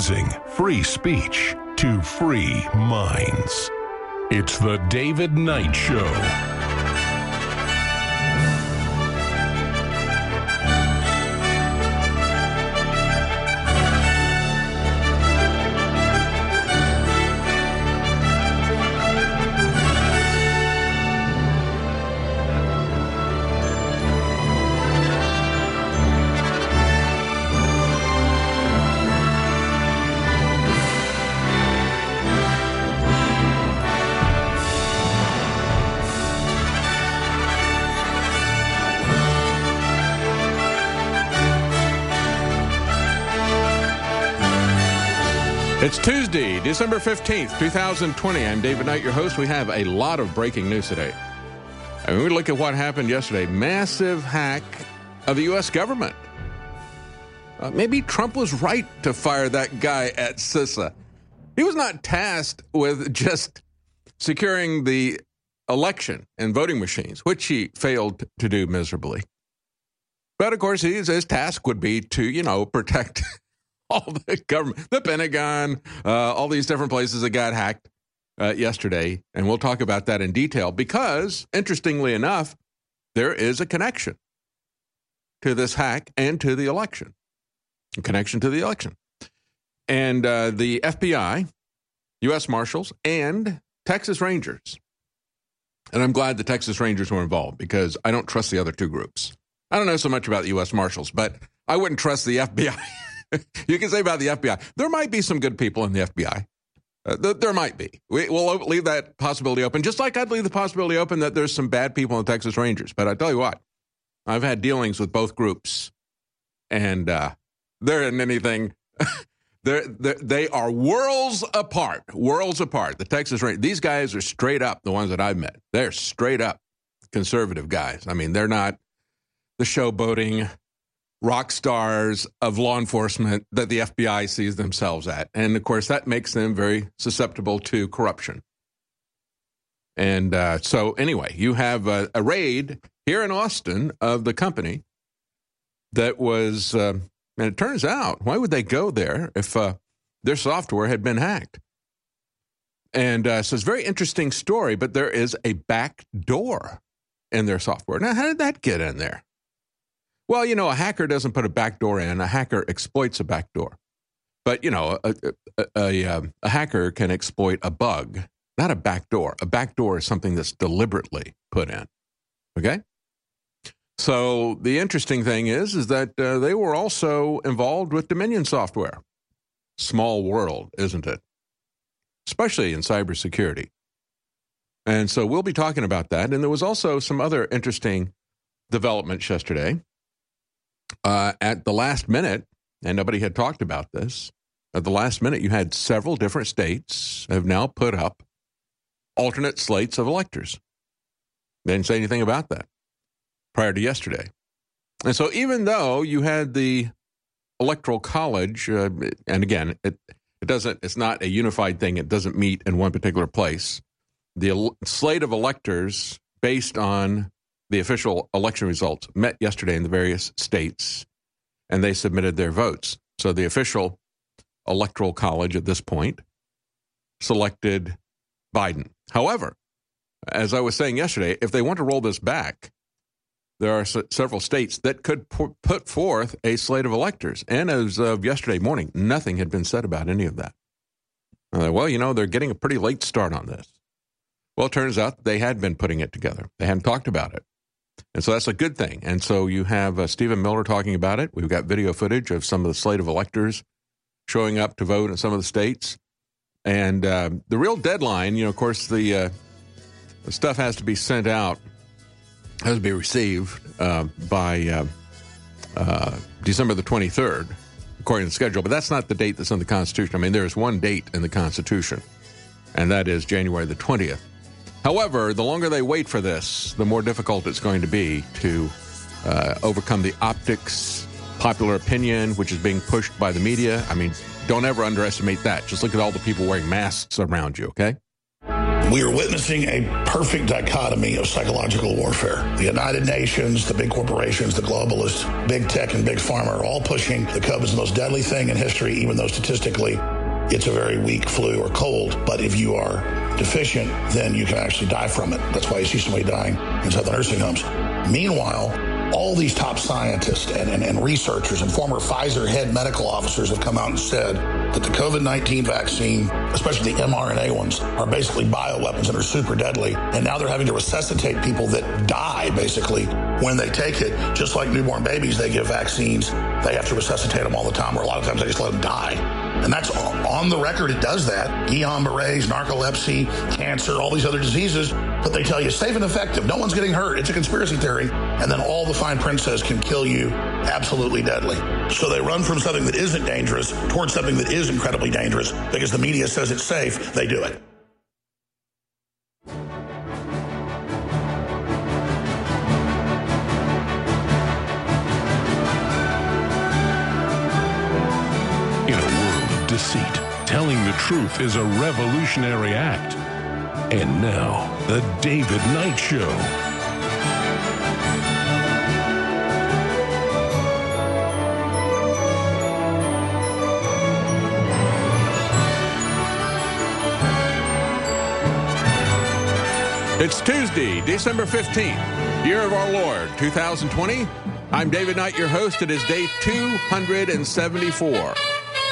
Closing free speech to free minds. It's the David Knight Show. It's Tuesday, December 15th, 2020. I'm David Knight, your host. We have a lot of breaking news today. I mean, we look at what happened yesterday. Massive hack of the U.S. government. Maybe Trump was right to fire that guy at CISA. He was not tasked with just securing the election and voting machines, which he failed to do miserably. But, of course, his task would be to, protect all the government, the Pentagon, all these different places that got hacked yesterday. And we'll talk about that in detail because, interestingly enough, there is a connection to this hack and to the election. A connection to the election. And the FBI, U.S. Marshals, and Texas Rangers. And I'm glad the Texas Rangers were involved because I don't trust the other two groups. I don't know so much about the U.S. Marshals, but I wouldn't trust the FBI. You can say about the FBI. There might be some good people in the FBI. There might be. We'll leave that possibility open, just like I'd leave the possibility open that there's some bad people in the Texas Rangers. But I tell you what, I've had dealings with both groups, and there isn't anything. They are worlds apart. Worlds apart. The Texas Rangers. These guys are straight up the ones that I've met. They're straight up conservative guys. I mean, they're not the showboating rock stars of law enforcement that the FBI sees themselves at. And, of course, that makes them very susceptible to corruption. And so, anyway, you have a raid here in Austin of the company that was, and it turns out, why would they go there if their software had been hacked? And so it's a very interesting story, but there is a back door in their software. Now, how did that get in there? Well, a hacker doesn't put a backdoor in. A hacker exploits a backdoor. But, a hacker can exploit a bug, not a backdoor. A backdoor is something that's deliberately put in. Okay? So the interesting thing is that they were also involved with Dominion software. Small world, isn't it? Especially in cybersecurity. And so we'll be talking about that. And there was also some other interesting developments yesterday. At the last minute, and nobody had talked about this, at the last minute, you had several different states have now put up alternate slates of electors. They didn't say anything about that prior to yesterday. And so even though you had the Electoral College, and again, it's not a unified thing. It doesn't meet in one particular place. The slate of electors based on the official election results met yesterday in the various states, and they submitted their votes. So the official Electoral College at this point selected Biden. However, as I was saying yesterday, if they want to roll this back, there are several states that could put forth a slate of electors. And as of yesterday morning, nothing had been said about any of that. Well, they're getting a pretty late start on this. Well, it turns out they had been putting it together. They hadn't talked about it. And so that's a good thing. And so you have Stephen Miller talking about it. We've got video footage of some of the slate of electors showing up to vote in some of the states. And the real deadline, of course, the stuff has to be sent out, has to be received by December the 23rd, according to the schedule. But that's not the date that's in the Constitution. I mean, there is one date in the Constitution, and that is January the 20th. However, the longer they wait for this, the more difficult it's going to be to overcome the optics, popular opinion, which is being pushed by the media. I mean, don't ever underestimate that. Just look at all the people wearing masks around you, okay? We are witnessing a perfect dichotomy of psychological warfare. The United Nations, the big corporations, the globalists, big tech, and big pharma are all pushing the COVID is the most deadly thing in history, even though statistically it's a very weak flu or cold. But if you are deficient, then you can actually die from it. That's why you see somebody dying inside the nursing homes. Meanwhile, all these top scientists and researchers and former Pfizer head medical officers have come out and said that the COVID-19 vaccine, especially the mRNA ones, are basically bioweapons that are super deadly. And now they're having to resuscitate people that die, basically, when they take it. Just like newborn babies, they give vaccines. They have to resuscitate them all the time, or a lot of times they just let them die. And that's on the record. It does that. Guillain-Barré's, narcolepsy, cancer, all these other diseases. But they tell you safe and effective. No one's getting hurt. It's a conspiracy theory. And then all the fine print says can kill you. Absolutely deadly. So they run from something that isn't dangerous towards something that is incredibly dangerous because the media says it's safe. They do it. In a world of deceit, telling the truth is a revolutionary act. And now, The David Knight Show. It's Tuesday, December 15th, year of our Lord, 2020. I'm David Knight, your host. It is day 274.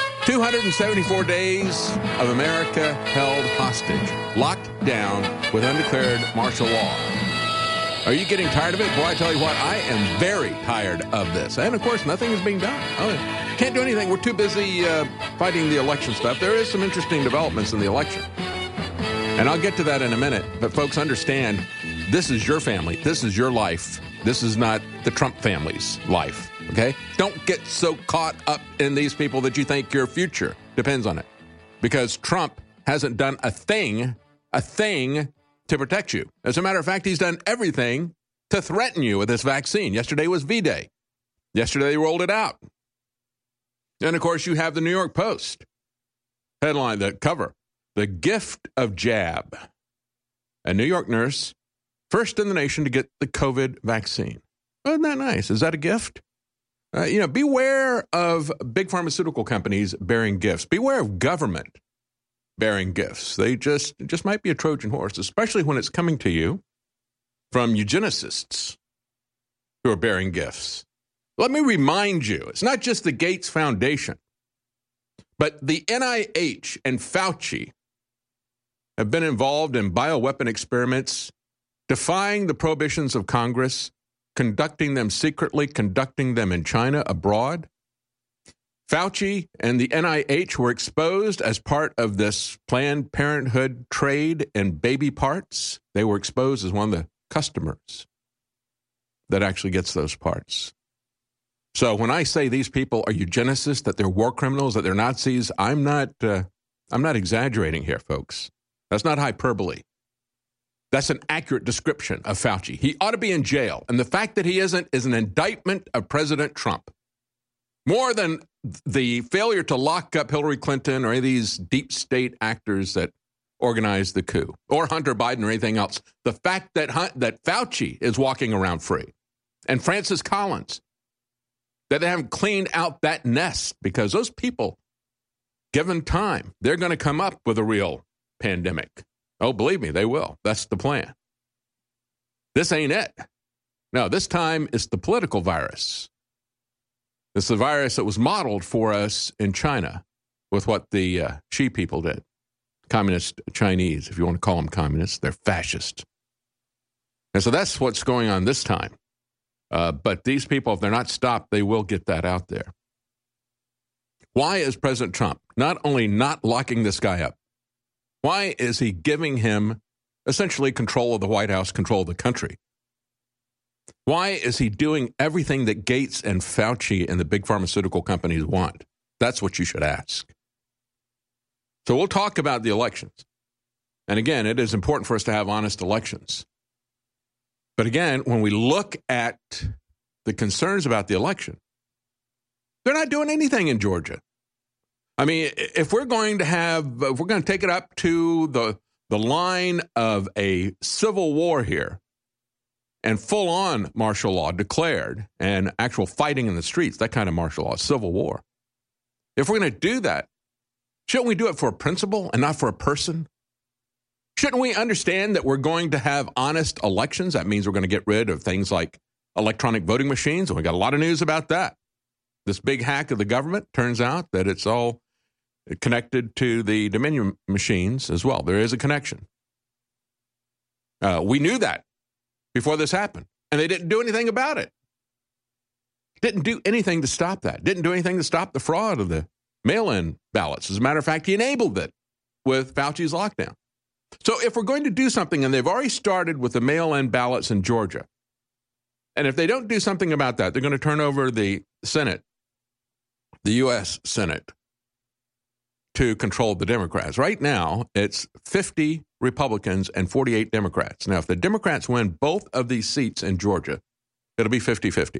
274 days of America held hostage, locked down with undeclared martial law. Are you getting tired of it? Boy, I tell you what, I am very tired of this. And, of course, nothing is being done. Can't do anything. We're too busy fighting the election stuff. There is some interesting developments in the election. And I'll get to that in a minute. But, folks, understand, this is your family. This is your life. This is not the Trump family's life, okay? Don't get so caught up in these people that you think your future depends on it. Because Trump hasn't done a thing to protect you. As a matter of fact, he's done everything to threaten you with this vaccine. Yesterday was V-Day. Yesterday they rolled it out. And, of course, you have the New York Post headline, the cover. The gift of jab. A New York nurse, first in the nation to get the COVID vaccine. Isn't that nice? Is that a gift? Beware of big pharmaceutical companies bearing gifts. Beware of government bearing gifts. They just might be a Trojan horse, especially when it's coming to you from eugenicists who are bearing gifts. Let me remind you, it's not just the Gates Foundation, but the NIH and Fauci have been involved in bioweapon experiments, defying the prohibitions of Congress, conducting them secretly, conducting them in China, abroad. Fauci and the NIH were exposed as part of this Planned Parenthood trade in baby parts. They were exposed as one of the customers that actually gets those parts. So when I say these people are eugenicists, that they're war criminals, that they're Nazis, I'm not exaggerating here, folks. That's not hyperbole. That's an accurate description of Fauci. He ought to be in jail. And the fact that he isn't is an indictment of President Trump. More than the failure to lock up Hillary Clinton or any of these deep state actors that organized the coup, or Hunter Biden or anything else. The fact that Fauci is walking around free, and Francis Collins, that they haven't cleaned out that nest, because those people, given time, they're going to come up with a real pandemic. Oh, believe me, they will. That's the plan. This ain't it. No, this time it's the political virus. It's the virus that was modeled for us in China with what the Xi people did. Communist Chinese, if you want to call them communists, they're fascist. And so that's what's going on this time. But these people, if they're not stopped, they will get that out there. Why is President Trump not only not locking this guy up, why is he giving him essentially control of the White House, control of the country? Why is he doing everything that Gates and Fauci and the big pharmaceutical companies want? That's what you should ask. So we'll talk about the elections. And again, it is important for us to have honest elections. But again, when we look at the concerns about the election, they're not doing anything in Georgia. I mean, if we're going to take it up to the line of a civil war here and full-on martial law declared and actual fighting in the streets, that kind of martial law, civil war. If we're going to do that, shouldn't we do it for a principle and not for a person? Shouldn't we understand that we're going to have honest elections? That means we're going to get rid of things like electronic voting machines, and we got a lot of news about that. This big hack of the government, turns out that it's all connected to the Dominion machines as well. There is a connection. We knew that before this happened, and they didn't do anything about it. Didn't do anything to stop that. Didn't do anything to stop the fraud of the mail-in ballots. As a matter of fact, he enabled it with Fauci's lockdown. So if we're going to do something, and they've already started with the mail-in ballots in Georgia, and if they don't do something about that, they're going to turn over the Senate, the U.S. Senate, to control the Democrats. Right now, it's 50 Republicans and 48 Democrats. Now, if the Democrats win both of these seats in Georgia, it'll be 50-50.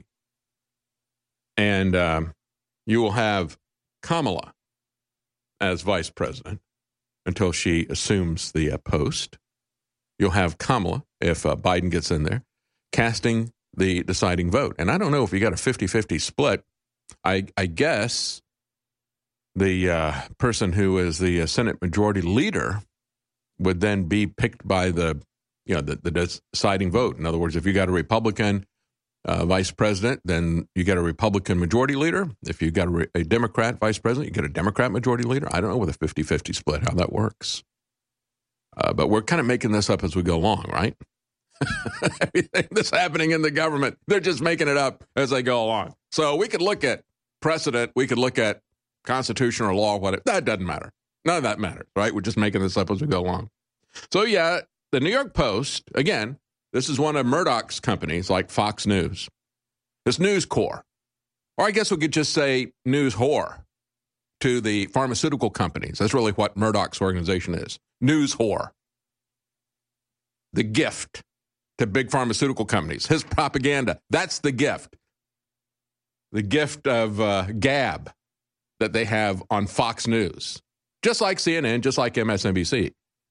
And you will have Kamala as vice president until she assumes the post. You'll have Kamala, if Biden gets in there, casting the deciding vote. And I don't know if you got a 50-50 split. I guess the person who is the Senate Majority Leader would then be picked by the deciding vote. In other words, if you got a Republican vice president, then you get a Republican Majority Leader. If you got a Democrat vice president, you get a Democrat Majority Leader. I don't know with a 50-50 split how that works. But we're kind of making this up as we go along, right? Everything that's happening in the government, they're just making it up as they go along. So we could look at precedent, we could look at Constitution or law, whatever. That doesn't matter. None of that matters, right? We're just making this up as we go along. So yeah, the New York Post, again, this is one of Murdoch's companies like Fox News. It's News Corp. Or I guess we could just say News Whore to the pharmaceutical companies. That's really what Murdoch's organization is. News Whore. The gift to big pharmaceutical companies. His propaganda, that's the gift. The gift of gab that they have on Fox News. Just like CNN, just like MSNBC.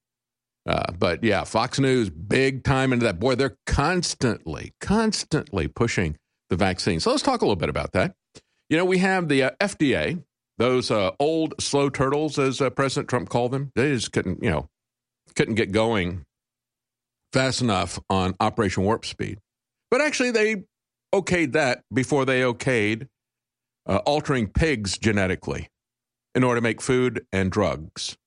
But yeah, Fox News, big time into that. Boy, they're constantly pushing the vaccine. So let's talk a little bit about that. You know, we have the FDA, those old slow turtles, as President Trump called them. They just couldn't get going fast enough on Operation Warp Speed. But actually, they okayed that before they okayed altering pigs genetically in order to make food and drugs.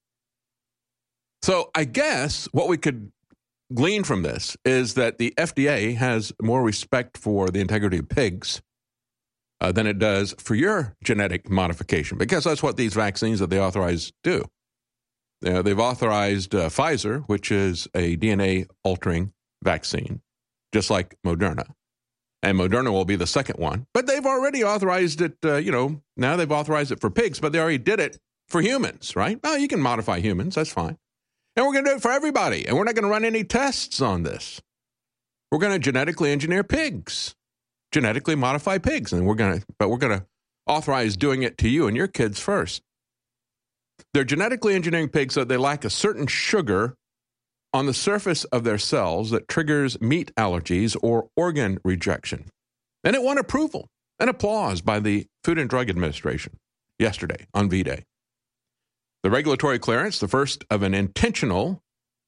So I guess what we could glean from this is that the FDA has more respect for the integrity of pigs than it does for your genetic modification, because that's what these vaccines that they authorize do. They've authorized Pfizer, which is a DNA-altering vaccine, just like Moderna. And Moderna will be the second one. But they've already authorized it, now they've authorized it for pigs, but they already did it for humans, right? Well, you can modify humans, that's fine. And we're going to do it for everybody, and we're not going to run any tests on this. We're going to genetically engineer pigs, genetically modify pigs, and we're going to authorize doing it to you and your kids first. They're genetically engineering pigs so they lack a certain sugar on the surface of their cells that triggers meat allergies or organ rejection. And it won approval and applause by the Food and Drug Administration yesterday on V-Day. The regulatory clearance, the first of an intentional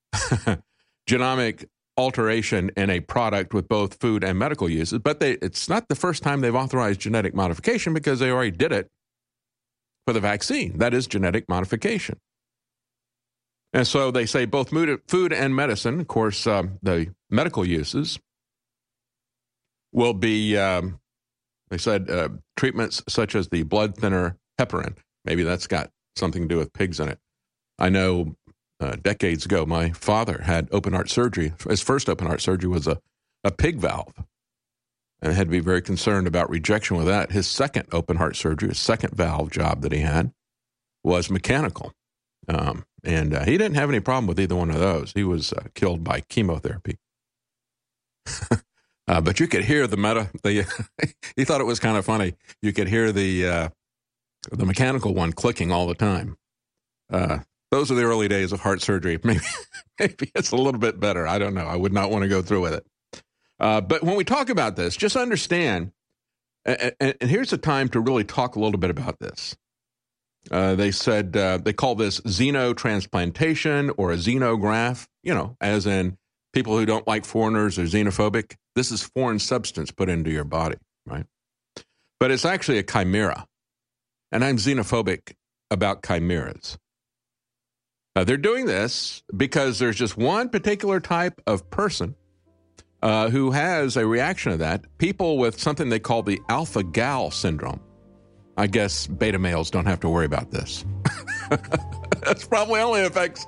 genomic alteration in a product with both food and medical uses, but it's not the first time they've authorized genetic modification because they already did it for the vaccine. That is genetic modification. And so they say both food and medicine, of course, the medical uses will be, they said, treatments such as the blood thinner heparin. Maybe that's got something to do with pigs in it. I know decades ago, my father had open heart surgery. His first open heart surgery was a pig valve, and had to be very concerned about rejection with that. His second open heart surgery, his second valve job that he had, was mechanical. And he didn't have any problem with either one of those. He was killed by chemotherapy. But you could hear he thought it was kind of funny. You could hear the mechanical one clicking all the time. Those are the early days of heart surgery. Maybe it's a little bit better. I don't know. I would not want to go through with it. But when we talk about this, just understand, and here's the time to really talk a little bit about this. They said they call this xenotransplantation or a xenograft, as in people who don't like foreigners are xenophobic. This is foreign substance put into your body, right? But it's actually a chimera. And I'm xenophobic about chimeras. They're doing this because there's just one particular type of person who has a reaction to that. People with something they call the alpha-gal syndrome. I guess beta males don't have to worry about this. That's probably only affects,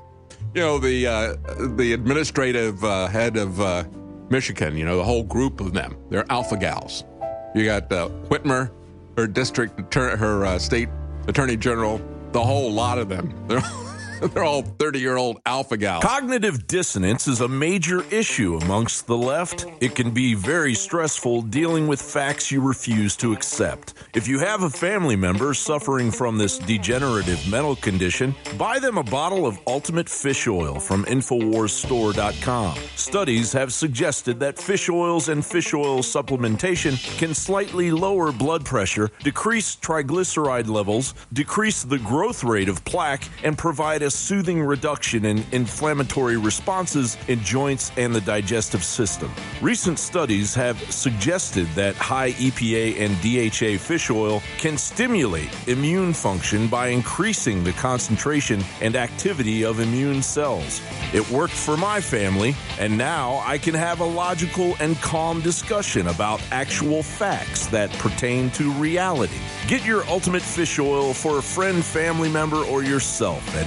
the administrative head of Michigan, the whole group of them. They're alpha-gals. You got Whitmer, her her state attorney general, the whole lot of them. They're all 30-year-old alpha gals. Cognitive dissonance is a major issue amongst the left. It can be very stressful dealing with facts you refuse to accept. If you have a family member suffering from this degenerative mental condition, buy them a bottle of Ultimate Fish Oil from InfoWarsStore.com. Studies have suggested that fish oils and fish oil supplementation can slightly lower blood pressure, decrease triglyceride levels, decrease the growth rate of plaque, and provide a soothing reduction in inflammatory responses in joints and the digestive system. Recent studies have suggested that high EPA and DHA fish oil can stimulate immune function by increasing the concentration and activity of immune cells. It worked for my family, and now I can have a logical and calm discussion about actual facts that pertain to reality. Get your Ultimate Fish Oil for a friend, family member, or yourself at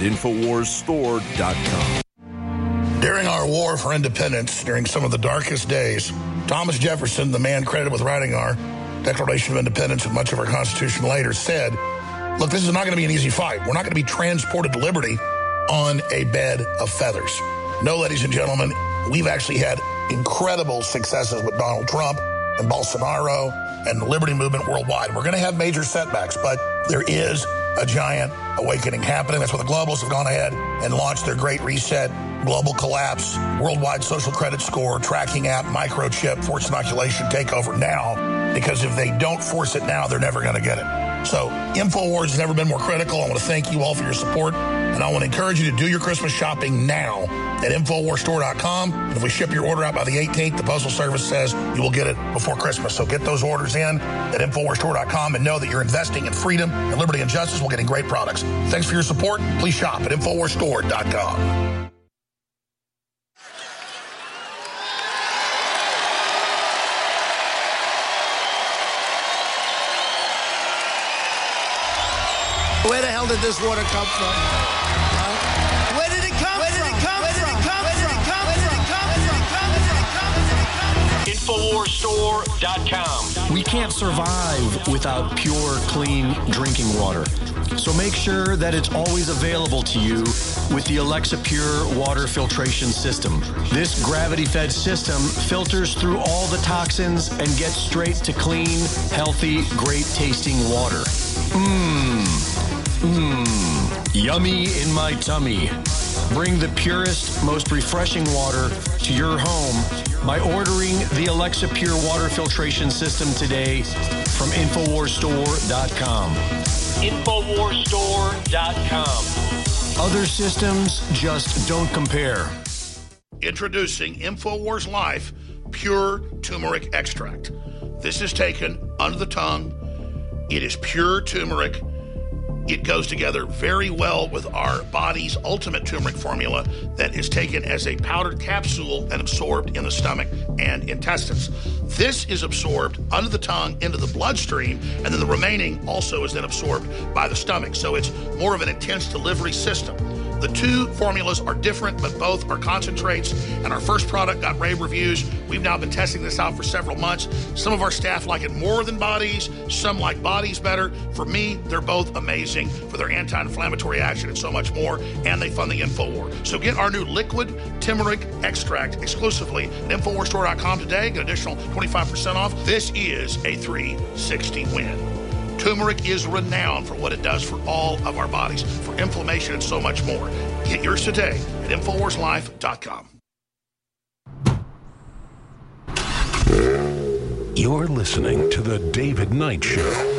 InfoWarsStore.com. During our war for independence, during some of the darkest days, Thomas Jefferson, the man credited with writing our Declaration of Independence and much of our Constitution later, said, look, this is not going to be an easy fight. We're not going to be transported to liberty on a bed of feathers. No, ladies and gentlemen, we've actually had incredible successes with Donald Trump and Bolsonaro and the liberty movement worldwide. We're going to have major setbacks, but there is a giant awakening happening. That's why the globals have gone ahead and launched their Great Reset, global collapse, worldwide social credit score, tracking app, microchip, forced inoculation takeover now, because if they don't force it now, they're never going to get it. So InfoWars has never been more critical. I want to thank you all for your support, and I want to encourage you to do your Christmas shopping now at InfoWarsStore.com. And if we ship your order out by the 18th, the Postal Service says you will get it before Christmas. So get those orders in at InfoWarsStore.com and know that you're investing in freedom and liberty and justice while getting great products. Thanks for your support. Please shop at InfoWarsStore.com. Where the hell did this water come from? Where did it come from? InfoWarsStore.com. We can't survive without pure, clean drinking water. So make sure that it's always available to you with the Alexa Pure water filtration system. This gravity-fed system filters through all the toxins and gets straight to clean, healthy, great-tasting water. Yummy in my tummy. Bring the purest, most refreshing water to your home by ordering the Alexa Pure water filtration system today from InfoWarsStore.com. InfoWarsStore.com. Other systems just don't compare. Introducing InfoWars Life Pure Turmeric Extract. This is taken under the tongue. It is pure turmeric. It goes together very well with our body's ultimate turmeric formula that is taken as a powdered capsule and absorbed in the stomach and intestines. This is absorbed under the tongue into the bloodstream, and then the remaining also is then absorbed by the stomach. So it's more of an intense delivery system. The two formulas are different, but both are concentrates, and our first product got rave reviews. We've now been testing this out for several months. Some of our staff like it more than bodies. Some like bodies better. For me, they're both amazing for their anti-inflammatory action and so much more, and they fund the InfoWar. So get our new liquid turmeric extract exclusively at InfoWarsStore.com today. Get an additional 25% off. This is a 360 win. Turmeric is renowned for what it does for all of our bodies, for inflammation and so much more. Get yours today at InfoWarsLife.com. You're listening to The David Knight Show.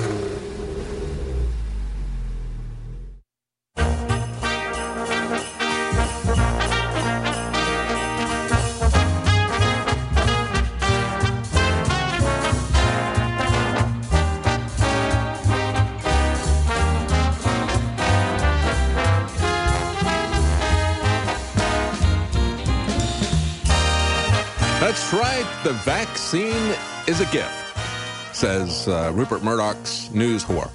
That's right. The vaccine is a gift, says Rupert Murdoch's news whore.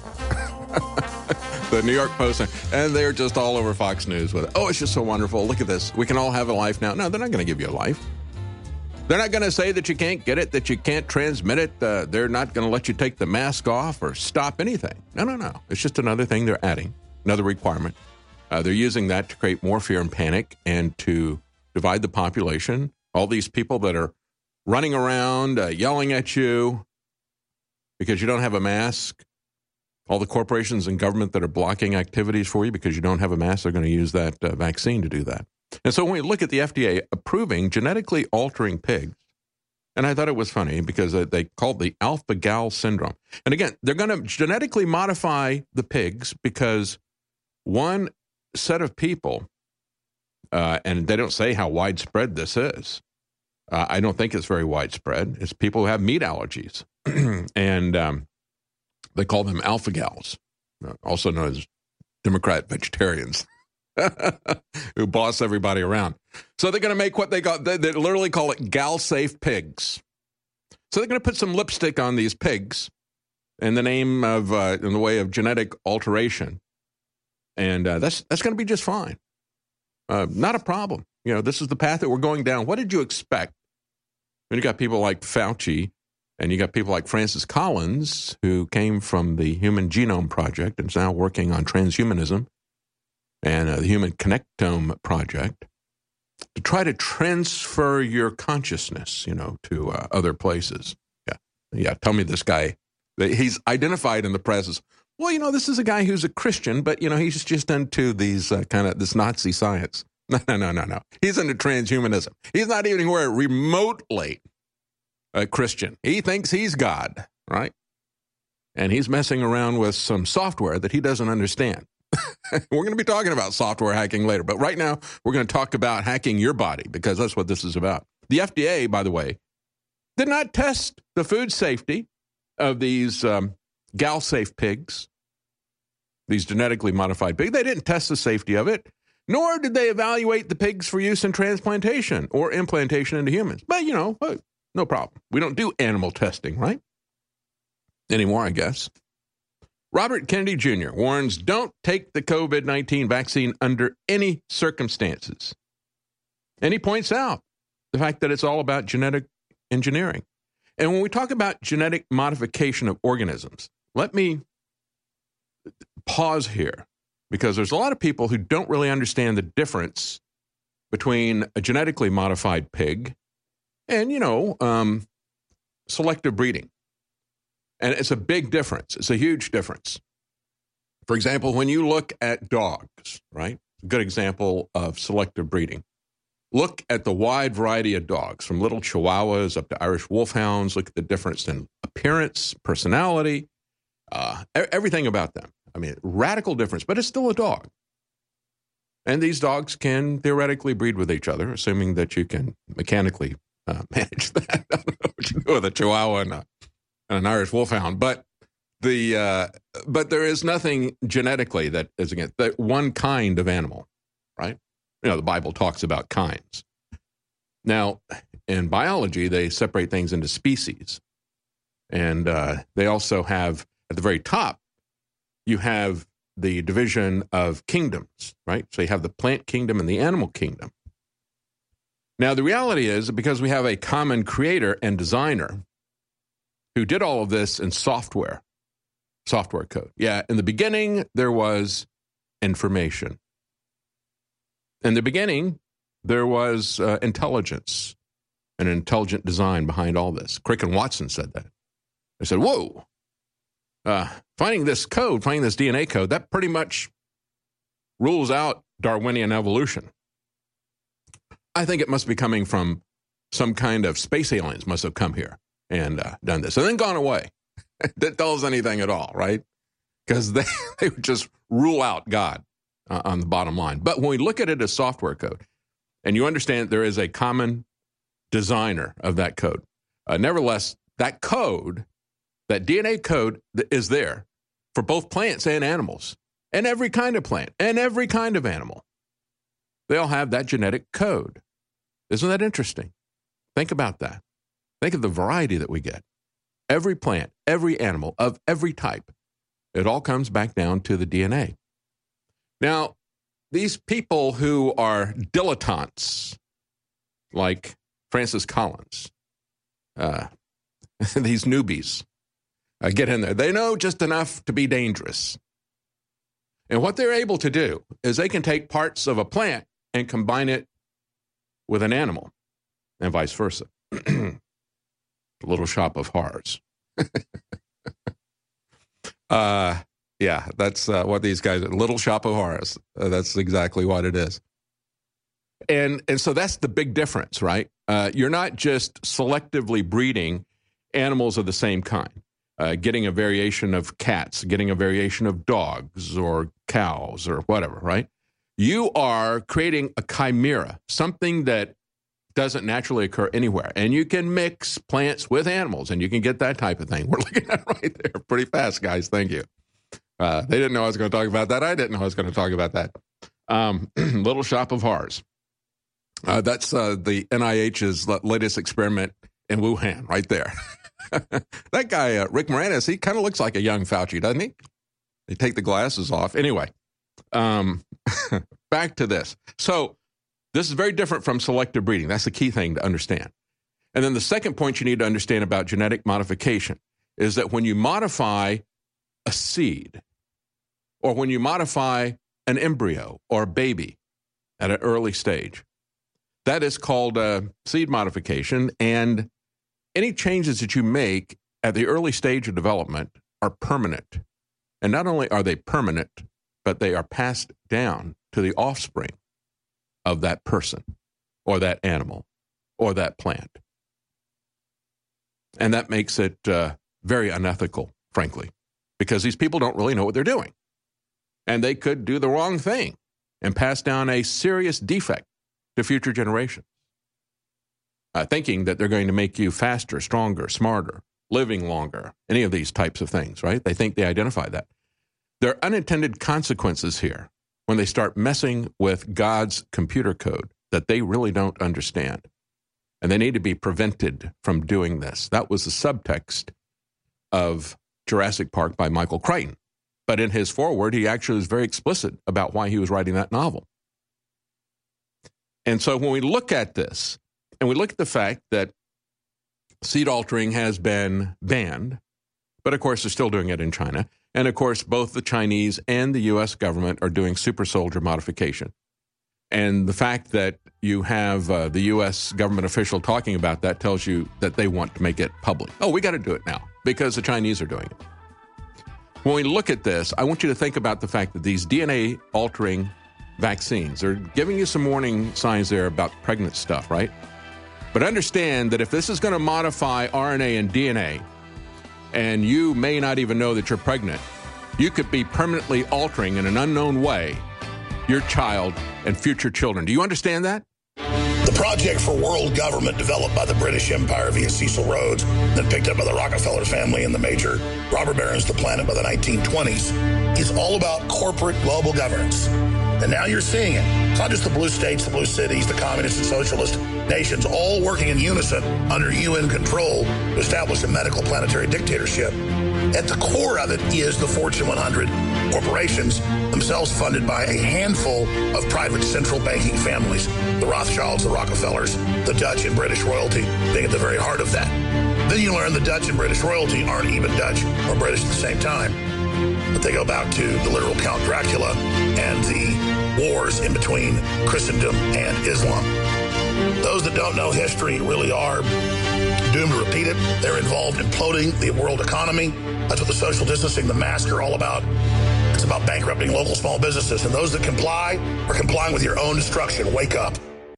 The New York Post. And they're just all over Fox News with it. Oh, it's just so wonderful. Look at this. We can all have a life now. No, they're not going to give you a life. They're not going to say that you can't get it, that you can't transmit it. They're not going to let you take the mask off or stop anything. No. It's just another thing they're adding, another requirement. They're using that to create more fear and panic and to divide the population. All these people that are running around, yelling at you because you don't have a mask. All the corporations and government that are blocking activities for you because you don't have a mask, they're going to use that vaccine to do that. And so when we look at the FDA approving genetically altering pigs, and I thought it was funny because they called the alpha-gal syndrome. And again, they're going to genetically modify the pigs because one set of people, and they don't say how widespread this is. I don't think it's very widespread. It's people who have meat allergies. And they call them alpha-gals, also known as Democrat vegetarians, who boss everybody around. So they're going to make what they literally call it gal-safe pigs. So they're going to put some lipstick on these pigs in the name of, in the way of genetic alteration. And that's going to be just fine. Not a problem. You know, this is the path that we're going down. What did you expect when you got people like Fauci and you got people like Francis Collins, who came from the Human Genome Project and is now working on transhumanism and the Human Connectome Project, to try to transfer your consciousness, to other places. Yeah. Tell me this guy, he's identified in the press as, well, this is a guy who's a Christian, but, he's just into these this Nazi science. No. He's into transhumanism. He's not even anywhere remotely a Christian. He thinks he's God, right? And he's messing around with some software that he doesn't understand. We're going to be talking about software hacking later, but right now we're going to talk about hacking your body because that's what this is about. The FDA, by the way, did not test the food safety of these gal-safe pigs, these genetically modified pigs. They didn't test the safety of it, nor did they evaluate the pigs for use in transplantation or implantation into humans. But, no problem. We don't do animal testing, right? Anymore, I guess. Robert Kennedy Jr. warns, don't take the COVID-19 vaccine under any circumstances. And he points out the fact that it's all about genetic engineering. And when we talk about genetic modification of organisms, let me pause here because there's a lot of people who don't really understand the difference between a genetically modified pig and, selective breeding. And it's a big difference. It's a huge difference. For example, when you look at dogs, right? A good example of selective breeding. Look at the wide variety of dogs, from little Chihuahuas up to Irish Wolfhounds. Look at the difference in appearance, personality, everything about them. I mean, radical difference, but it's still a dog. And these dogs can theoretically breed with each other, assuming that you can mechanically manage that. I don't know what you do with a Chihuahua and an Irish Wolfhound, but there is nothing genetically that is against that one kind of animal, right? The Bible talks about kinds. Now, in biology, they separate things into species, and they also have at the very top, you have the division of kingdoms, right? So you have the plant kingdom and the animal kingdom. Now, the reality is because we have a common creator and designer who did all of this in software code. Yeah, in the beginning, there was information. In the beginning, there was intelligence and intelligent design behind all this. Crick and Watson said that. They said, whoa, finding this DNA code, that pretty much rules out Darwinian evolution. I think it must be coming from some kind of space aliens must have come here and done this and then gone away. That tells anything at all, right? Because they would just rule out God on the bottom line. But when we look at it as software code, and you understand there is a common designer of that code, nevertheless, that code, that DNA code is there for both plants and animals, and every kind of plant, and every kind of animal. They all have that genetic code. Isn't that interesting? Think about that. Think of the variety that we get. Every plant, every animal of every type, it all comes back down to the DNA. Now, these people who are dilettantes, like Francis Collins, these newbies, get in there. They know just enough to be dangerous. And what they're able to do is they can take parts of a plant and combine it with an animal, and vice versa. Little shop of horrors. Yeah, that's what these guys are. Little shop of horrors. That's exactly what it is. And so that's the big difference, right? You're not just selectively breeding animals of the same kind, getting a variation of cats, getting a variation of dogs or cows or whatever, right? You are creating a chimera, something that doesn't naturally occur anywhere. And you can mix plants with animals, and you can get that type of thing. We're looking at it right there pretty fast, guys. Thank you. They didn't know I was going to talk about that. I didn't know I was going to talk about that. Little shop of horrors. That's the NIH's latest experiment in Wuhan right there. That guy, Rick Moranis, he kind of looks like a young Fauci, doesn't he? They take the glasses off. Anyway, back to this. So this is very different from selective breeding. That's the key thing to understand. And then the second point you need to understand about genetic modification is that when you modify a seed, or when you modify an embryo or a baby at an early stage, that is called seed modification. And any changes that you make at the early stage of development are permanent. And not only are they permanent, but they are passed down to the offspring of that person or that animal or that plant. And that makes it very unethical, frankly, because these people don't really know what they're doing. And they could do the wrong thing and pass down a serious defect to future generations, thinking that they're going to make you faster, stronger, smarter, living longer, any of these types of things, right? They think they identify that. There are unintended consequences here when they start messing with God's computer code that they really don't understand. And they need to be prevented from doing this. That was the subtext of Jurassic Park by Michael Crichton. But in his foreword, he actually was very explicit about why he was writing that novel. And so when we look at this, and we look at the fact that seed altering has been banned, but of course they're still doing it in China. And of course, both the Chinese and the U.S. government are doing super soldier modification. And the fact that you have the U.S. government official talking about that tells you that they want to make it public. Oh, we got to do it now because the Chinese are doing it. When we look at this, I want you to think about the fact that these DNA-altering vaccines are giving you some warning signs there about pregnant stuff, right? But understand that if this is going to modify RNA and DNA, and you may not even know that you're pregnant, you could be permanently altering in an unknown way your child and future children. Do you understand that? The project for world government developed by the British Empire via Cecil Rhodes, then picked up by the Rockefeller family and the major robber barons of the planet by the 1920s, is all about corporate global governance. And now you're seeing it. It's not just the blue states, the blue cities, the communist and socialist nations, all working in unison under UN control to establish a medical planetary dictatorship. At the core of it is the Fortune 100 corporations, themselves funded by a handful of private central banking families, the Rothschilds, the Rockefellers, the Dutch and British royalty being at the very heart of that. Then you learn the Dutch and British royalty aren't even Dutch or British at the same time, but they go back to the literal Count Dracula and the wars in between Christendom and Islam. Those that don't know history really are doomed to repeat it. They're involved in imploding the world economy. That's what the social distancing, the mask are all about. It's about bankrupting local small businesses, and those that comply are complying with your own destruction. Wake up.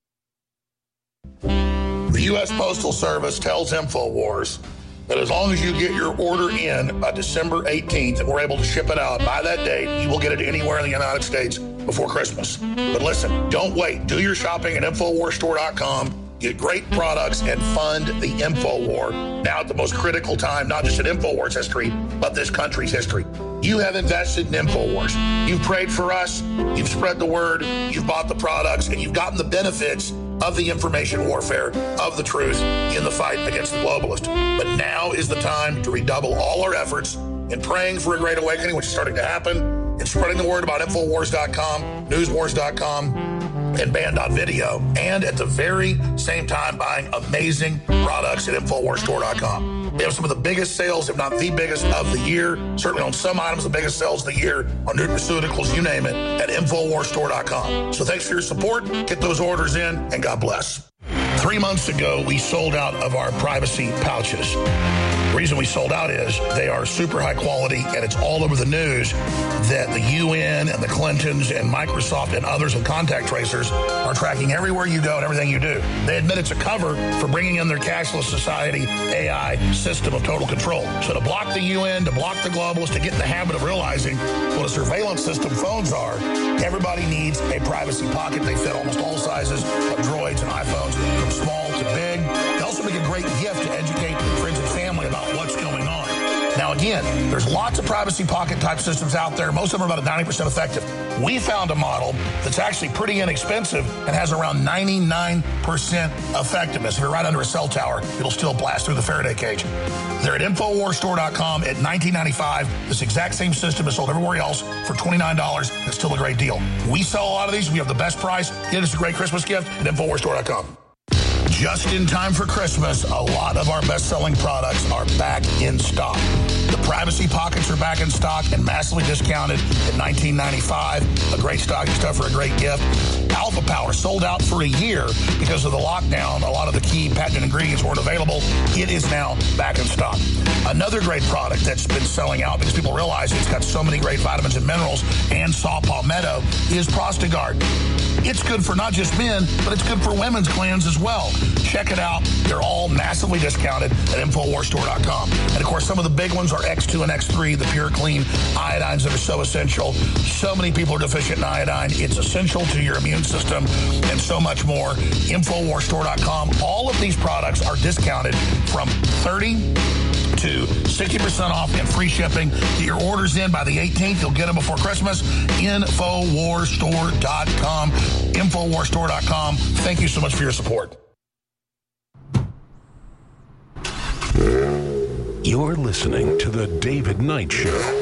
The U.S. Postal Service tells InfoWars that as long as you get your order in by December 18th and we're able to ship it out by that date, you will get it anywhere in the United States before Christmas. But listen, don't wait. Do your shopping at InfoWarsStore.com. Get great products and fund the InfoWar. Now at the most critical time, not just in InfoWars history, but this country's history. You have invested in InfoWars. You've prayed for us. You've spread the word. You've bought the products, and you've gotten the benefits of the information warfare, of the truth in the fight against the globalist. But now is the time to redouble all our efforts in praying for a great awakening, which is starting to happen, and spreading the word about InfoWars.com, NewsWars.com, and Band.video, and at the very same time buying amazing products at InfoWarsStore.com. We have some of the biggest sales, if not the biggest of the year, certainly on some items, the biggest sales of the year, on nutraceuticals, you name it, at InfoWarsStore.com. So thanks for your support. Get those orders in, and God bless. 3 months ago, we sold out of our privacy pouches. The reason we sold out is they are super high quality, and it's all over the news that the UN and the Clintons and Microsoft and others with contact tracers are tracking everywhere you go and everything you do. They admit it's a cover for bringing in their cashless society AI system of total control. So to block the UN, to block the globalists, to get in the habit of realizing what a surveillance system phones are, everybody needs a privacy pocket. They fit almost all sizes of Droids and iPhones, from small to big. They also make a great gift to educate friends and family about what's going on. Now, again, there's lots of privacy pocket type systems out there. Most of them are about 90% effective. We found a model that's actually pretty inexpensive and has around 99% effectiveness. If you're right under a cell tower, it'll still blast through the Faraday cage. They're at InfoWarsStore.com at $19.95. This exact same system is sold everywhere else for $29. It's still a great deal. We sell a lot of these. We have the best price. Get us a great Christmas gift at InfoWarsStore.com. Just in time for Christmas, a lot of our best-selling products are back in stock. The privacy pockets are back in stock and massively discounted at $19.95. A great stocking stuff for a great gift. Alpha Power sold out for a year because of the lockdown. A lot of the key patented ingredients weren't available. It is now back in stock. Another great product that's been selling out because people realize it's got so many great vitamins and minerals and saw palmetto is Prostagard. It's good for not just men, but it's good for women's glands as well. Check it out. They're all massively discounted at InfoWarsStore.com. And, of course, some of the big ones are X2 and X3, the pure, clean iodines that are so essential. So many people are deficient in iodine. It's essential to your immune system and so much more. InfoWarsStore.com. All of these products are discounted from 30 to 60% off and free shipping. Get your orders in by the 18th. You'll get them before Christmas. InfoWarsStore.com. InfoWarsStore.com. Thank you so much for your support. You're listening to The David Knight Show.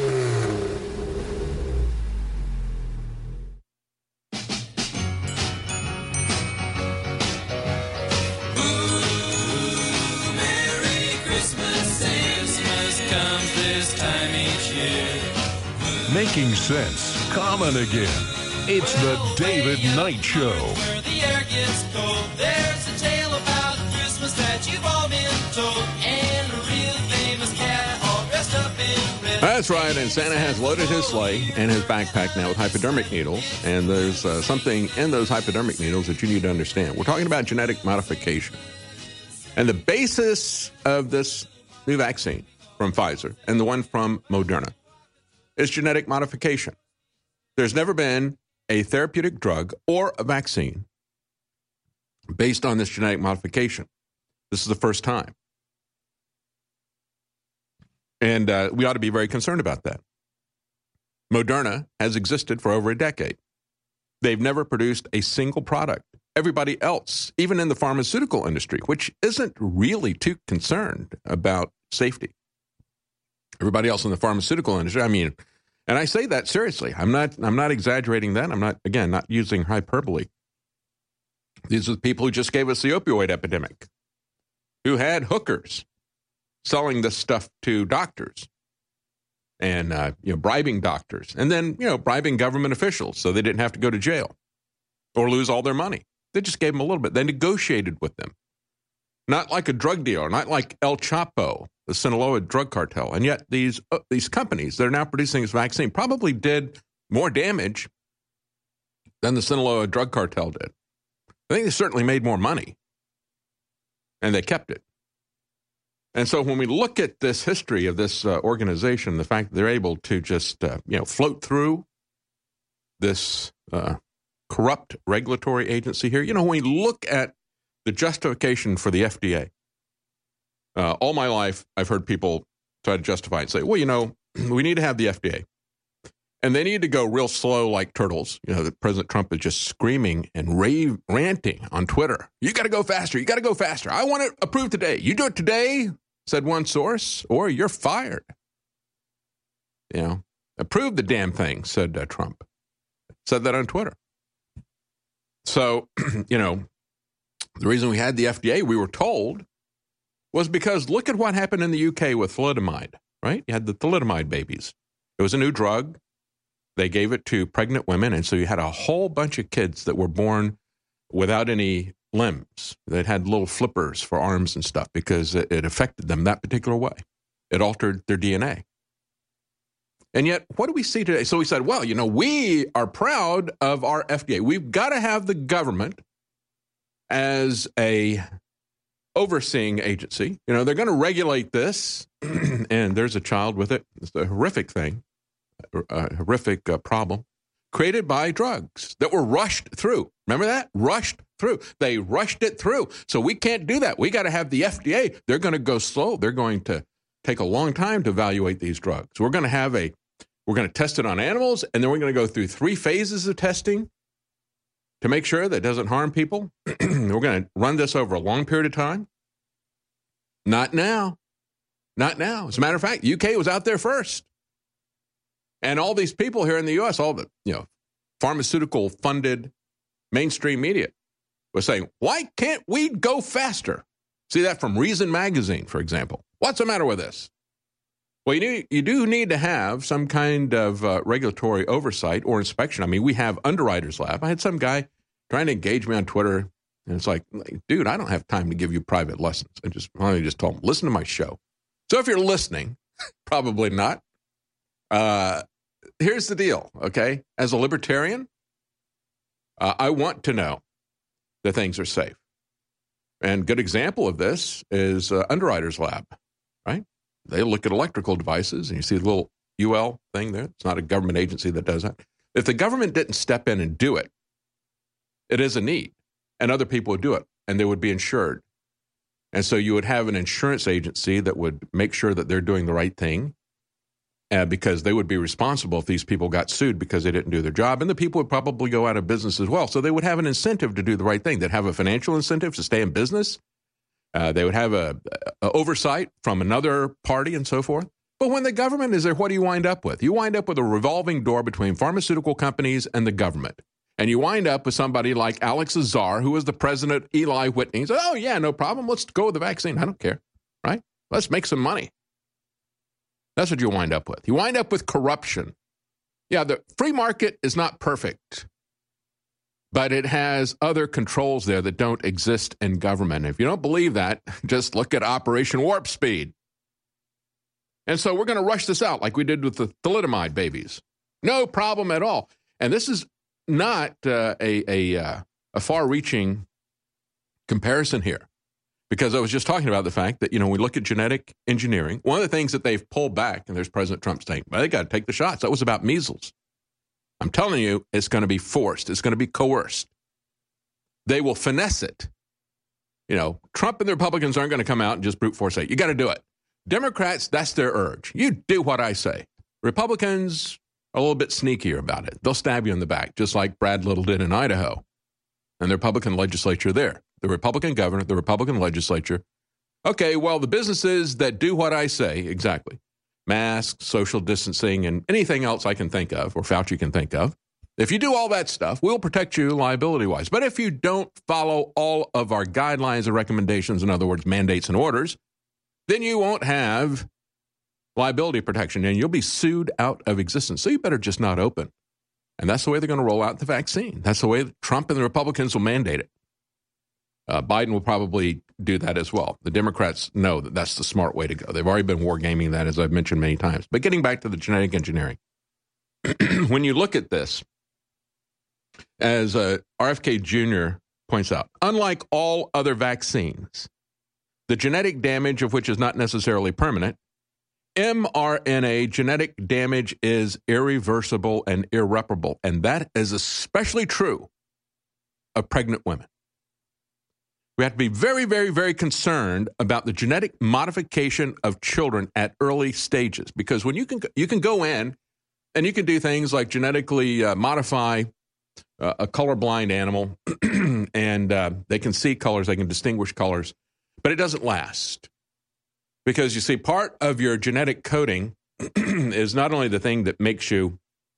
Making sense, common again. It's the David Knight Show. Where the air gets cold, there's a tale about Christmas that you've all been told, and a real famous cat all dressed up in red. That's right, and Santa has loaded his sleigh and his backpack now with hypodermic needles, and there's something in those hypodermic needles that you need to understand. We're talking about genetic modification. And the basis of this new vaccine from Pfizer and the one from Moderna is genetic modification. There's never been a therapeutic drug or a vaccine based on this genetic modification. This is the first time. And we ought to be very concerned about that. Moderna has existed for over a decade. They've never produced a single product. Everybody else, even in the pharmaceutical industry, which isn't really too concerned about safety. Everybody else in the pharmaceutical industry, I mean, and I say that seriously. I'm not exaggerating that. I'm not using hyperbole. These are the people who just gave us the opioid epidemic, who had hookers selling this stuff to doctors and bribing doctors, and then bribing government officials so they didn't have to go to jail or lose all their money. They just gave them a little bit. They negotiated with them. Not like a drug dealer, not like El Chapo, the Sinaloa drug cartel. And yet these companies that are now producing this vaccine probably did more damage than the Sinaloa drug cartel did. I think they certainly made more money, and they kept it. And so when we look at this history of this organization, the fact that they're able to just float through this corrupt regulatory agency here, when we look at the justification for the FDA, all my life I've heard people try to justify it and say, well, we need to have the FDA. And they need to go real slow like turtles. That President Trump is just screaming and ranting on Twitter. You got to go faster. You got to go faster. I want it approved today. You do it today, said one source, or you're fired. Approve the damn thing, said Trump. Said that on Twitter. So, the reason we had the FDA, we were told, was because look at what happened in the UK with thalidomide, right? You had the thalidomide babies. It was a new drug. They gave it to pregnant women, and so you had a whole bunch of kids that were born without any limbs. They had little flippers for arms and stuff because it affected them that particular way. It altered their DNA. And yet, what do we see today? So we said, well, we are proud of our FDA. We've got to have the government as a overseeing agency. They're going to regulate this, and there's a child with it. It's a horrific thing. A horrific problem created by drugs that were rushed through. Remember that? Rushed through. They rushed it through. So we can't do that. We got to have the FDA. They're going to go slow. They're going to take a long time to evaluate these drugs. We're going to test it on animals, and then we're going to go through 3 phases of testing to make sure that it doesn't harm people. We're going to run this over a long period of time. Not now. Not now. As a matter of fact, UK was out there first. And all these people here in the U.S., all the pharmaceutical-funded mainstream media was saying, why can't we go faster? See that from Reason Magazine, for example. What's the matter with this? Well, you do need to have some kind of regulatory oversight or inspection. I mean, we have Underwriters Lab. I had some guy trying to engage me on Twitter, and it's like, dude, I don't have time to give you private lessons. I just told him, listen to my show. So if you're listening, probably not. Here's the deal, okay? As a libertarian, I want to know that things are safe. And a good example of this is Underwriters Lab, right? They look at electrical devices, and you see the little UL thing there. It's not a government agency that does that. If the government didn't step in and do it, it is a need, and other people would do it, and they would be insured. And so you would have an insurance agency that would make sure that they're doing the right thing, because they would be responsible if these people got sued because they didn't do their job, and the people would probably go out of business as well. So they would have an incentive to do the right thing. They'd have a financial incentive to stay in business. They would have a oversight from another party and so forth. But when the government is there, what do you wind up with? You wind up with a revolving door between pharmaceutical companies and the government. And you wind up with somebody like Alex Azar, who was the president of Eli Whitney. He said, oh, yeah, no problem. Let's go with the vaccine. I don't care, right? Let's make some money. That's what you wind up with. You wind up with corruption. Yeah, the free market is not perfect, but it has other controls there that don't exist in government. If you don't believe that, just look at Operation Warp Speed. And so we're going to rush this out like we did with the thalidomide babies. No problem at all. And this is not a far-reaching comparison here. Because I was just talking about the fact that, we look at genetic engineering. One of the things that they've pulled back, and there's President Trump saying, well, they got to take the shots. That was about measles. I'm telling you, it's going to be forced. It's going to be coerced. They will finesse it. Trump and the Republicans aren't going to come out and just brute force it. You got to do it. Democrats, that's their urge. You do what I say. Republicans are a little bit sneakier about it. They'll stab you in the back, just like Brad Little did in Idaho and the Republican legislature there. The Republican governor, the Republican legislature. Okay, well, the businesses that do what I say, exactly, masks, social distancing, and anything else I can think of, or Fauci can think of, if you do all that stuff, we'll protect you liability-wise. But if you don't follow all of our guidelines and recommendations, in other words, mandates and orders, then you won't have liability protection, and you'll be sued out of existence. So you better just not open. And that's the way they're going to roll out the vaccine. That's the way Trump and the Republicans will mandate it. Biden will probably do that as well. The Democrats know that that's the smart way to go. They've already been wargaming that, as I've mentioned many times. But getting back to the genetic engineering, when you look at this, as RFK Jr. points out, unlike all other vaccines, the genetic damage of which is not necessarily permanent, mRNA genetic damage is irreversible and irreparable. And that is especially true of pregnant women. We have to be very, very, very concerned about the genetic modification of children at early stages, because when you can go in and you can do things like genetically modify a colorblind animal, and they can see colors, they can distinguish colors, but it doesn't last. Because you see, part of your genetic coding is not only the thing that makes you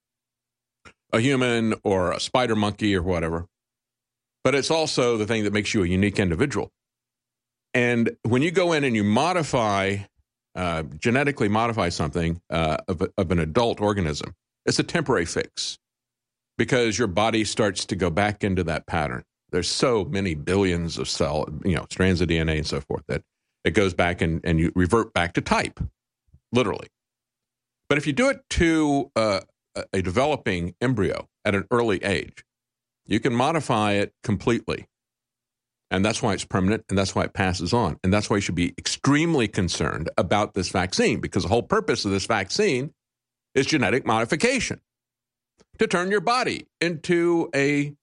a human or a spider monkey or whatever, but it's also the thing that makes you a unique individual. And when you go in and you modify, genetically modify something of an adult organism, it's a temporary fix because your body starts to go back into that pattern. There's so many billions of strands of DNA and so forth that it goes back and you revert back to type, literally. But if you do it to a developing embryo at an early age, you can modify it completely. And that's why it's permanent, and that's why it passes on. And that's why you should be extremely concerned about this vaccine, because the whole purpose of this vaccine is genetic modification, to turn your body into a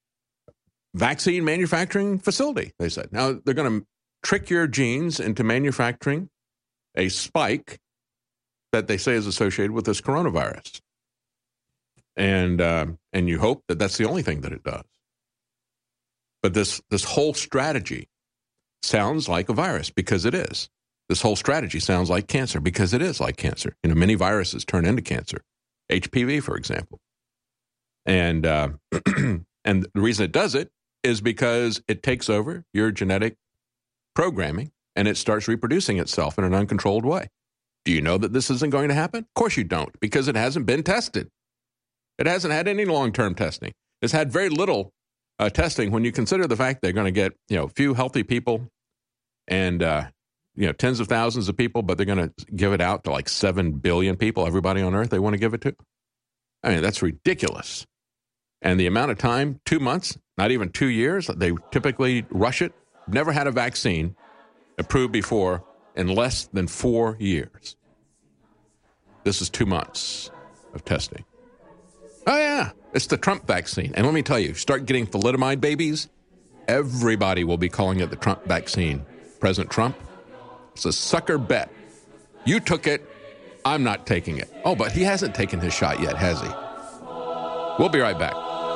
vaccine manufacturing facility, they said. Now, they're going to trick your genes into manufacturing a spike that they say is associated with this coronavirus. And you hope that that's the only thing that it does. But this whole strategy sounds like a virus, because it is. This whole strategy sounds like cancer, because it is like cancer. You know, many viruses turn into cancer. HPV, for example. And and the reason it does it is because it takes over your genetic programming and it starts reproducing itself in an uncontrolled way. Do you know that this isn't going to happen? Of course you don't, because it hasn't been tested. It hasn't had any long-term testing. It's had very little testing when you consider the fact they're going to get, a few healthy people and, tens of thousands of people, but they're going to give it out to like 7 billion people, everybody on earth they want to give it to. I mean, that's ridiculous. And the amount of time, 2 months, not even 2 years, they typically rush it. Never had a vaccine approved before in less than 4 years. This is 2 months of testing. Oh, yeah, it's the Trump vaccine. And let me tell you, start getting thalidomide babies, everybody will be calling it the Trump vaccine. President Trump, it's a sucker bet. You took it, I'm not taking it. Oh, but he hasn't taken his shot yet, has he? We'll be right back.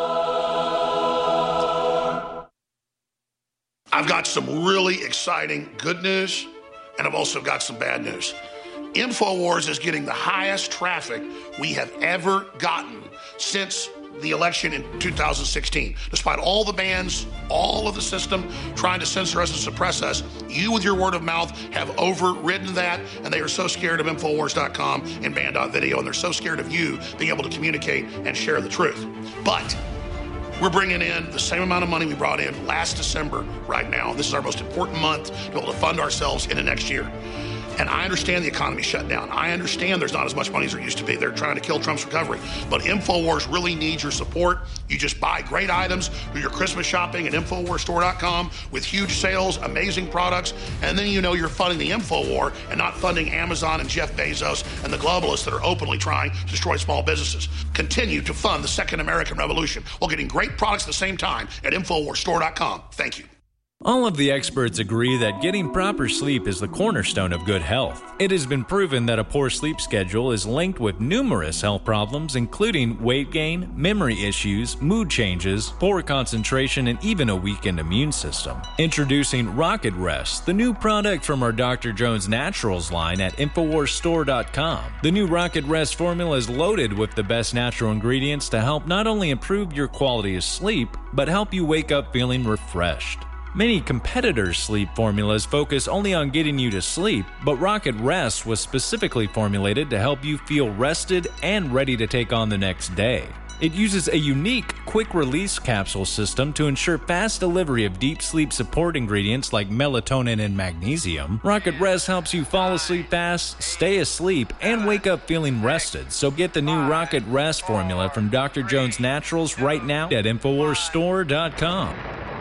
I've got some really exciting good news, and I've also got some bad news. InfoWars is getting the highest traffic we have ever gotten since the election in 2016. Despite all the bans, all of the system trying to censor us and suppress us, you with your word of mouth have overridden that, and they are so scared of Infowars.com and Band.video, and they're so scared of you being able to communicate and share the truth. But we're bringing in the same amount of money we brought in last December right now. This is our most important month to be able to fund ourselves into next year. And I understand the economy shut down. I understand there's not as much money as there used to be. They're trying to kill Trump's recovery. But InfoWars really needs your support. You just buy great items, do your Christmas shopping at InfoWarsStore.com with huge sales, amazing products, and then you know you're funding the InfoWar and not funding Amazon and Jeff Bezos and the globalists that are openly trying to destroy small businesses. Continue to fund the Second American Revolution while getting great products at the same time at InfoWarsStore.com. Thank you. All of the experts agree that getting proper sleep is the cornerstone of good health. It has been proven that a poor sleep schedule is linked with numerous health problems, including weight gain, memory issues, mood changes, poor concentration, and even a weakened immune system. Introducing Rocket Rest, the new product from our Dr. Jones Naturals line at InfoWarsStore.com. The new Rocket Rest formula is loaded with the best natural ingredients to help not only improve your quality of sleep, but help you wake up feeling refreshed. Many competitors' sleep formulas focus only on getting you to sleep, but Rocket Rest was specifically formulated to help you feel rested and ready to take on the next day. It uses a unique quick-release capsule system to ensure fast delivery of deep sleep support ingredients like melatonin and magnesium. Rocket Rest helps you fall asleep fast, stay asleep, and wake up feeling rested. So get the new Rocket Rest formula from Dr. Jones Naturals right now at InfoWarsStore.com.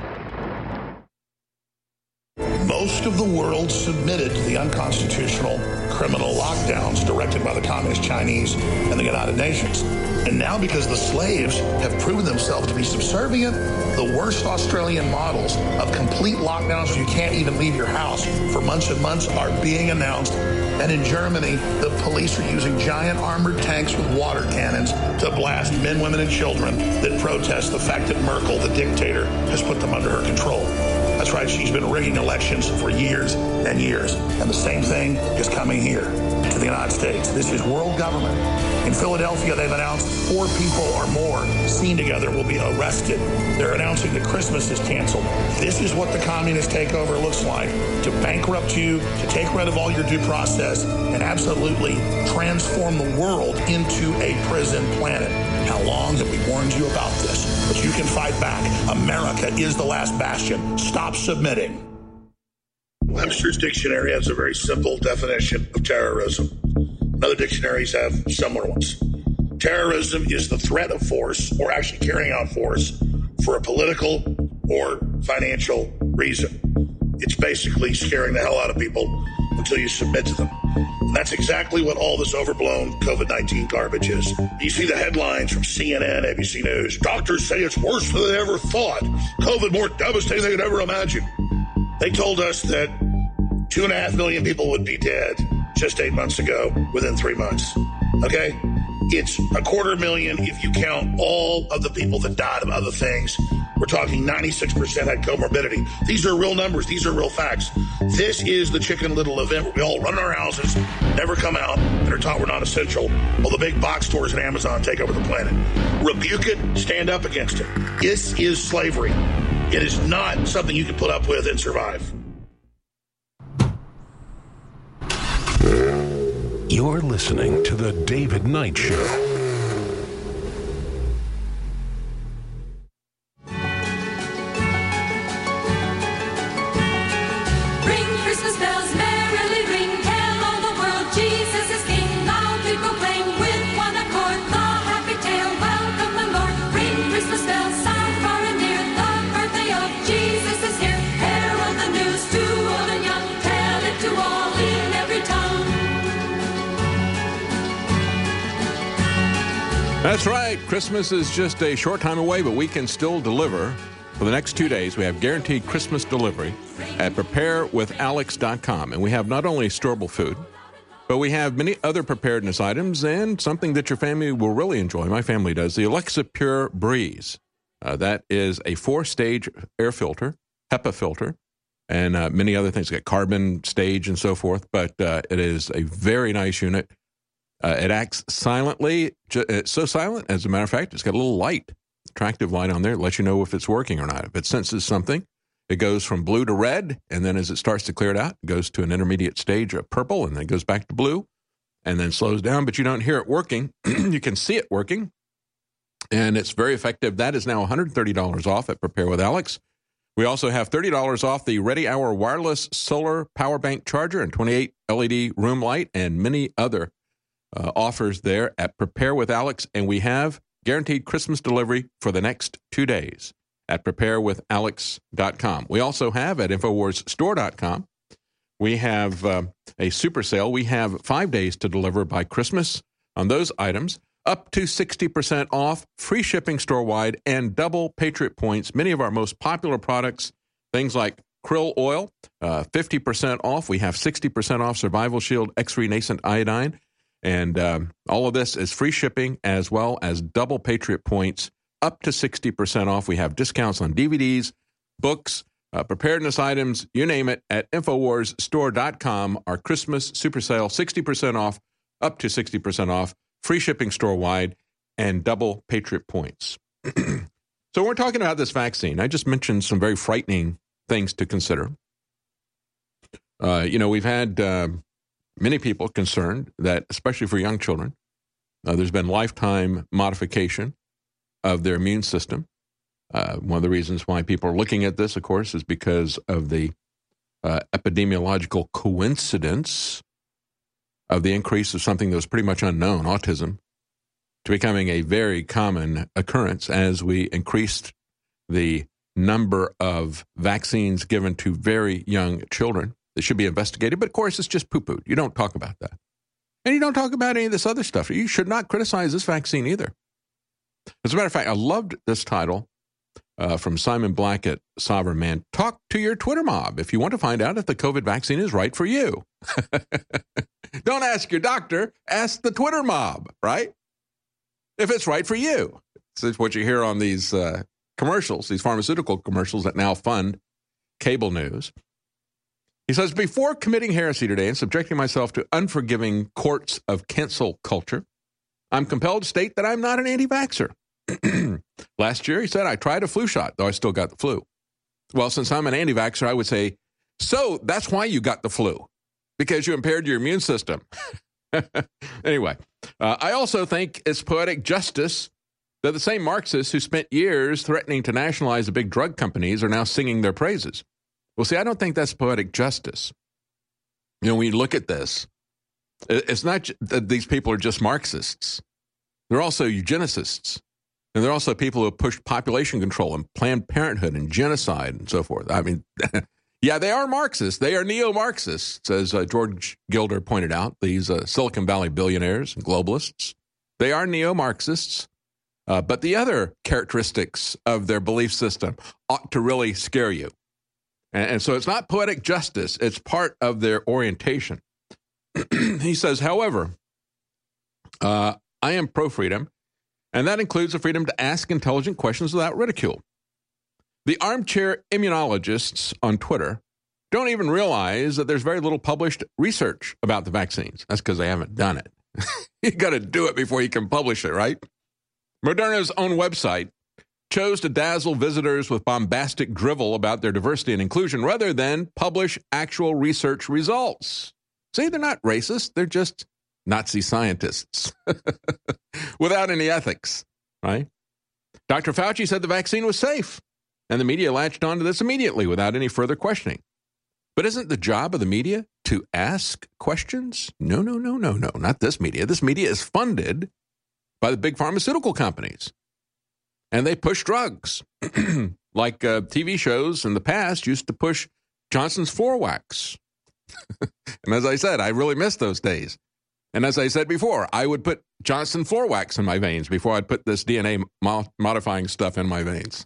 Most of the world submitted to the unconstitutional criminal lockdowns directed by the Communist Chinese and the United Nations. And now, because the slaves have proven themselves to be subservient, the worst Australian models of complete lockdowns where you can't even leave your house for months and months are being announced. And in Germany, the police are using giant armored tanks with water cannons to blast men, women, and children that protest the fact that Merkel, the dictator, has put them under her control. That's right, she's been rigging elections for years and years. And the same thing is coming here to the United States. This is world government. In Philadelphia, they've announced 4 people or more seen together will be arrested. They're announcing that Christmas is canceled. This is what the communist takeover looks like, to bankrupt you, to take rid of all your due process, and absolutely transform the world into a prison planet. How long have we warned you about this? But you can fight back. America is the last bastion. Stop submitting. Webster's dictionary has a very simple definition of terrorism. Other dictionaries have similar ones. Terrorism is the threat of force, or actually carrying out force, for a political or financial reason. It's basically scaring the hell out of people until you submit to them. And that's exactly what all this overblown COVID-19 garbage is. You see the headlines from CNN, ABC News. Doctors say it's worse than they ever thought. COVID more devastating than they could ever imagine. They told us that 2.5 million people would be dead just 8 months ago within 3 months. Okay? It's 250,000 if you count all of the people that died of other things. We're talking 96% had comorbidity. These are real numbers. These are real facts. This is the Chicken Little event where we all run in our houses, never come out, and are taught we're not essential, while the big box stores and Amazon take over the planet. Rebuke it. Stand up against it. This is slavery. It is not something you can put up with and survive. You're listening to The David Knight Show. Ring Christmas bells merrily ring, tell all the world Jesus is King. Loudly proclaim with one accord the happy tale, welcome the Lord. Ring Christmas bells, sound far and near, the birthday of Jesus is here. Herald the news to old and young, tell it to all in every tongue. That's right. Christmas is just a short time away, but we can still deliver. For the next 2 days, we have guaranteed Christmas delivery at preparewithalex.com. And we have not only storable food, but we have many other preparedness items and something that your family will really enjoy. My family does, the Alexa Pure Breeze. That is a 4-stage air filter, HEPA filter, and many other things. It's got carbon stage and so forth, but it is a very nice unit. It acts silently. It's so silent, as a matter of fact, it's got a little light, attractive light on there. It lets you know if it's working or not. If it senses something, it goes from blue to red, and then as it starts to clear it out, it goes to an intermediate stage of purple, and then it goes back to blue, and then slows down, but you don't hear it working. You can see it working, and it's very effective. That is now $130 off at Prepare with Alex. We also have $30 off the Ready Hour wireless solar power bank charger and 28 LED room light and many other offers there at Prepare with Alex, and we have guaranteed Christmas delivery for the next 2 days at preparewithalex.com. We also have at InfoWarsStore.com, we have a super sale. We have 5 days to deliver by Christmas on those items, up to 60% off, free shipping store-wide, and double Patriot points. Many of our most popular products, things like krill oil, 50% off. We have 60% off Survival Shield X-Ray Nascent Iodine. And all of this is free shipping as well as double Patriot points, up to 60% off. We have discounts on DVDs, books, preparedness items, you name it, at InfoWarsStore.com. Our Christmas super sale, 60% off, up to 60% off, free shipping store-wide, and double Patriot points. So we're talking about this vaccine. I just mentioned some very frightening things to consider. We've had many people concerned that, especially for young children, there's been lifetime modification of their immune system. One of the reasons why people are looking at this, of course, is because of the epidemiological coincidence of the increase of something that was pretty much unknown, autism, to becoming a very common occurrence as we increased the number of vaccines given to very young children. They should be investigated, but of course it's just poo-pooed. You don't talk about that. And you don't talk about any of this other stuff. You should not criticize this vaccine either. As a matter of fact, I loved this title from Simon Black at Sovereign Man. Talk to your Twitter mob if you want to find out if the COVID vaccine is right for you. Don't ask your doctor, ask the Twitter mob, right? If it's right for you. It's what you hear on these commercials, these pharmaceutical commercials that now fund cable news. He says, before committing heresy today and subjecting myself to unforgiving courts of cancel culture, I'm compelled to state that I'm not an anti-vaxxer. Last year, he said, I tried a flu shot, though I still got the flu. Well, since I'm an anti-vaxxer, I would say, so that's why you got the flu, because you impaired your immune system. Anyway, I also think it's poetic justice that the same Marxists who spent years threatening to nationalize the big drug companies are now singing their praises. Well, see, I don't think that's poetic justice. You know, when you look at this, it's not that these people are just Marxists. They're also eugenicists. And they're also people who have pushed population control and Planned Parenthood and genocide and so forth. I mean, yeah, they are Marxists. They are neo-Marxists, as George Gilder pointed out, these Silicon Valley billionaires and globalists. They are neo-Marxists. But the other characteristics of their belief system ought to really scare you. And so it's not poetic justice. It's part of their orientation. He says, however, I am pro-freedom, and that includes the freedom to ask intelligent questions without ridicule. The armchair immunologists on Twitter don't even realize that there's very little published research about the vaccines. That's because they haven't done it. You got to do it before you can publish it, right? Moderna's own website chose to dazzle visitors with bombastic drivel about their diversity and inclusion rather than publish actual research results. See, they're not racist. They're just Nazi scientists without any ethics, right? Dr. Fauci said the vaccine was safe, and the media latched onto this immediately without any further questioning. But isn't the job of the media to ask questions? No, not this media. This media is funded by the big pharmaceutical companies, and they push drugs like TV shows in the past used to push Johnson's Floor Wax. And as I said, I really miss those days. And as I said before, I would put Johnson Floor Wax in my veins before I'd put this DNA modifying stuff in my veins.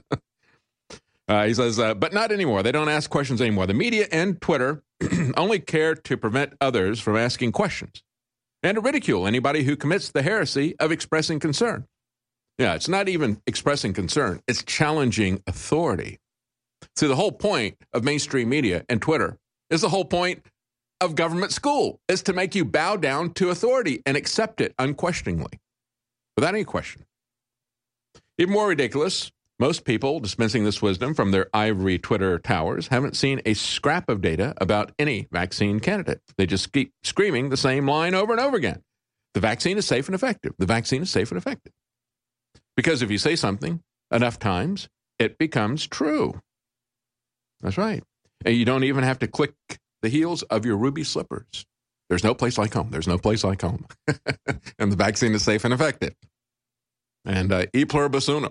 He says, but not anymore. They don't ask questions anymore. The media and Twitter only care to prevent others from asking questions and to ridicule anybody who commits the heresy of expressing concern. Yeah, it's not even expressing concern. It's challenging authority. See, the whole point of mainstream media and Twitter is the whole point of government school, is to make you bow down to authority and accept it unquestioningly, without any question. Even more ridiculous, most people dispensing this wisdom from their ivory Twitter towers haven't seen a scrap of data about any vaccine candidate. They just keep screaming the same line over and over again. The vaccine is safe and effective. The vaccine is safe and effective. Because if you say something enough times, it becomes true. That's right. And you don't even have to click the heels of your ruby slippers. There's no place like home. There's no place like home. And the vaccine is safe and effective. And e pluribus unum.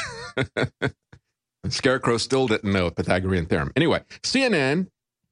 Scarecrow still didn't know Pythagorean theorem. Anyway, CNN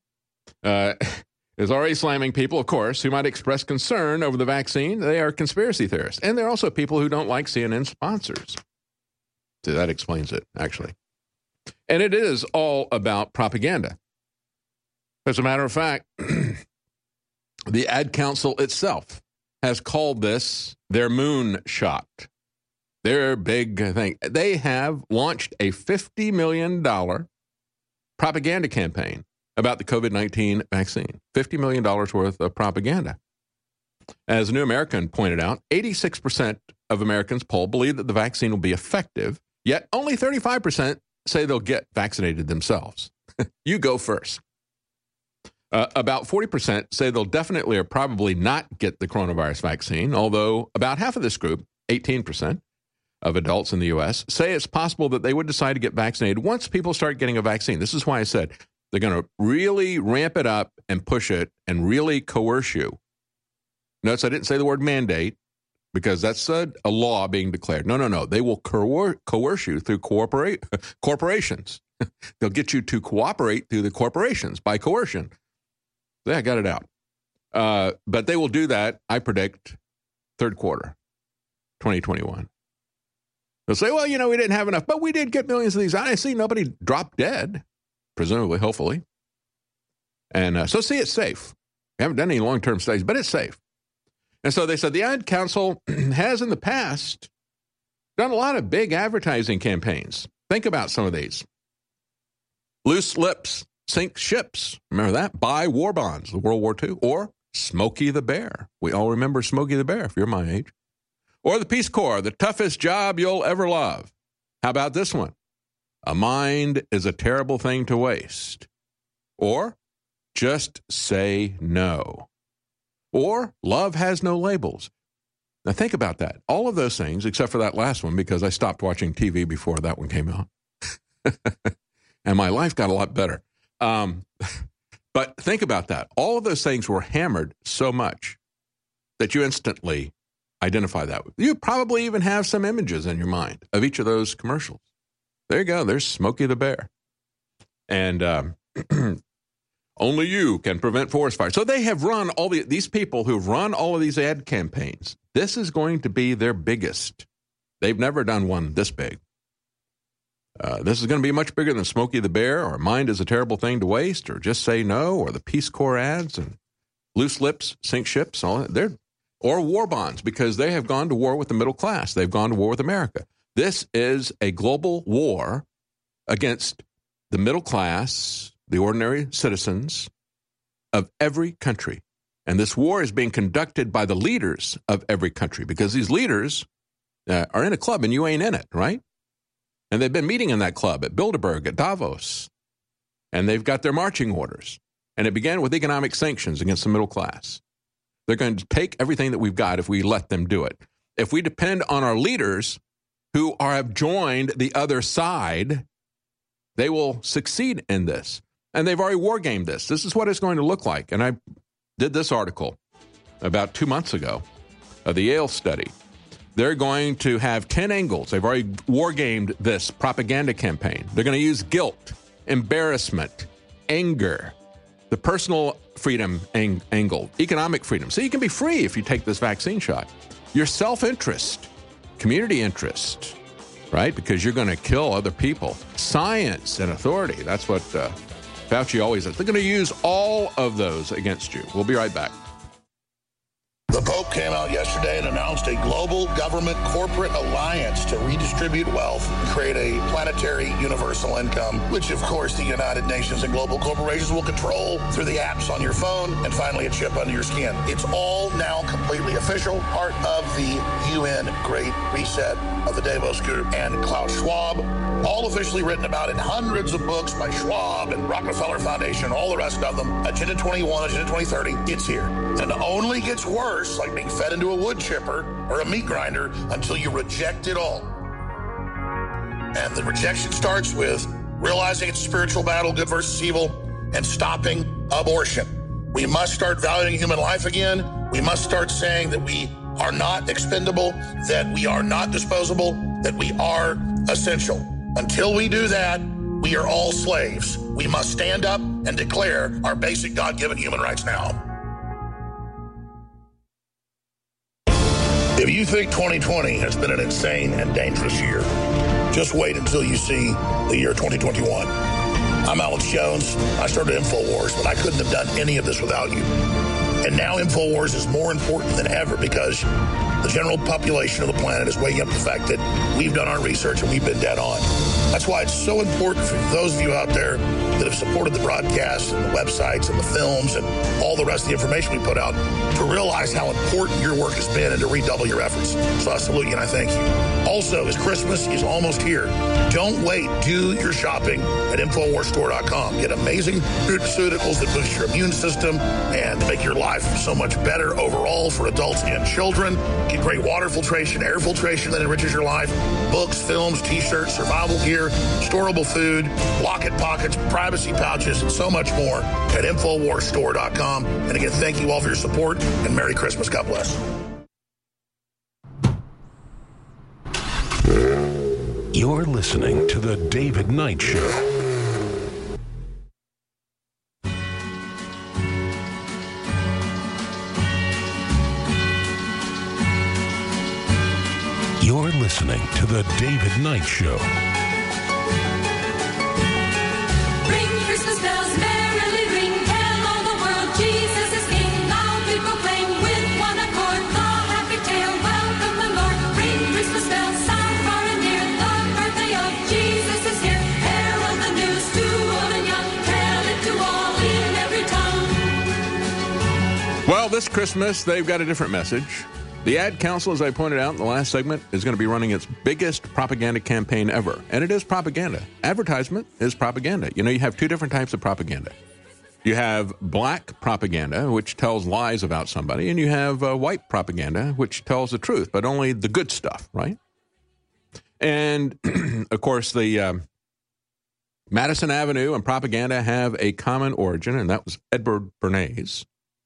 is already slamming people, of course, who might express concern over the vaccine. They are conspiracy theorists. And they're also people who don't like CNN sponsors. So that explains it, actually. And it is all about propaganda. As a matter of fact, the Ad Council itself has called this their moon shot, their big thing. They have launched a $50 million propaganda campaign about the COVID-19 vaccine. $50 million worth of propaganda. As New American pointed out, 86% of Americans polled believe that the vaccine will be effective, yet only 35% say they'll get vaccinated themselves. You go first. About 40% say they'll definitely or probably not get the coronavirus vaccine, although about half of this group, 18%, of adults in the U.S. say it's possible that they would decide to get vaccinated once people start getting a vaccine. This is why I said they're going to really ramp it up and push it and really coerce you. Notice I didn't say the word mandate because that's a law being declared. No. They will coerce you through corporations. They'll get you to cooperate through the corporations by coercion. Yeah, I got it out. But they will do that, I predict, third quarter, 2021. They'll say, well, we didn't have enough, but we did get millions of these. I see nobody dropped dead, presumably, hopefully. And so see, it's safe. We haven't done any long-term studies, but it's safe. And so they said the Ad Council has in the past done a lot of big advertising campaigns. Think about some of these. Loose lips sink ships. Remember that? Buy war bonds, the World War II. Or Smokey the Bear. We all remember Smokey the Bear if you're my age. Or the Peace Corps, the toughest job you'll ever love. How about this one? A mind is a terrible thing to waste. Or just say no. Or love has no labels. Now think about that. All of those things, except for that last one, because I stopped watching TV before that one came out. And my life got a lot better. But think about that. All of those things were hammered so much that you instantly identify that. You probably even have some images in your mind of each of those commercials. There you go. There's Smokey the Bear. And only you can prevent forest fires. So they have run these people who've run all of these ad campaigns. This is going to be their biggest. They've never done one this big. This is going to be much bigger than Smokey the Bear or Mind is a Terrible Thing to Waste or Just Say No or the Peace Corps ads and Loose Lips Sink Ships. All that. Or war bonds, because they have gone to war with the middle class. They've gone to war with America. This is a global war against the middle class, the ordinary citizens of every country. And this war is being conducted by the leaders of every country because these leaders are in a club and you ain't in it, right? And they've been meeting in that club at Bilderberg, at Davos. And they've got their marching orders. And it began with economic sanctions against the middle class. They're going to take everything that we've got if we let them do it. If we depend on our leaders who have joined the other side, they will succeed in this. And they've already wargamed this. This is what it's going to look like. And I did this article about 2 months ago of the Yale study. They're going to have 10 angles. They've already wargamed this propaganda campaign. They're going to use guilt, embarrassment, anger, the personal freedom angle, economic freedom. So you can be free if you take this vaccine shot. Your self-interest, community interest, right? Because you're going to kill other people. Science and authority. That's what Fauci always says. They're going to use all of those against you. We'll be right back. The Pope came out yesterday and announced a global government corporate alliance to redistribute wealth and create a planetary universal income, which, of course, the United Nations and global corporations will control through the apps on your phone and finally a chip under your skin. It's all now completely official, part of the UN Great Reset of the Davos Group and Klaus Schwab, all officially written about in hundreds of books by Schwab and Rockefeller Foundation and all the rest of them. Agenda 21, Agenda 2030, it's here. And it only gets worse, like being fed into a wood chipper or a meat grinder, until you reject it all. And the rejection starts with realizing it's a spiritual battle, good versus evil, and stopping abortion. We must start valuing human life again. We must start saying that we are not expendable, that we are not disposable, that we are essential. Until we do that, we are all slaves. We must stand up and declare our basic God-given human rights now. If you think 2020 has been an insane and dangerous year, just wait until you see the year 2021. I'm Alex Jones. I started InfoWars, but I couldn't have done any of this without you. And now InfoWars is more important than ever because the general population of the planet is waking up to the fact that we've done our research and we've been dead on. That's why it's so important for those of you out there that have supported the broadcasts and the websites and the films and all the rest of the information we put out to realize how important your work has been and to redouble your efforts. So I salute you and I thank you. Also, as Christmas is almost here, don't wait. Do your shopping at InfoWarsStore.com. Get amazing nutraceuticals that boost your immune system and make your life so much better overall for adults and children. Get great water filtration, air filtration that enriches your life, books, films, t-shirts, survival gear, storable food, locket pockets, privacy pouches, and so much more at InfoWarsStore.com. And again, thank you all for your support and Merry Christmas. God bless. You're listening to The David Knight Show. You're listening to The David Knight Show. Ring Christmas bells, merrily ring, tell all the world Jesus is King. Loudly proclaim with one accord the happy tale, welcome the Lord. Ring Christmas bells, sound far and near, the birthday of Jesus is here. Herald the news to old and young, tell it to all in every tongue. Well, this Christmas, they've got a different message. The Ad Council, as I pointed out in the last segment, is going to be running its biggest propaganda campaign ever. And it is propaganda. Advertisement is propaganda. You know, you have two different types of propaganda. You have black propaganda, which tells lies about somebody, and you have white propaganda, which tells the truth, but only the good stuff, right? And, of course, the Madison Avenue and propaganda have a common origin, and that was Edward Bernays.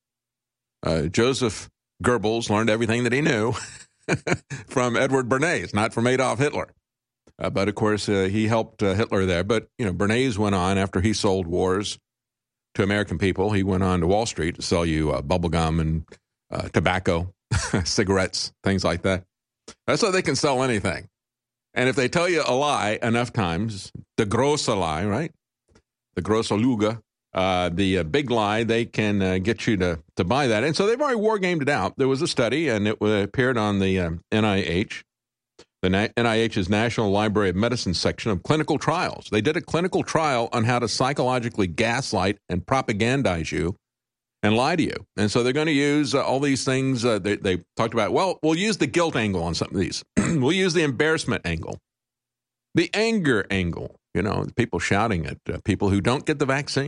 Joseph Goebbels learned everything that he knew from Edward Bernays, not from Adolf Hitler. But, of course, he helped Hitler there. But, you know, Bernays went on, after he sold wars to American people, he went on to Wall Street to sell you bubble gum and tobacco, cigarettes, things like that. That's how they can sell anything. And if they tell you a lie enough times, the grosse lie, right? The grosse Lüge, the big lie, they can get you to buy that. And so they've already war-gamed it out. There was a study, and it appeared on the NIH, the NIH's National Library of Medicine section of clinical trials. They did a clinical trial on how to psychologically gaslight and propagandize you and lie to you. And so they're going to use all these things. They talked about, well, we'll use the guilt angle on some of these. We'll use the embarrassment angle, the anger angle, you know, people shouting at people who don't get the vaccine.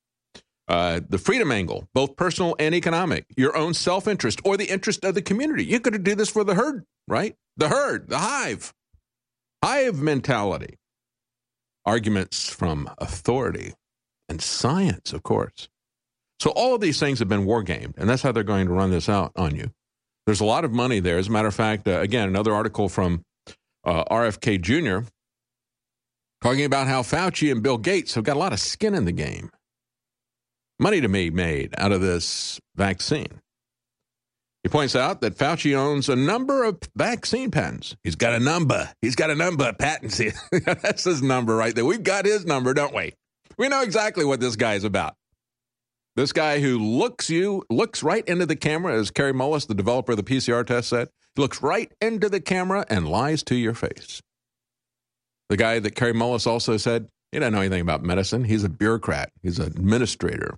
The freedom angle, both personal and economic, your own self-interest or the interest of the community. You could do this for the herd, right? The herd, the hive mentality. Arguments from authority and science, of course. So all of these things have been war-gamed, and that's how they're going to run this out on you. There's a lot of money there. As a matter of fact, again, another article from RFK Jr. talking about how Fauci and Bill Gates have got a lot of skin in the game. Money to be made out of this vaccine. He points out that Fauci owns a number of vaccine patents. He's got a number of patents here. That's his number right there. We've got his number, don't we? We know exactly what this guy is about. This guy who looks right into the camera, as Kerry Mullis, the developer of the PCR test, said, he looks right into the camera and lies to your face. The guy that Kerry Mullis also said, he doesn't know anything about medicine. He's a bureaucrat. He's an administrator.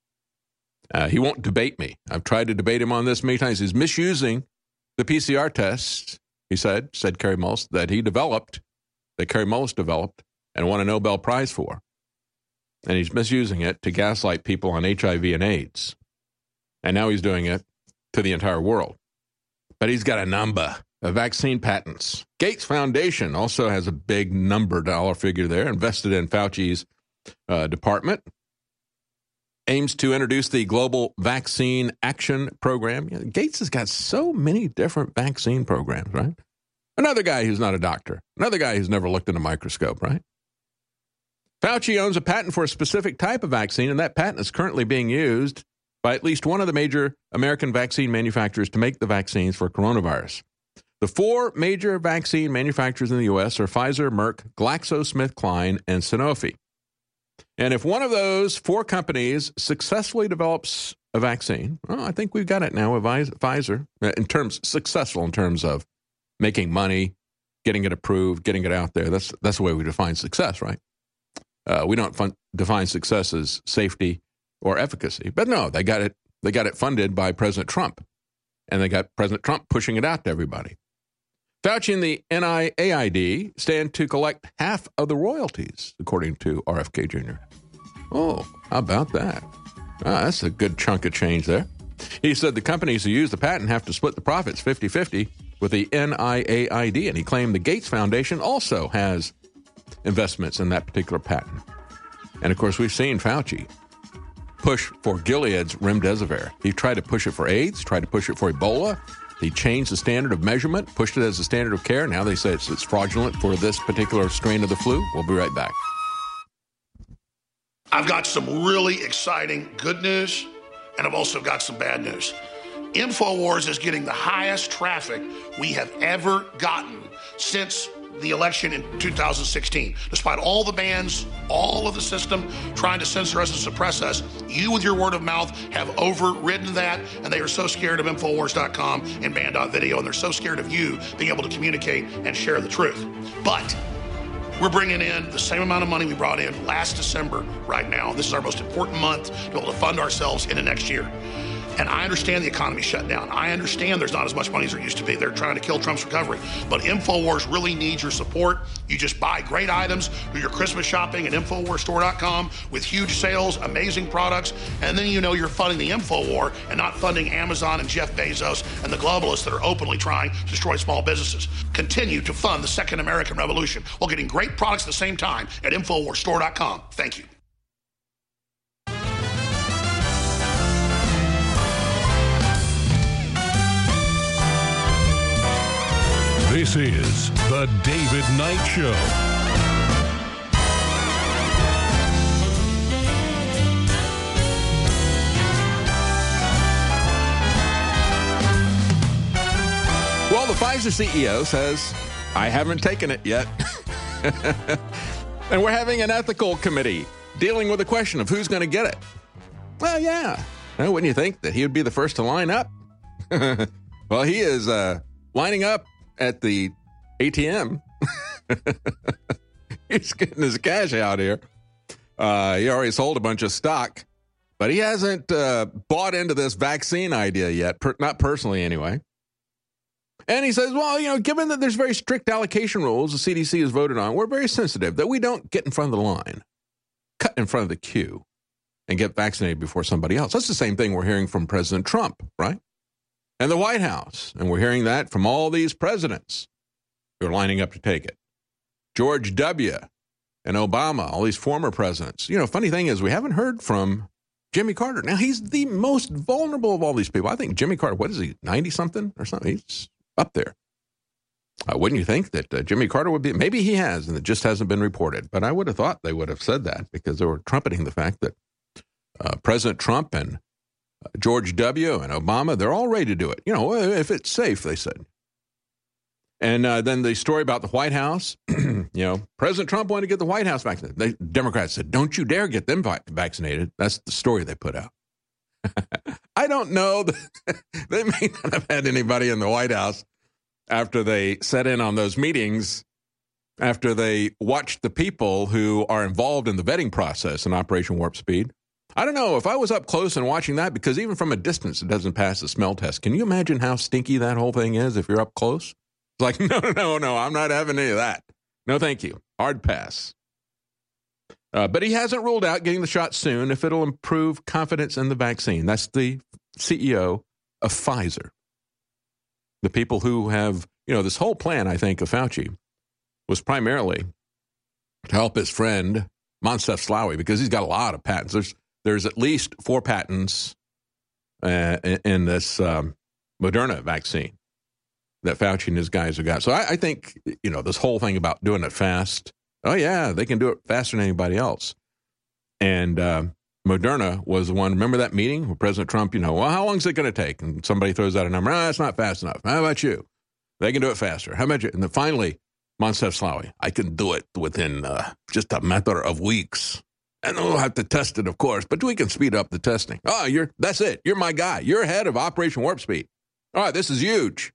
He won't debate me. I've tried to debate him on this many times. He's misusing the PCR test, he said Kerry Mullis, that Kerry Mullis developed and won a Nobel Prize for. And he's misusing it to gaslight people on HIV and AIDS. And now he's doing it to the entire world. But he's got a number of vaccine patents. Gates Foundation also has a big dollar figure there, invested in Fauci's department. Aims to introduce the Global Vaccine Action Program. Gates has got so many different vaccine programs, right? Another guy who's not a doctor. Another guy who's never looked in a microscope, right? Fauci owns a patent for a specific type of vaccine, and that patent is currently being used by at least one of the major American vaccine manufacturers to make the vaccines for coronavirus. The four major vaccine manufacturers in the U.S. are Pfizer, Merck, GlaxoSmithKline, and Sanofi. And if one of those four companies successfully develops a vaccine, well, I think we've got it now with Pfizer, successful in terms of making money, getting it approved, getting it out there. That's the way we define success, right? We don't define success as safety or efficacy. But no, they got it funded by President Trump. And they got President Trump pushing it out to everybody. Fauci and the NIAID stand to collect half of the royalties, according to RFK Jr. Oh, how about that? That's a good chunk of change there. He said the companies who use the patent have to split the profits 50-50 with the NIAID, and he claimed the Gates Foundation also has investments in that particular patent. And, of course, we've seen Fauci push for Gilead's remdesivir. He tried to push it for AIDS, tried to push it for Ebola. He changed the standard of measurement, pushed it as a standard of care. Now they say it's fraudulent for this particular strain of the flu. We'll be right back. I've got some really exciting good news, and I've also got some bad news. InfoWars is getting the highest traffic we have ever gotten since the election in 2016. Despite all the bans, all of the system trying to censor us and suppress us, you with your word of mouth have overridden that, and they are so scared of Infowars.com and Band.video, and they're so scared of you being able to communicate and share the truth. But we're bringing in the same amount of money we brought in last December right now. This is our most important month to be able to fund ourselves into next year. And I understand the economy shut down. I understand there's not as much money as there used to be. They're trying to kill Trump's recovery. But InfoWars really needs your support. You just buy great items, do your Christmas shopping at InfoWarsStore.com with huge sales, amazing products, and then you know you're funding the InfoWar and not funding Amazon and Jeff Bezos and the globalists that are openly trying to destroy small businesses. Continue to fund the Second American Revolution while getting great products at the same time at InfoWarsStore.com. Thank you. This is The David Knight Show. Well, the Pfizer CEO says, I haven't taken it yet. And we're having an ethical committee dealing with the question of who's going to get it. Well, yeah. Well, wouldn't you think that he would be the first to line up? Well, he is lining up at the ATM. He's getting his cash out here. He already sold a bunch of stock, but he hasn't bought into this vaccine idea yet, not personally anyway. And he says, well, you know, given that there's very strict allocation rules the CDC has voted on, we're very sensitive that we don't get in front of the line, cut in front of the queue, and get vaccinated before somebody else. That's the same thing we're hearing from President Trump, right? And the White House. And we're hearing that from all these presidents who are lining up to take it. George W. and Obama, all these former presidents. You know, funny thing is we haven't heard from Jimmy Carter. Now, he's the most vulnerable of all these people. I think Jimmy Carter, what is he, 90-something or something? He's up there. Wouldn't you think that Jimmy Carter would be? Maybe he has, and it just hasn't been reported. But I would have thought they would have said that because they were trumpeting the fact that President Trump and George W. and Obama, they're all ready to do it. You know, if it's safe, they said. And then the story about the White House, you know, President Trump wanted to get the White House vaccinated. The Democrats said, don't you dare get them vaccinated. That's the story they put out. I don't know. They may not have had anybody in the White House after they sat in on those meetings, after they watched the people who are involved in the vetting process in Operation Warp Speed. I don't know if I was up close and watching that, because even from a distance, it doesn't pass the smell test. Can you imagine how stinky that whole thing is if you're up close? It's like, no, I'm not having any of that. No, thank you. Hard pass. But he hasn't ruled out getting the shot soon if it'll improve confidence in the vaccine. That's the CEO of Pfizer. The people who have, you know, this whole plan, I think, of Fauci was primarily to help his friend Moncef Slaoui, because he's got a lot of patents. There's at least 4 patents in this Moderna vaccine that Fauci and his guys have got. So I think, you know, this whole thing about doing it fast, oh, yeah, they can do it faster than anybody else. And Moderna was the one, remember that meeting with President Trump, you know, well, how long is it going to take? And somebody throws out a number, it's not fast enough. How about you? They can do it faster. How about you? And then finally, Moncef Slaoui, I can do it within just a matter of weeks. And we'll have to test it, of course, but we can speed up the testing. Oh, that's it. You're my guy. You're head of Operation Warp Speed. All right, this is huge.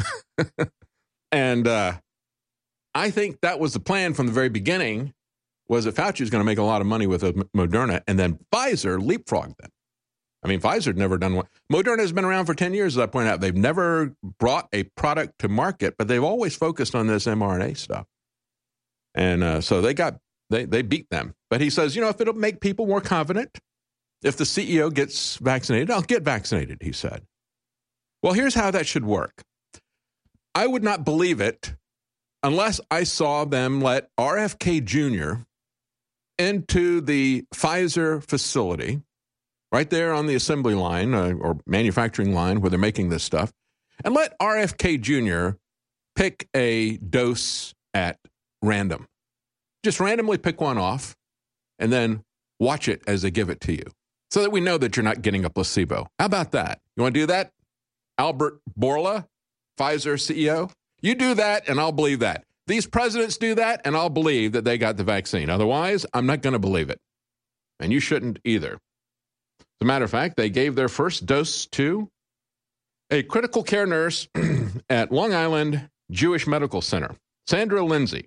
And I think that was the plan from the very beginning, was that Fauci was going to make a lot of money with Moderna, and then Pfizer leapfrogged them. I mean, Pfizer had never done one. Moderna has been around for 10 years, as I point out. They've never brought a product to market, but they've always focused on this mRNA stuff. And so they beat them. But he says, if it'll make people more confident, if the CEO gets vaccinated, I'll get vaccinated, he said. Well, here's how that should work. I would not believe it unless I saw them let RFK Jr. into the Pfizer facility, right there on the assembly line or manufacturing line where they're making this stuff, and let RFK Jr. pick a dose at random. Just randomly pick one off and then watch it as they give it to you so that we know that you're not getting a placebo. How about that? You want to do that? Albert Bourla, Pfizer CEO? You do that and I'll believe that. These presidents do that and I'll believe that they got the vaccine. Otherwise, I'm not going to believe it. And you shouldn't either. As a matter of fact, they gave their first dose to a critical care nurse at Long Island Jewish Medical Center, Sandra Lindsay.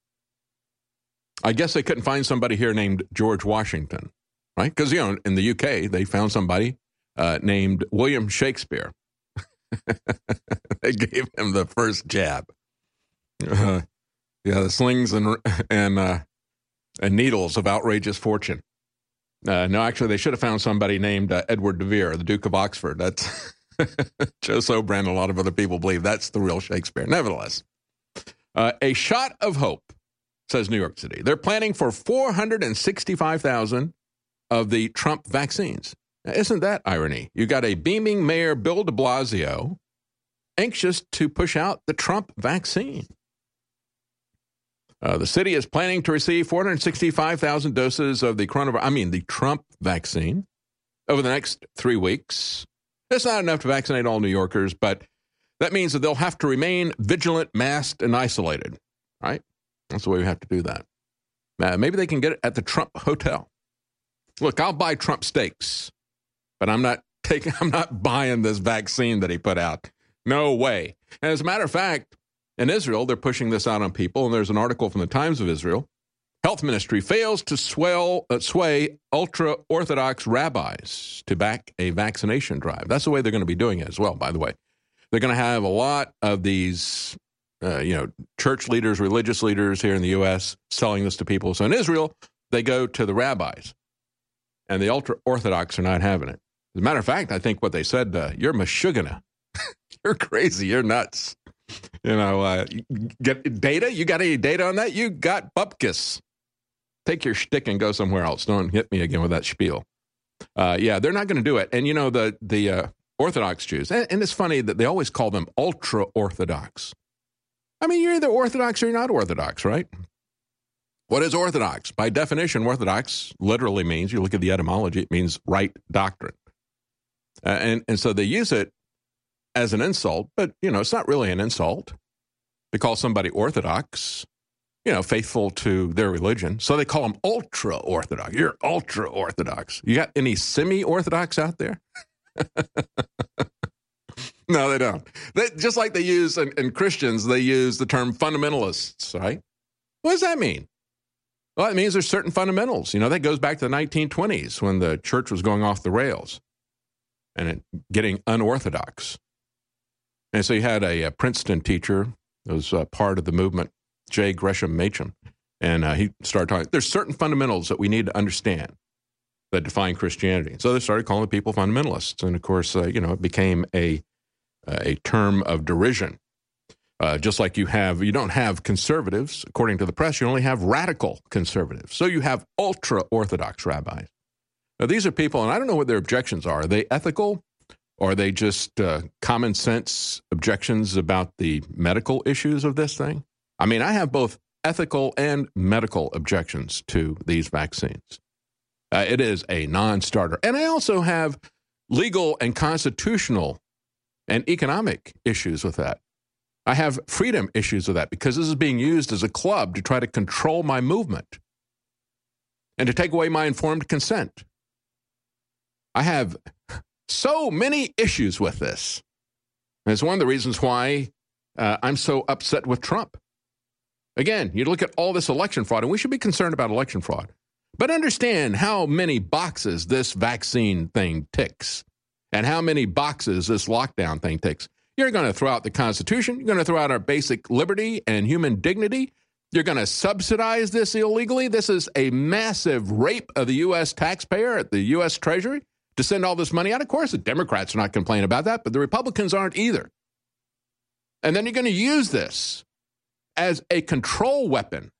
I guess they couldn't find somebody here named George Washington, right? Because, in the UK, they found somebody named William Shakespeare. They gave him the first jab. The slings and needles of outrageous fortune. No, actually, they should have found somebody named Edward de Vere, the Duke of Oxford. That's Joe Sobran and a lot of other people believe that's the real Shakespeare. Nevertheless, a shot of hope, says New York City. They're planning for 465,000 of the Trump vaccines. Now, isn't that irony? You got a beaming Mayor Bill de Blasio anxious to push out the Trump vaccine. The city is planning to receive 465,000 doses of the Trump vaccine over the next 3 weeks. That's not enough to vaccinate all New Yorkers, but that means that they'll have to remain vigilant, masked, and isolated, right? That's the way we have to do that. Maybe they can get it at the Trump Hotel. Look, I'll buy Trump steaks, but I'm not buying this vaccine that he put out. No way. And as a matter of fact, in Israel, they're pushing this out on people, and there's an article from the Times of Israel. Health Ministry fails to sway ultra-Orthodox rabbis to back a vaccination drive. That's the way they're going to be doing it as well, by the way. They're going to have a lot of these, church leaders, religious leaders here in the U.S. selling this to people. So in Israel, they go to the rabbis, and the ultra-Orthodox are not having it. As a matter of fact, I think what they said, you're Meshuggah. You're crazy. You're nuts. Get data? You got any data on that? You got bupkis. Take your shtick and go somewhere else. Don't hit me again with that spiel. They're not going to do it. And, the Orthodox Jews, and it's funny that they always call them ultra-Orthodox. I mean, you're either Orthodox or you're not Orthodox, right? What is Orthodox? By definition, Orthodox literally means, you look at the etymology, it means right doctrine. And so they use it as an insult, but, it's not really an insult to call somebody Orthodox, faithful to their religion. So they call them ultra-Orthodox. You're ultra-Orthodox. You got any semi-Orthodox out there? No, they don't. Just like they use, in Christians, they use the term fundamentalists, right? What does that mean? Well, it means there's certain fundamentals. That goes back to the 1920s when the church was going off the rails and getting unorthodox. And so you had a Princeton teacher that was part of the movement, J. Gresham Machen, and he started talking. There's certain fundamentals that we need to understand that define Christianity. So they started calling people fundamentalists, and of course, it became a term of derision. Just like you don't have conservatives, according to the press, you only have radical conservatives. So you have ultra-Orthodox rabbis. Now, these are people, and I don't know what their objections are. Are they ethical? Or are they just common sense objections about the medical issues of this thing? I mean, I have both ethical and medical objections to these vaccines. It is a non-starter. And I also have legal and constitutional and economic issues with that. I have freedom issues with that because this is being used as a club to try to control my movement and to take away my informed consent. I have so many issues with this. And it's one of the reasons why I'm so upset with Trump. Again, you look at all this election fraud, and we should be concerned about election fraud. But understand how many boxes this vaccine thing ticks and how many boxes this lockdown thing ticks. You're going to throw out the Constitution. You're going to throw out our basic liberty and human dignity. You're going to subsidize this illegally. This is a massive rape of the U.S. taxpayer at the U.S. Treasury to send all this money out. Of course, the Democrats are not complaining about that, but the Republicans aren't either. And then you're going to use this as a control weapon.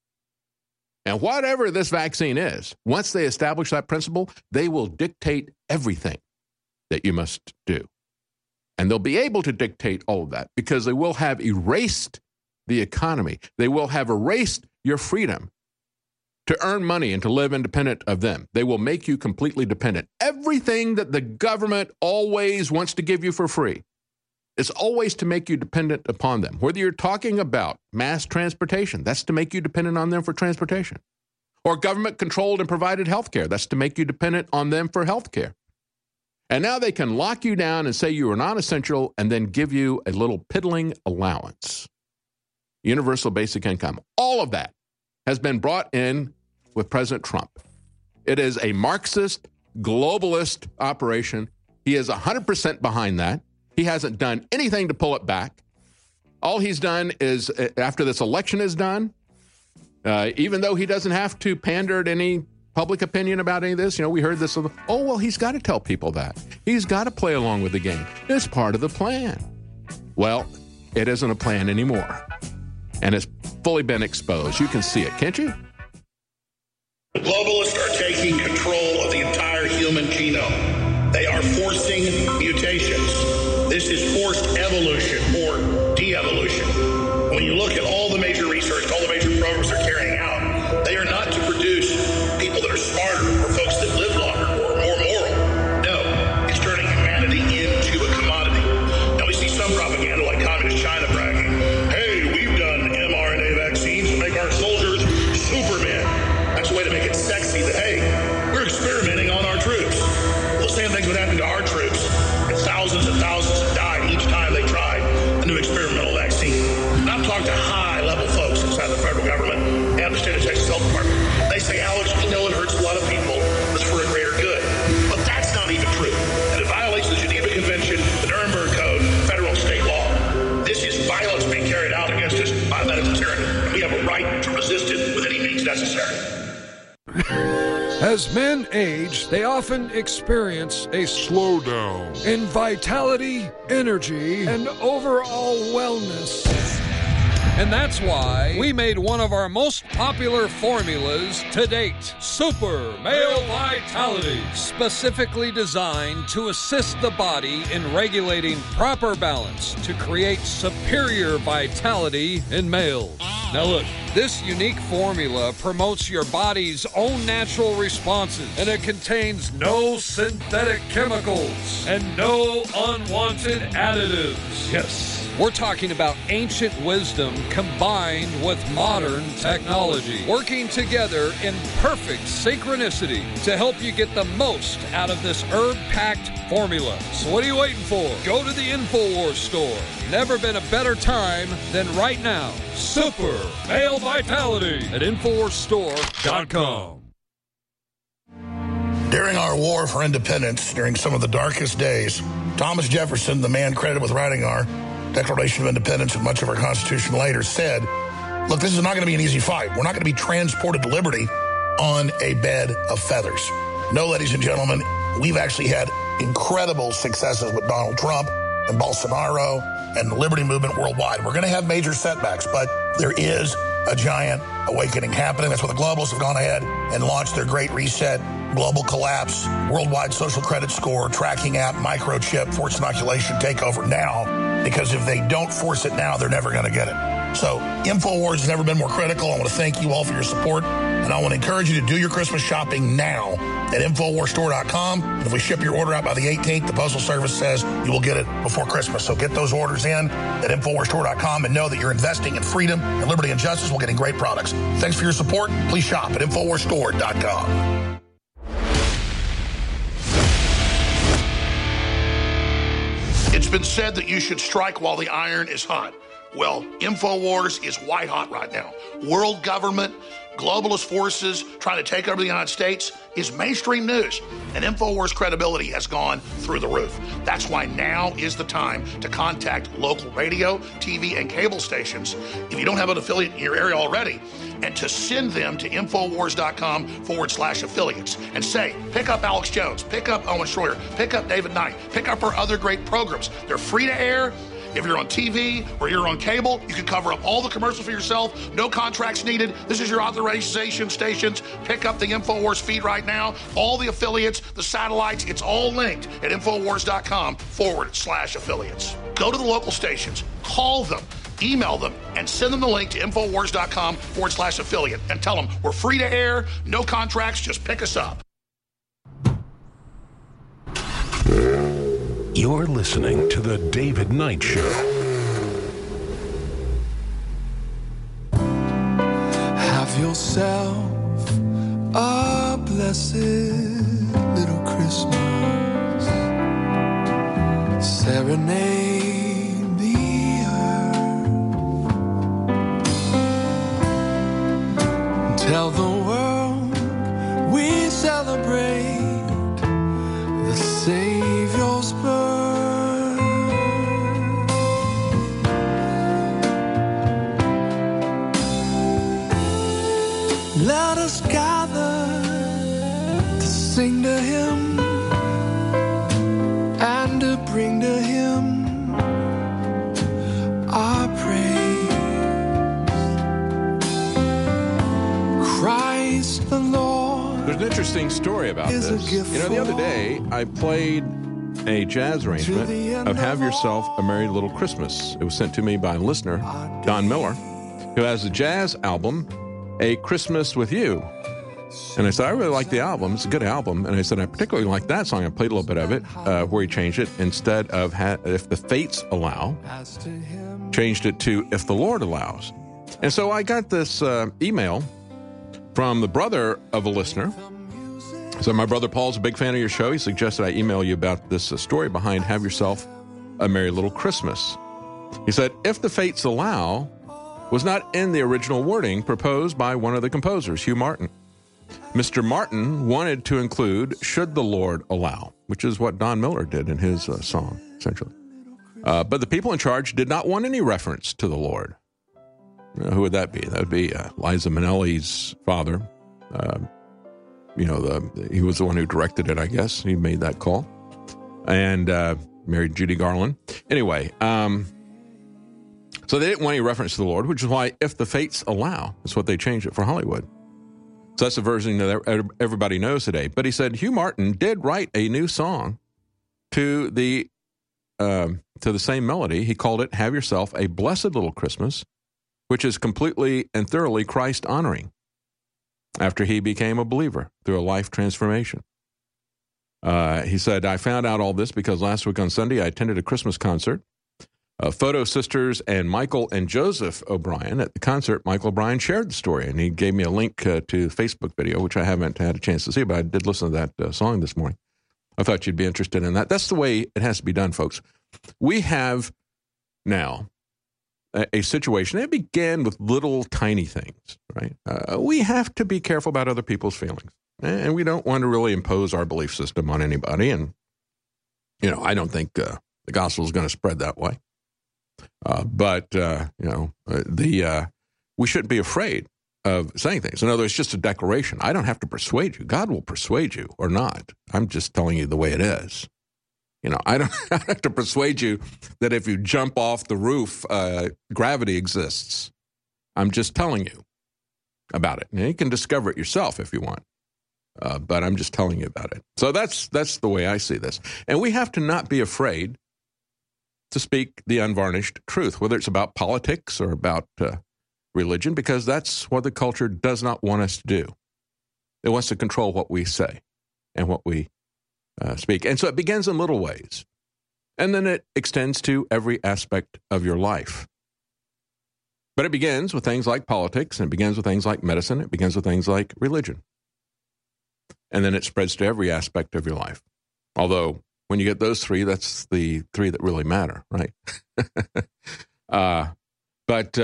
And whatever this vaccine is, once they establish that principle, they will dictate everything that you must do. And they'll be able to dictate all of that because they will have erased the economy. They will have erased your freedom to earn money and to live independent of them. They will make you completely dependent. Everything that the government always wants to give you for free is always to make you dependent upon them. Whether you're talking about mass transportation, that's to make you dependent on them for transportation. Or government-controlled and provided health care, that's to make you dependent on them for health care. And now they can lock you down and say you are non-essential and then give you a little piddling allowance. Universal basic income. All of that has been brought in with President Trump. It is a Marxist, globalist operation. He is 100% behind that. He hasn't done anything to pull it back. All he's done is, after this election is done, even though he doesn't have to pander to any public opinion about any of this, we heard this, he's got to tell people that. He's got to play along with the game. It's part of the plan. Well, it isn't a plan anymore. And it's fully been exposed. You can see it, can't you? The globalists are taking control of the entire human genome. They are forcing mutations. This is forced evolution or de-evolution. When you look at all the major research, all the major programs they're carrying out, they are not to produce people that are smarter or folks that live longer or more moral. No, it's turning humanity into a commodity. Now we see some propaganda like Communist China bragging, hey, we've done mRNA vaccines to make our soldiers Superman. That's a way to make it sexy that, hey, we're experimenting on our troops. Well, the same things would happen to our troops. And thousands have died each time they tried a new experimental vaccine. And I've talked to high-level folks inside the federal government and the state of Texas Health Department. They say, Alex, we know it hurts a lot of people, but it's for a greater good. But that's not even true. And it violates the Geneva Convention, the Nuremberg Code, federal and state law. This is violence being carried out against us by medical tyranny. And we have a right to resist it with any means necessary. As men age, they often experience a slowdown in vitality, energy, and overall wellness. And that's why we made one of our most popular formulas to date, Super Male Vitality, specifically designed to assist the body in regulating proper balance to create superior vitality in males. Now look, this unique formula promotes your body's own natural responses, and it contains no synthetic chemicals and no unwanted additives. Yes. We're talking about ancient wisdom combined with modern technology, working together in perfect synchronicity to help you get the most out of this herb-packed formula. So what are you waiting for? Go to the InfoWars store. Never been a better time than right now. Super Male Vitality at InfoWarsStore.com. During our war for independence, during some of the darkest days, Thomas Jefferson, the man credited with writing our Declaration of Independence and much of our Constitution later, said, look, this is not going to be an easy fight. We're not going to be transported to liberty on a bed of feathers. No, ladies and gentlemen, we've actually had incredible successes with Donald Trump and Bolsonaro and the liberty movement worldwide. We're going to have major setbacks, but there is a giant awakening happening. That's why the globalists have gone ahead and launched their Great Reset, global collapse, worldwide social credit score, tracking app, microchip, forced inoculation takeover now, because if they don't force it now, they're never going to get it. So InfoWars has never been more critical. I want to thank you all for your support, and I want to encourage you to do your Christmas shopping now at InfoWarsStore.com. And if we ship your order out by the 18th, the Postal Service says you will get it before Christmas. So get those orders in at InfoWarsStore.com and know that you're investing in freedom and liberty and justice while getting great products. Thanks for your support. Please shop at InfoWarsStore.com. It's been said that you should strike while the iron is hot. Well, InfoWars is white hot right now. World government, globalist forces trying to take over the United States is mainstream news, and InfoWars credibility has gone through the roof. That's why now is the time to contact local radio, TV, and cable stations if you don't have an affiliate in your area already, and to send them to Infowars.com/affiliates and say, pick up Alex Jones, pick up Owen Schroyer, pick up David Knight, pick up our other great programs. They're free to air. If you're on TV or you're on cable, you can cover up all the commercials for yourself. No contracts needed. This is your authorization stations. Pick up the InfoWars feed right now. All the affiliates, the satellites, it's all linked at Infowars.com/affiliates. Go to the local stations, call them, email them, and send them the link to Infowars.com/affiliate and tell them we're free to air, no contracts, just pick us up. You're listening to The David Knight Show. Have yourself a blessed little Christmas. Serenade the earth. Tell the world we celebrate the Savior's birth. Let us gather to sing to Him and to bring to Him our praise. Christ the Lord. There's an interesting story about this. The other day I played a jazz arrangement of Have Yourself a Merry Little Christmas. It was sent to me by a listener, Don Miller, who has a jazz album, A Christmas with You. And I said, I really like the album. It's a good album. And I said, I particularly like that song. I played a little bit of it where he changed it. Instead of If the Fates Allow, changed it to If the Lord Allows. And so I got this email from the brother of a listener. So my brother Paul's a big fan of your show. He suggested I email you about this story behind Have Yourself a Merry Little Christmas. He said, If the Fates Allow was not in the original wording proposed by one of the composers, Hugh Martin. Mr. Martin wanted to include Should the Lord Allow, which is what Don Miller did in his song, essentially. But the people in charge did not want any reference to the Lord. Who would that be? That would be Liza Minnelli's father. He was the one who directed it, I guess. He made that call. And married Judy Garland. Anyway, so they didn't want any reference to the Lord, which is why If the Fates Allow is what they changed it for Hollywood. So that's the version that everybody knows today. But he said Hugh Martin did write a new song to the same melody. He called it Have Yourself a Blessed Little Christmas, which is completely and thoroughly Christ-honoring after he became a believer through a life transformation. He said, I found out all this because last week on Sunday I attended a Christmas concert. Photo Sisters and Michael and Joseph O'Brien. At the concert, Michael O'Brien shared the story, and he gave me a link to the Facebook video, which I haven't had a chance to see, but I did listen to that song this morning. I thought you'd be interested in that. That's the way it has to be done, folks. We have now a situation. It began with little tiny things, right? We have to be careful about other people's feelings, and we don't want to really impose our belief system on anybody. And, I don't think the gospel is going to spread that way. We shouldn't be afraid of saying things. In other words, it's just a declaration. I don't have to persuade you. God will persuade you or not. I'm just telling you the way it is. I don't have to persuade you that if you jump off the roof, gravity exists. I'm just telling you about it. Now, you can discover it yourself if you want, but I'm just telling you about it. So that's the way I see this. And we have to not be afraid to speak the unvarnished truth, whether it's about politics or about religion, because that's what the culture does not want us to do. It wants to control what we say and what we speak. And so it begins in little ways, and then it extends to every aspect of your life. But it begins with things like politics, and it begins with things like medicine, it begins with things like religion. And then it spreads to every aspect of your life. Although, when you get those three, that's the three that really matter, right? But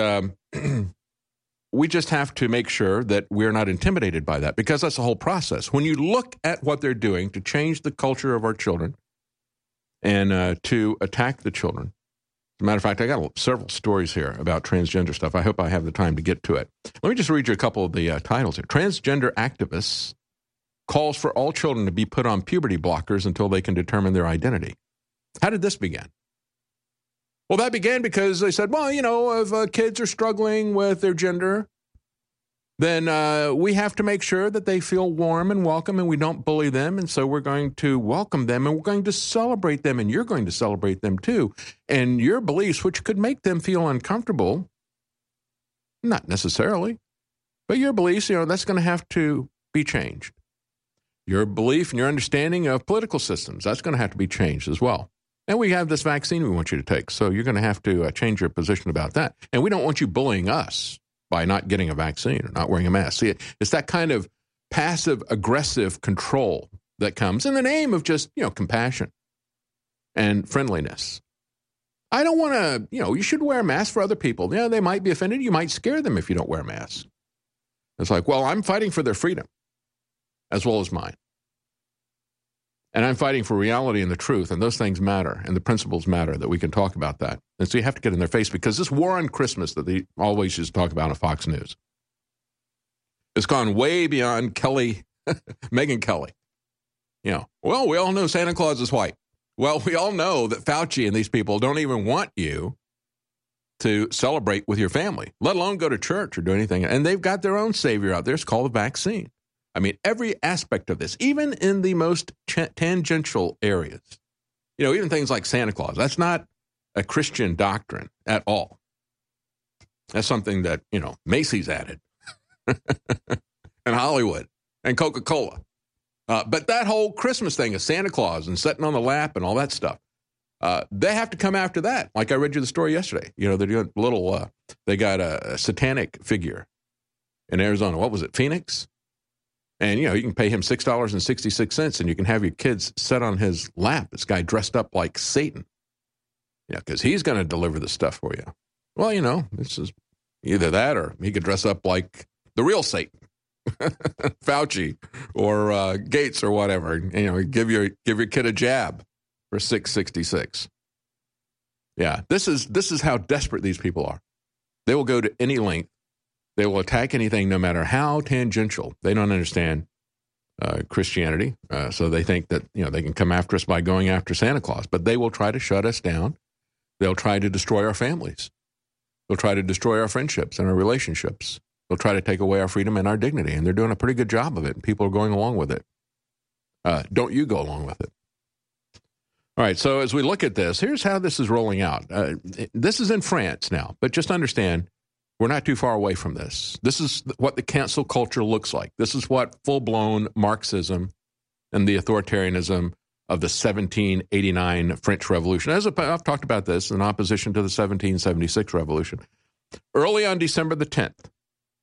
we just have to make sure that we're not intimidated by that, because that's the whole process. When you look at what they're doing to change the culture of our children and to attack the children. As a matter of fact, I got several stories here about transgender stuff. I hope I have the time to get to it. Let me just read you a couple of the titles here. Transgender activists calls for all children to be put on puberty blockers until they can determine their identity. How did this begin? Well, that began because they said, well, you know, if kids are struggling with their gender, then we have to make sure that they feel warm and welcome and we don't bully them. And so we're going to welcome them and we're going to celebrate them and you're going to celebrate them too. And your beliefs, which could make them feel uncomfortable, not necessarily, but your beliefs, you know, that's going to have to be changed. Your belief and your understanding of political systems, that's going to have to be changed as well. And we have this vaccine we want you to take, so you're going to have to change your position about that. And we don't want you bullying us by not getting a vaccine or not wearing a mask. See, it's that kind of passive-aggressive control that comes in the name of just, you know, compassion and friendliness. I don't want to, you know, you should wear a mask for other people. Yeah, they might be offended. You might scare them if you don't wear a mask. It's like, well, I'm fighting for their freedom as well as mine. And I'm fighting for reality and the truth, and those things matter, and the principles matter, that we can talk about that. And so you have to get in their face, because this war on Christmas that they always used to talk about on Fox News, it's gone way beyond Kelly, Megyn Kelly. You know, well, we all know Santa Claus is white. Well, we all know that Fauci and these people don't even want you to celebrate with your family, let alone go to church or do anything. And they've got their own savior out there. It's called the vaccine. I mean, every aspect of this, even in the most tangential areas, you know, even things like Santa Claus, that's not a Christian doctrine at all. That's something that, you know, Macy's added and Hollywood and Coca-Cola. But that whole Christmas thing of Santa Claus and sitting on the lap and all that stuff, they have to come after that. Like I read you the story yesterday. You know, they're doing they got a satanic figure in Arizona. What was it, Phoenix? And, you know, you can pay him $6.66 and you can have your kids sit on his lap. This guy dressed up like Satan. Yeah, because he's going to deliver the stuff for you. Well, you know, this is either that or he could dress up like the real Satan, Fauci or Gates or whatever. You know, give your kid a jab for $6.66. Yeah, this is how desperate these people are. They will go to any length. They will attack anything, no matter how tangential. They don't understand Christianity, so they think that, you know, they can come after us by going after Santa Claus. But they will try to shut us down. They'll try to destroy our families. They'll try to destroy our friendships and our relationships. They'll try to take away our freedom and our dignity, and they're doing a pretty good job of it, and people are going along with it. Don't you go along with it. All right, so as we look at this, here's how this is rolling out. This is in France now, but just understand, we're not too far away from this. This is what the cancel culture looks like. This is what full-blown Marxism and the authoritarianism of the 1789 French Revolution. I've talked about this in opposition to the 1776 Revolution. Early on December the 10th,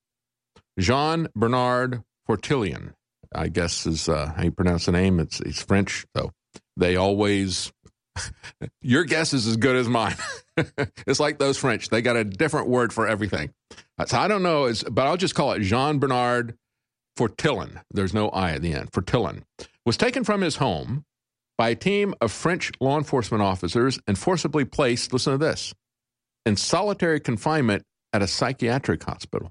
Jean-Bernard Fortillon, I guess is how you pronounce the name. It's French, so they always... Your guess is as good as mine. It's like those French. They got a different word for everything. So I don't know, but I'll just call it Jean-Bernard Fortillon. There's no I at the end. Fortillon was taken from his home by a team of French law enforcement officers and forcibly placed, listen to this, in solitary confinement at a psychiatric hospital.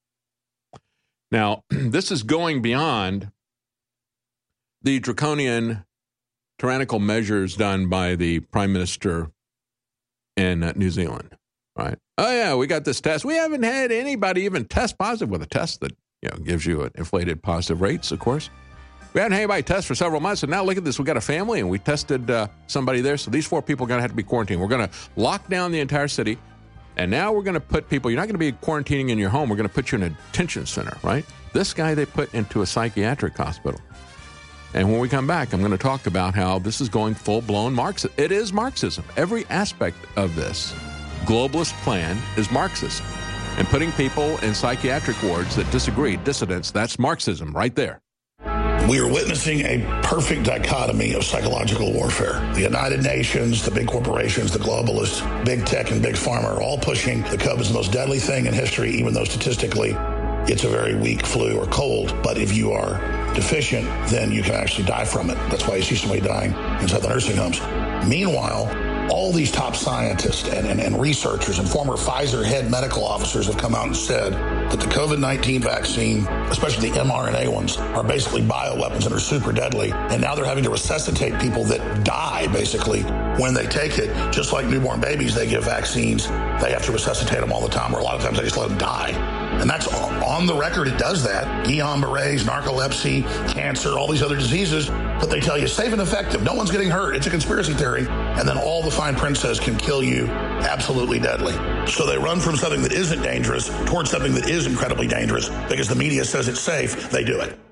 Now, this is going beyond the draconian tyrannical measures done by the Prime Minister in New Zealand, right? Oh, yeah, we got this test. We haven't had anybody even test positive with a test that, you know, gives you inflated positive rates, of course. We hadn't had anybody test for several months, and now look at this. We got a family, and we tested somebody there, so these 4 people are going to have to be quarantined. We're going to lock down the entire city, and now we're going to put people, you're not going to be quarantining in your home. We're going to put you in a detention center, right? This guy they put into a psychiatric hospital. And when we come back, I'm going to talk about how this is going full-blown Marxism. It is Marxism. Every aspect of this globalist plan is Marxism. And putting people in psychiatric wards that disagree, dissidents, that's Marxism right there. We are witnessing a perfect dichotomy of psychological warfare. The United Nations, the big corporations, the globalists, big tech, and big pharma are all pushing the COVID is the most deadly thing in history, even though statistically it's a very weak flu or cold. But if you are deficient, then you can actually die from it. That's why you see somebody dying inside the nursing homes. Meanwhile, all these top scientists and researchers and former Pfizer head medical officers have come out and said that the COVID-19 vaccine, especially the mRNA ones, are basically bioweapons and are super deadly. And now they're having to resuscitate people that die, basically, when they take it. Just like newborn babies, they give vaccines. They have to resuscitate them all the time, or a lot of times they just let them die. And that's on the record. It does that. Guillain-Barré, narcolepsy, cancer, all these other diseases. But they tell you safe and effective. No one's getting hurt. It's a conspiracy theory. And then all the fine print says can kill you, absolutely deadly. So they run from something that isn't dangerous towards something that is incredibly dangerous because the media says it's safe. They do it.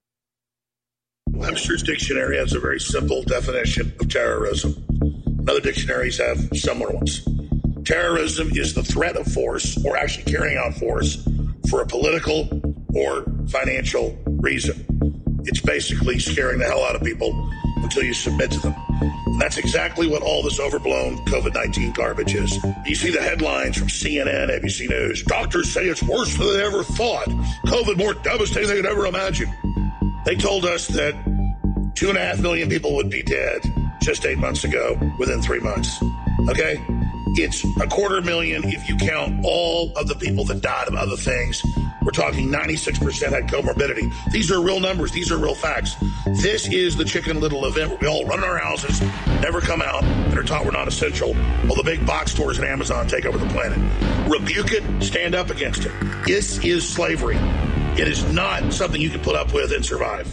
Webster's dictionary has a very simple definition of terrorism. Other dictionaries have similar ones. Terrorism is the threat of force or actually carrying out force for a political or financial reason. It's basically scaring the hell out of people until you submit to them. And that's exactly what all this overblown COVID-19 garbage is. You see the headlines from CNN, ABC News. Doctors say it's worse than they ever thought. COVID more devastating than they could ever imagine. They told us that 2.5 million people would be dead just 8 months ago within 3 months. Okay? It's 250,000 if you count all of the people that died of other things. We're talking 96% had comorbidity. These are real numbers. These are real facts. This is the Chicken Little event where we all run in our houses, never come out, and are taught we're not essential, while the big box stores and Amazon take over the planet. Rebuke it. Stand up against it. This is slavery. It is not something you can put up with and survive.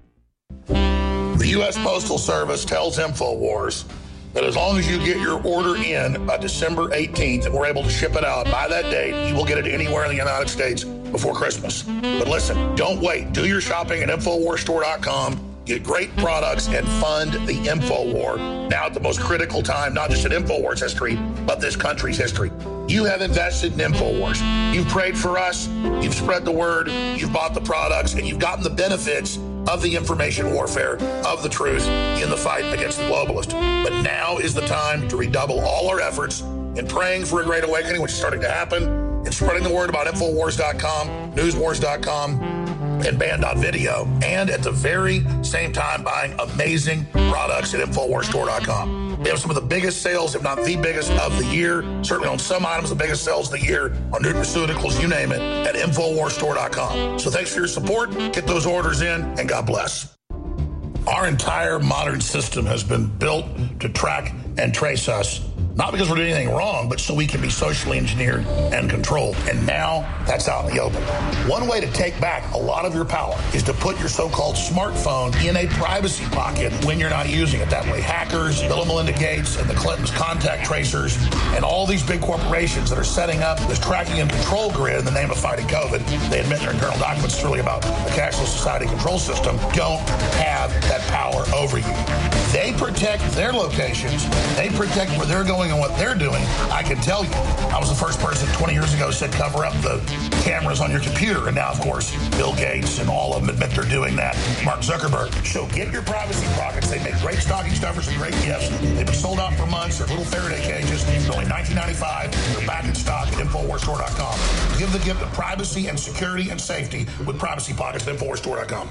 The U.S. Postal Service tells InfoWars that as long as you get your order in by December 18th and we're able to ship it out by that date, you will get it anywhere in the United States before Christmas. But listen, don't wait. Do your shopping at InfoWarsStore.com. Get great products and fund the InfoWar now at the most critical time, not just in InfoWars history, but this country's history. You have invested in InfoWars. You've prayed for us. You've spread the word. You've bought the products, and you've gotten the benefits of the information warfare, of the truth in the fight against the globalist. But now is the time to redouble all our efforts in praying for a great awakening, which is starting to happen, in spreading the word about InfoWars.com, NewsWars.com, and Band.video, and at the very same time buying amazing products at InfoWarsStore.com. We have some of the biggest sales, if not the biggest of the year, certainly on some items, the biggest sales of the year, on nutraceuticals, you name it, at InfoWarsStore.com. So thanks for your support. Get those orders in, and God bless. Our entire modern system has been built to track and trace us, not because we're doing anything wrong, but so we can be socially engineered and controlled. And now that's out in the open. One way to take back a lot of your power is to put your so-called smartphone in a privacy pocket when you're not using it. That way hackers, Bill and Melinda Gates, and the Clintons' contact tracers, and all these big corporations that are setting up this tracking and control grid in the name of fighting COVID, they admit in their internal documents it's really about the cashless society control system, don't have that power over you. They protect their locations. They protect where they're going and what they're doing. I can tell you, I was the first person 20 years ago who said cover up the cameras on your computer. And now, of course, Bill Gates and all of them admit they're doing that. Mark Zuckerberg. So get your privacy pockets. They make great stocking stuffers and great gifts. They've been sold out for months. They're little Faraday cages. They're only $19.95. They're back in stock at InfoWarsStore.com. Give the gift of privacy and security and safety with privacy pockets at InfoWarsStore.com.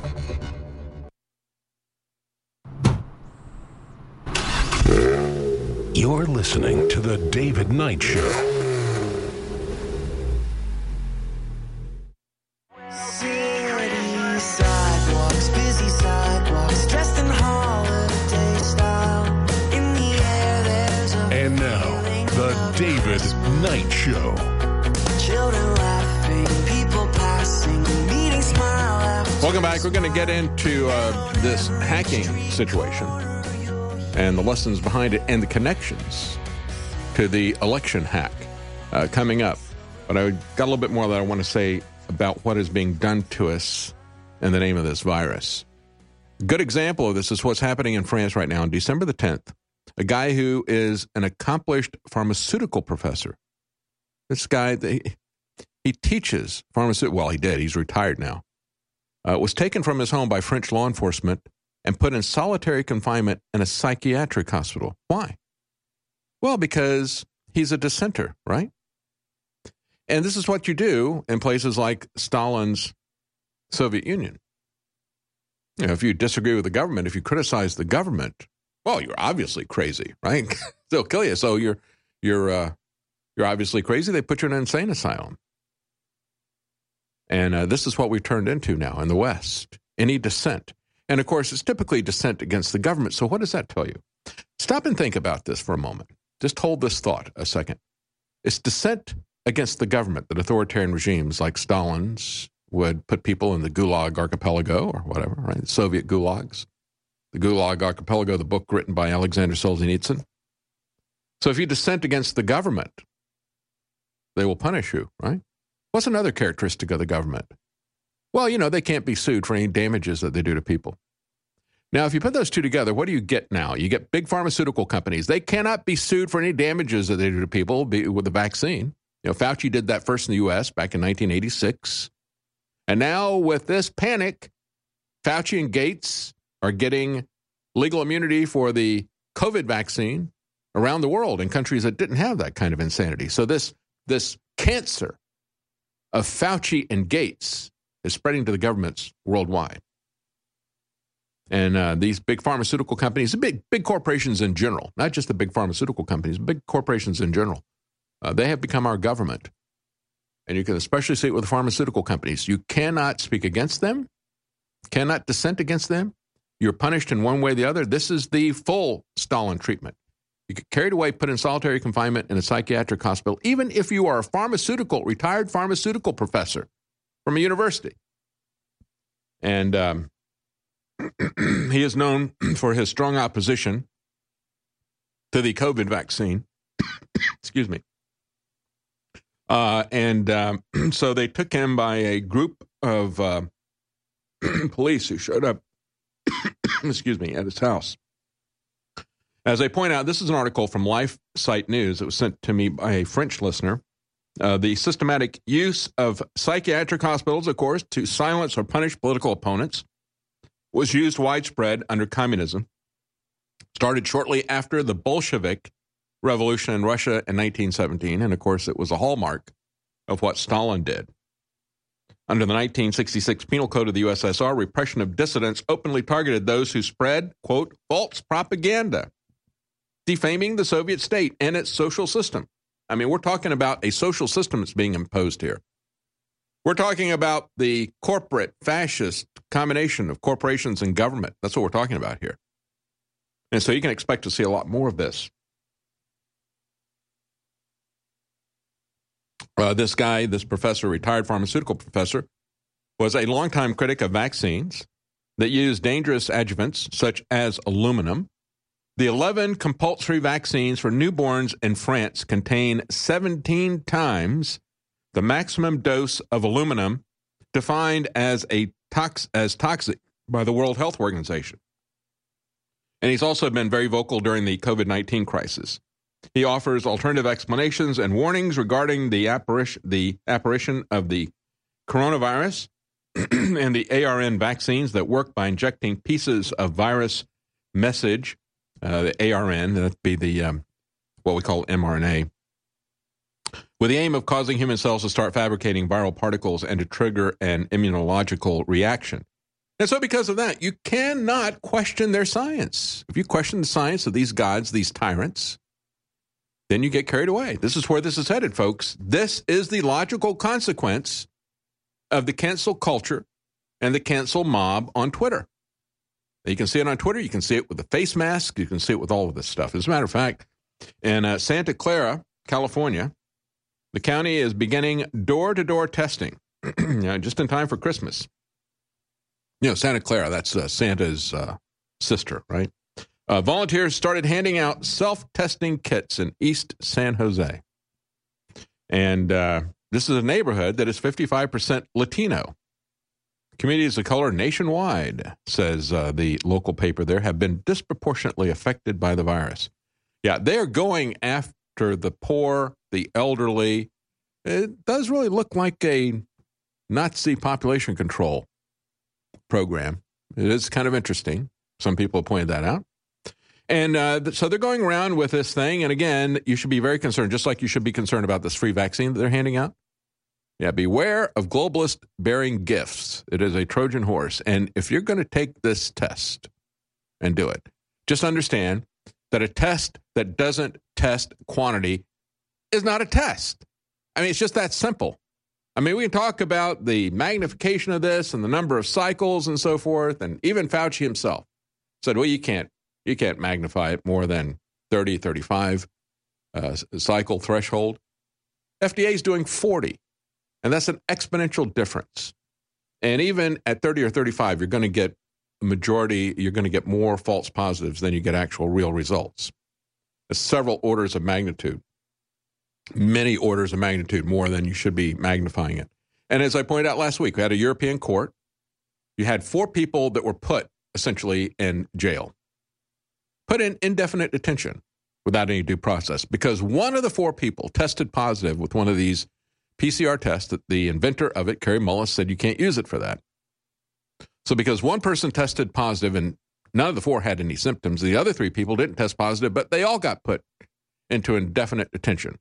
You're listening to The David Knight Show. City sidewalks, busy sidewalks, dressed in holiday style. In the air, there's a And now, The David Knight Show. children laughing, people passing, meeting smile after. Welcome back. We're going to get into this hacking situation and the lessons behind it and the connections to the election hack coming up. But I got a little bit more that I want to say about what is being done to us in the name of this virus. A good example of this is what's happening in France right now. On December the 10th, a guy who is an accomplished pharmaceutical professor. This guy, he teaches pharmaceutical. Well, he did. He's retired now. was taken from his home by French law enforcement and put in solitary confinement in a psychiatric hospital. Why? Well, because he's a dissenter, right? And this is what you do in places like Stalin's Soviet Union. You know, if you disagree with the government, if you criticize the government, well, you're obviously crazy, right? They'll kill you. So you're obviously crazy. They put you in an insane asylum. And this is what we've turned into now in the West. Any dissent. And, of course, it's typically dissent against the government. So what does that tell you? Stop and think about this for a moment. Just hold this thought a second. It's dissent against the government that authoritarian regimes like Stalin's would put people in the Gulag Archipelago or whatever, right? Soviet gulags. The Gulag Archipelago, the book written by Alexander Solzhenitsyn. So if you dissent against the government, they will punish you, right? What's another characteristic of the government? Well, you know, they can't be sued for any damages that they do to people. Now, if you put those two together, what do you get now? You get big pharmaceutical companies. They cannot be sued for any damages that they do to people with the vaccine. You know, Fauci did that first in the U.S. back in 1986. And now with this panic, Fauci and Gates are getting legal immunity for the COVID vaccine around the world in countries that didn't have that kind of insanity. So this cancer of Fauci and Gates is spreading to the governments worldwide. And these big pharmaceutical companies, big corporations in general, not just the big pharmaceutical companies, big corporations in general, they have become our government. And you can especially see it with the pharmaceutical companies. You cannot speak against them, cannot dissent against them. You're punished in one way or the other. This is the full Stalin treatment. You get carried away, put in solitary confinement in a psychiatric hospital, even if you are a retired pharmaceutical professor from a university. And he is known for his strong opposition to the COVID vaccine. Excuse me. So they took him by a group of police who showed up, excuse me, at his house. As I point out, this is an article from LifeSite News that was sent to me by a French listener. The systematic use of psychiatric hospitals, of course, to silence or punish political opponents was used widespread under communism. Started shortly after the Bolshevik Revolution in Russia in 1917, and of course it was a hallmark of what Stalin did. Under the 1966 Penal Code of the USSR, repression of dissidents openly targeted those who spread, quote, false propaganda, defaming the Soviet state and its social system. I mean, we're talking about a social system that's being imposed here. We're talking about the corporate fascist combination of corporations and government. That's what we're talking about here. And so you can expect to see a lot more of this. This guy, this professor, retired pharmaceutical professor, was a longtime critic of vaccines that use dangerous adjuvants such as aluminum. The 11 compulsory vaccines for newborns in France contain 17 times the maximum dose of aluminum defined as toxic by the World Health Organization. And he's also been very vocal during the COVID-19 crisis. He offers alternative explanations and warnings regarding the apparition of the coronavirus and the ARN vaccines that work by injecting pieces of virus message, the ARN, that'd be the what we call mRNA, with the aim of causing human cells to start fabricating viral particles and to trigger an immunological reaction. And so because of that, you cannot question their science. If you question the science of these gods, these tyrants, then you get carried away. This is where this is headed, folks. This is the logical consequence of the cancel culture and the cancel mob on Twitter. You can see it on Twitter. You can see it with the face mask. You can see it with all of this stuff. As a matter of fact, in Santa Clara, California, the county is beginning door-to-door testing just in time for Christmas. You know, Santa Clara, that's Santa's sister, right? Volunteers started handing out self-testing kits in East San Jose. And this is a neighborhood that is 55% Latino. Communities of color nationwide, says the local paper there, have been disproportionately affected by the virus. Yeah, they're going after the poor, the elderly. It does really look like a Nazi population control program. It is kind of interesting. Some people have pointed that out. And so they're going around with this thing. And again, you should be very concerned, just like you should be concerned about this free vaccine that they're handing out. Yeah, beware of globalists bearing gifts. It is a Trojan horse. And if you're going to take this test and do it, just understand that a test that doesn't test quantity is not a test. I mean, it's just that simple. I mean, we can talk about the magnification of this and the number of cycles and so forth. And even Fauci himself said, well, you can't magnify it more than 30, 35 cycle threshold. FDA is doing 40. And that's an exponential difference. And even at 30 or 35, you're going to get a majority, you're going to get more false positives than you get actual real results. There's several orders of magnitude, many orders of magnitude more than you should be magnifying it. And as I pointed out last week, we had a European court. You had 4 people that were put essentially in jail, put in indefinite detention without any due process because one of the 4 people tested positive with one of these PCR tests that the inventor of it, Kerry Mullis, said you can't use it for that. So because one person tested positive and none of the 4 had any symptoms, the other 3 people didn't test positive, but they all got put into indefinite detention.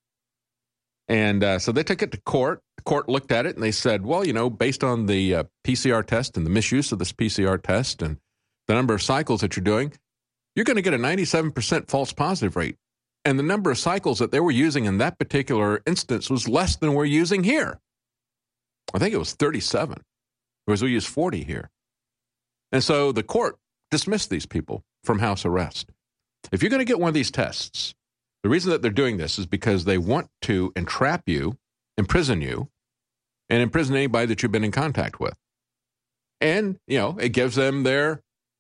And so they took it to court. The court looked at it and they said, well, you know, based on the PCR test and the misuse of this PCR test and the number of cycles that you're doing, you're going to get a 97% false positive rate. And the number of cycles that they were using in that particular instance was less than we're using here. I think it was 37, whereas we use 40 here. And so the court dismissed these people from house arrest. If you're going to get one of these tests, the reason that they're doing this is because they want to entrap you, imprison you, and imprison anybody that you've been in contact with. And, you know, it gives them their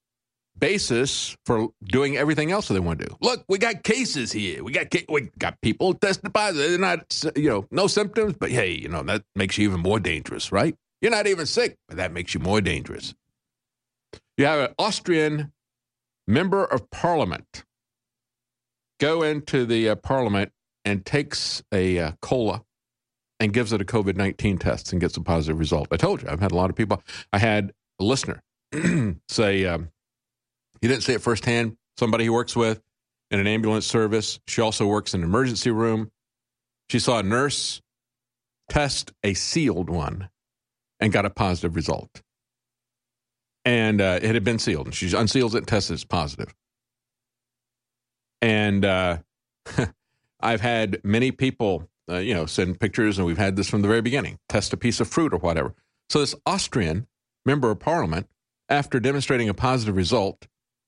basis for doing everything else that they want to do. Look, we got cases here. We got people tested positive. They're not, you know, no symptoms, but hey, you know, that makes you even more dangerous, right? You're not even sick, but that makes you more dangerous. You have an Austrian member of parliament go into the parliament and takes a cola and gives it a COVID-19 test and gets a positive result. I told you, I've had a lot of people. I had a listener say, he didn't say it firsthand, somebody he works with in an ambulance service. She also works in an emergency room. She saw a nurse test a sealed one and got a positive result. And it had been sealed. And she unseals it and tests it as positive. And I've had many people, send pictures, and we've had this from the very beginning, test a piece of fruit or whatever. So this Austrian member of parliament, after demonstrating a positive result,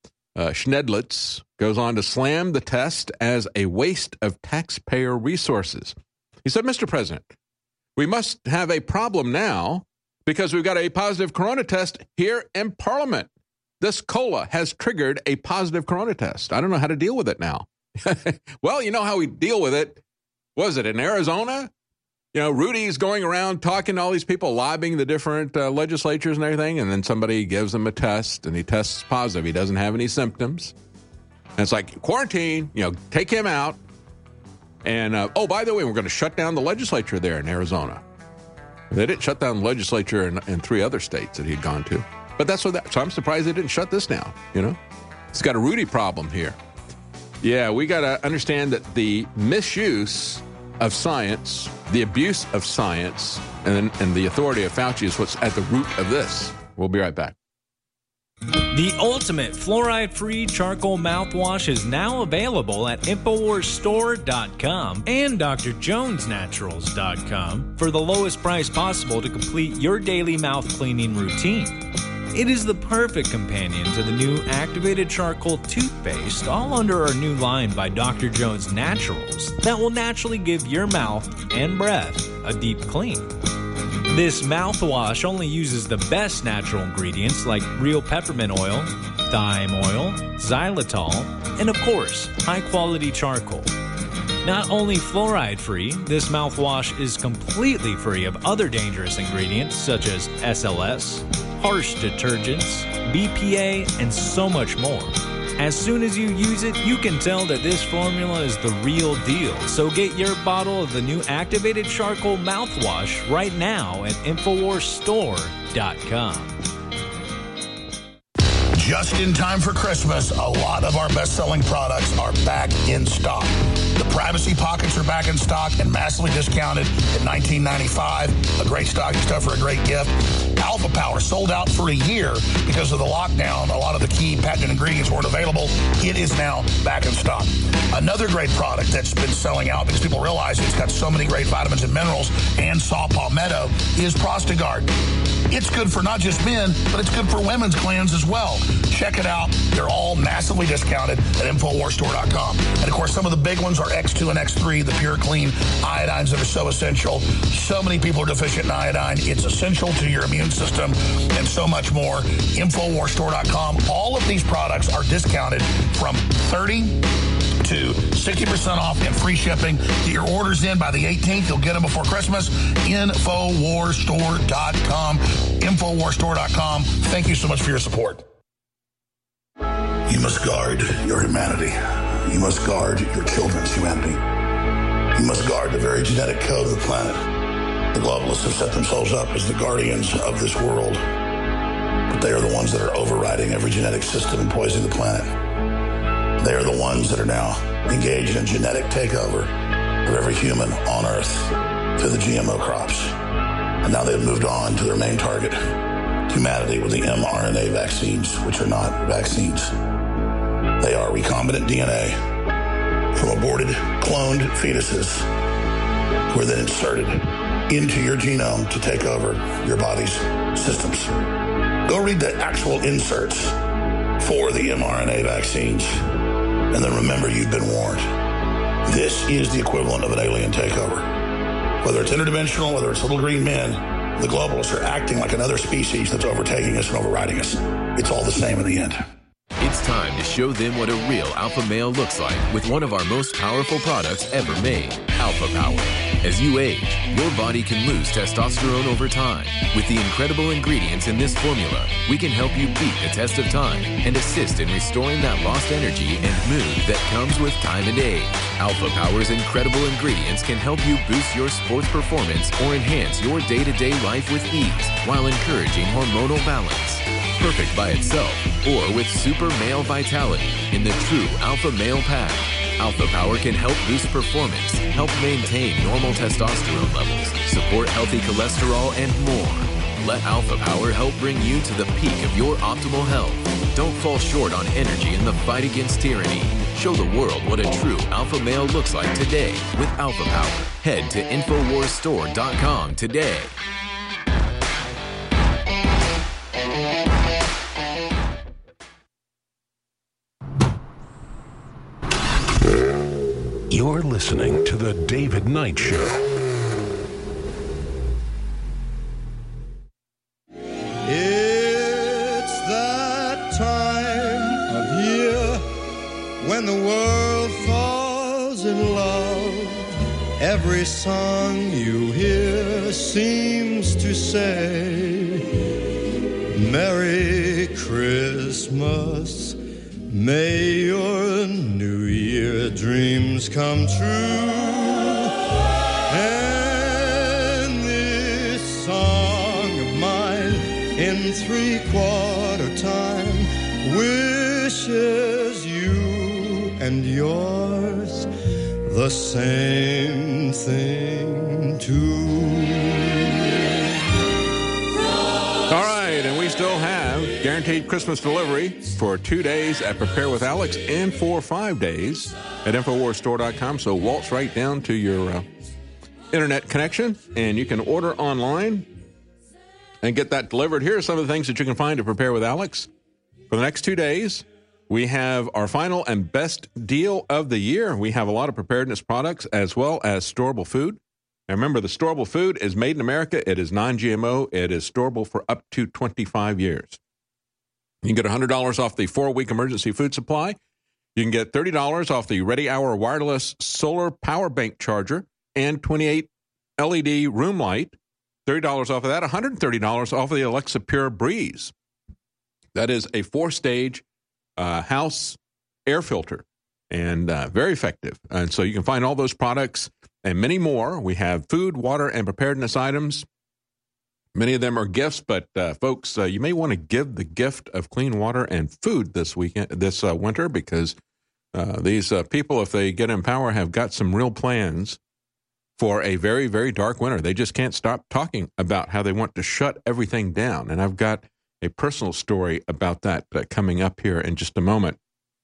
Schnedlitz goes on to slam the test as a waste of taxpayer resources. He said, Mr. President, we must have a problem now because we've got a positive corona test here in Parliament. This cola has triggered a positive corona test. I don't know how to deal with it now. Well, you know how we deal with it. Was it in Arizona? You know, Rudy's going around talking to all these people, lobbying the different legislatures and everything, and then somebody gives him a test, and he tests positive. He doesn't have any symptoms. And it's like, quarantine, take him out. And, by the way, we're going to shut down the legislature there in Arizona. They didn't shut down the legislature in 3 other states that he'd gone to. But so I'm surprised they didn't shut this down, It's got a Rudy problem here. Yeah, we got to understand that the misuse of science, the abuse of science, and the authority of Fauci is what's at the root of this. We'll be right back. The ultimate fluoride-free charcoal mouthwash is now available at InfoWarsStore.com and DrJonesNaturals.com for the lowest price possible to complete your daily mouth cleaning routine. It is the perfect companion to the new activated charcoal toothpaste, all under our new line by Dr. Jones Naturals, that will naturally give your mouth and breath a deep clean. This mouthwash only uses the best natural ingredients like real peppermint oil, thyme oil, xylitol, and of course, high-quality charcoal. Not only fluoride-free, this mouthwash is completely free of other dangerous ingredients such as SLS, harsh detergents, BPA, and so much more. As soon as you use it, you can tell that this formula is the real deal. So get your bottle of the new activated charcoal mouthwash right now at InfoWarsStore.com. Just in time for Christmas, a lot of our best-selling products are back in stock. The Privacy Pockets are back in stock and massively discounted at $19.95. A great stocking stuff for a great gift. Alpha Power sold out for a year because of the lockdown. A lot of the key patented ingredients weren't available. It is now back in stock. Another great product that's been selling out because people realize it's got so many great vitamins and minerals and saw palmetto is Prostagard. It's good for not just men, but it's good for women's glands as well. Check it out. They're all massively discounted at InfoWarsStore.com. And, of course, some of the big ones are X2 and X3, the pure, clean iodines that are so essential. So many people are deficient in iodine. It's essential to your immune system and so much more. InfoWarsStore.com. All of these products are discounted from 30 to 60% off and free shipping. Get your orders in by the 18th. You'll get them before Christmas. InfoWarsStore.com. InfoWarsStore.com. Thank you so much for your support. You must guard your humanity. You must guard your children's humanity. You must guard the very genetic code of the planet. The globalists have set themselves up as the guardians of this world, but they are the ones that are overriding every genetic system and poisoning the planet. They are the ones that are now engaged in genetic takeover of every human on Earth through the GMO crops. And now they've moved on to their main target, humanity, with the mRNA vaccines, which are not vaccines. They are recombinant DNA from aborted, cloned fetuses who are then inserted into your genome to take over your body's systems. Go read the actual inserts for the mRNA vaccines, and then remember you've been warned. This is the equivalent of an alien takeover. Whether it's interdimensional, whether it's little green men, the globalists are acting like another species that's overtaking us and overriding us. It's all the same in the end. It's time to show them what a real alpha male looks like with one of our most powerful products ever made, Alpha Power. As you age, your body can lose testosterone over time. With the incredible ingredients in this formula, we can help you beat the test of time and assist in restoring that lost energy and mood that comes with time and age. Alpha Power's incredible ingredients can help you boost your sports performance or enhance your day-to-day life with ease while encouraging hormonal balance. Perfect by itself or with super male vitality in the true Alpha Male Pack. Alpha Power can help boost performance, help maintain normal testosterone levels, support healthy cholesterol, and more. Let Alpha Power help bring you to the peak of your optimal health. Don't fall short on energy in the fight against tyranny. Show the world what a true alpha male looks like today with Alpha Power. Head to InfoWarsStore.com today. You're listening to The David Knight Show. It's that time of year when the world falls in love. Every song you hear seems to say, Merry Christmas. May your New Year dreams come true. And this song of mine in 3/4 time wishes you and yours the same thing too. All right, and we still have guaranteed Christmas delivery for 2 days at Prepare with Alex and for 5 days at InfoWarsStore.com. So waltz right down to your internet connection, and you can order online and get that delivered. Here are some of the things that you can find at Prepare with Alex. For the next 2 days, we have our final and best deal of the year. We have a lot of preparedness products as well as storable food. Now, remember, the storable food is made in America. It is non-GMO. It is storable for up to 25 years. You can get $100 off the 4-week emergency food supply. You can get $30 off the Ready Hour wireless solar power bank charger and 28 LED room light. $30 off of that. $130 off of the Alexa Pure Breeze. That is a 4-stage house air filter and very effective. And so you can find all those products and many more. We have food, water, and preparedness items Many of them are gifts, but folks, you may want to give the gift of clean water and food this winter, because these people, if they get in power, have got some real plans for a very, very dark winter. They just can't stop talking about how they want to shut everything down. And I've got a personal story about that coming up here in just a moment.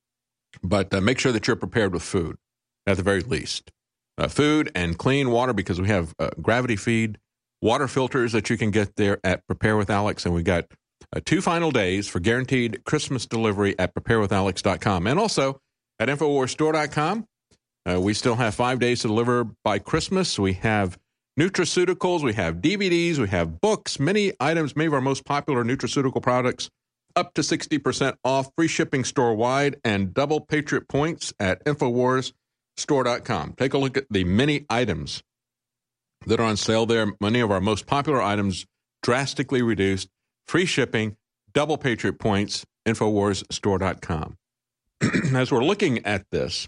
But make sure that you're prepared with food, at the very least. Food and clean water, because we have gravity feed water filters that you can get there at Prepare with Alex. And we got 2 final days for guaranteed Christmas delivery at preparewithalex.com. And also at InfoWarsStore.com. We still have 5 days to deliver by Christmas. We have nutraceuticals, we have DVDs, we have books, many items, many of our most popular nutraceutical products, up to 60% off, free shipping store-wide, and double Patriot points at InfoWarsStore.com. Take a look at the many items that are on sale there. Many of our most popular items drastically reduced, free shipping, double Patriot points, InfoWarsStore.com. As we're looking at this,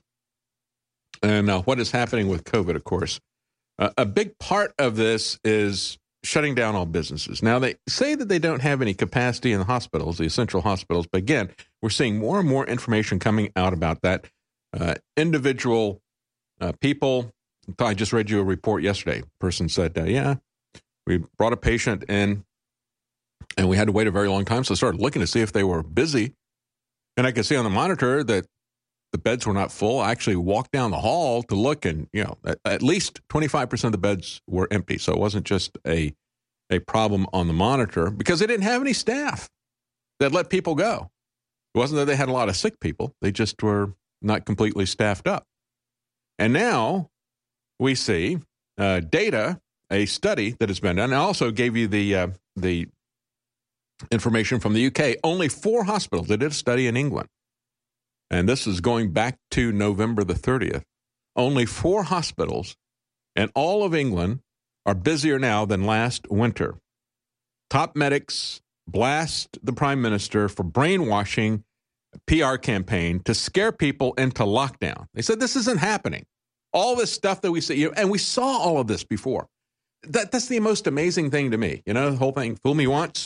and what is happening with COVID, of course, a big part of this is shutting down all businesses. Now, they say that they don't have any capacity in the hospitals, the essential hospitals, but again, we're seeing more and more information coming out about that. Individual people, I just read you a report yesterday. A person said, yeah, we brought a patient in, and we had to wait a very long time, so I started looking to see if they were busy, and I could see on the monitor that the beds were not full. I actually walked down the hall to look, and at least 25% of the beds were empty. So it wasn't just a problem on the monitor, because they didn't have any staff that let people go. It wasn't that they had a lot of sick people. They just were not completely staffed up. And now we see data, a study that has been done. I also gave you the information from the UK. Only 4 hospitals. They did a study in England. And this is going back to November the 30th. Only 4 hospitals in all of England are busier now than last winter. Top medics blast the prime minister for brainwashing a PR campaign to scare people into lockdown. They said this isn't happening. All this stuff that we see, and we saw all of this before. That's the most amazing thing to me. The whole thing, fool me once,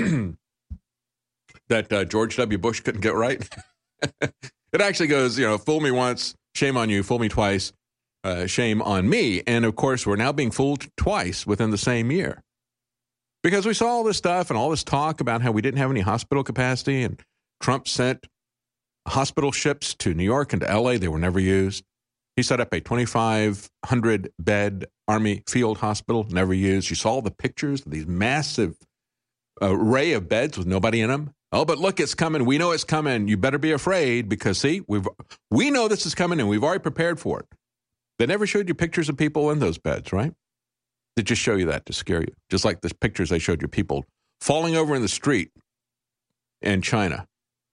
that George W. Bush couldn't get right. It actually goes, fool me once, shame on you, fool me twice, shame on me. And, of course, we're now being fooled twice within the same year. Because we saw all this stuff and all this talk about how we didn't have any hospital capacity, and Trump sent hospital ships to New York and to L.A. They were never used. He set up a 2,500-bed Army field hospital, never used. You saw the pictures of these massive array of beds with nobody in them. Oh, but look, it's coming. We know it's coming. You better be afraid, because, see, we know this is coming, and we've already prepared for it. They never showed you pictures of people in those beds, right? They just show you that to scare you. Just like the pictures they showed you, people falling over in the street in China.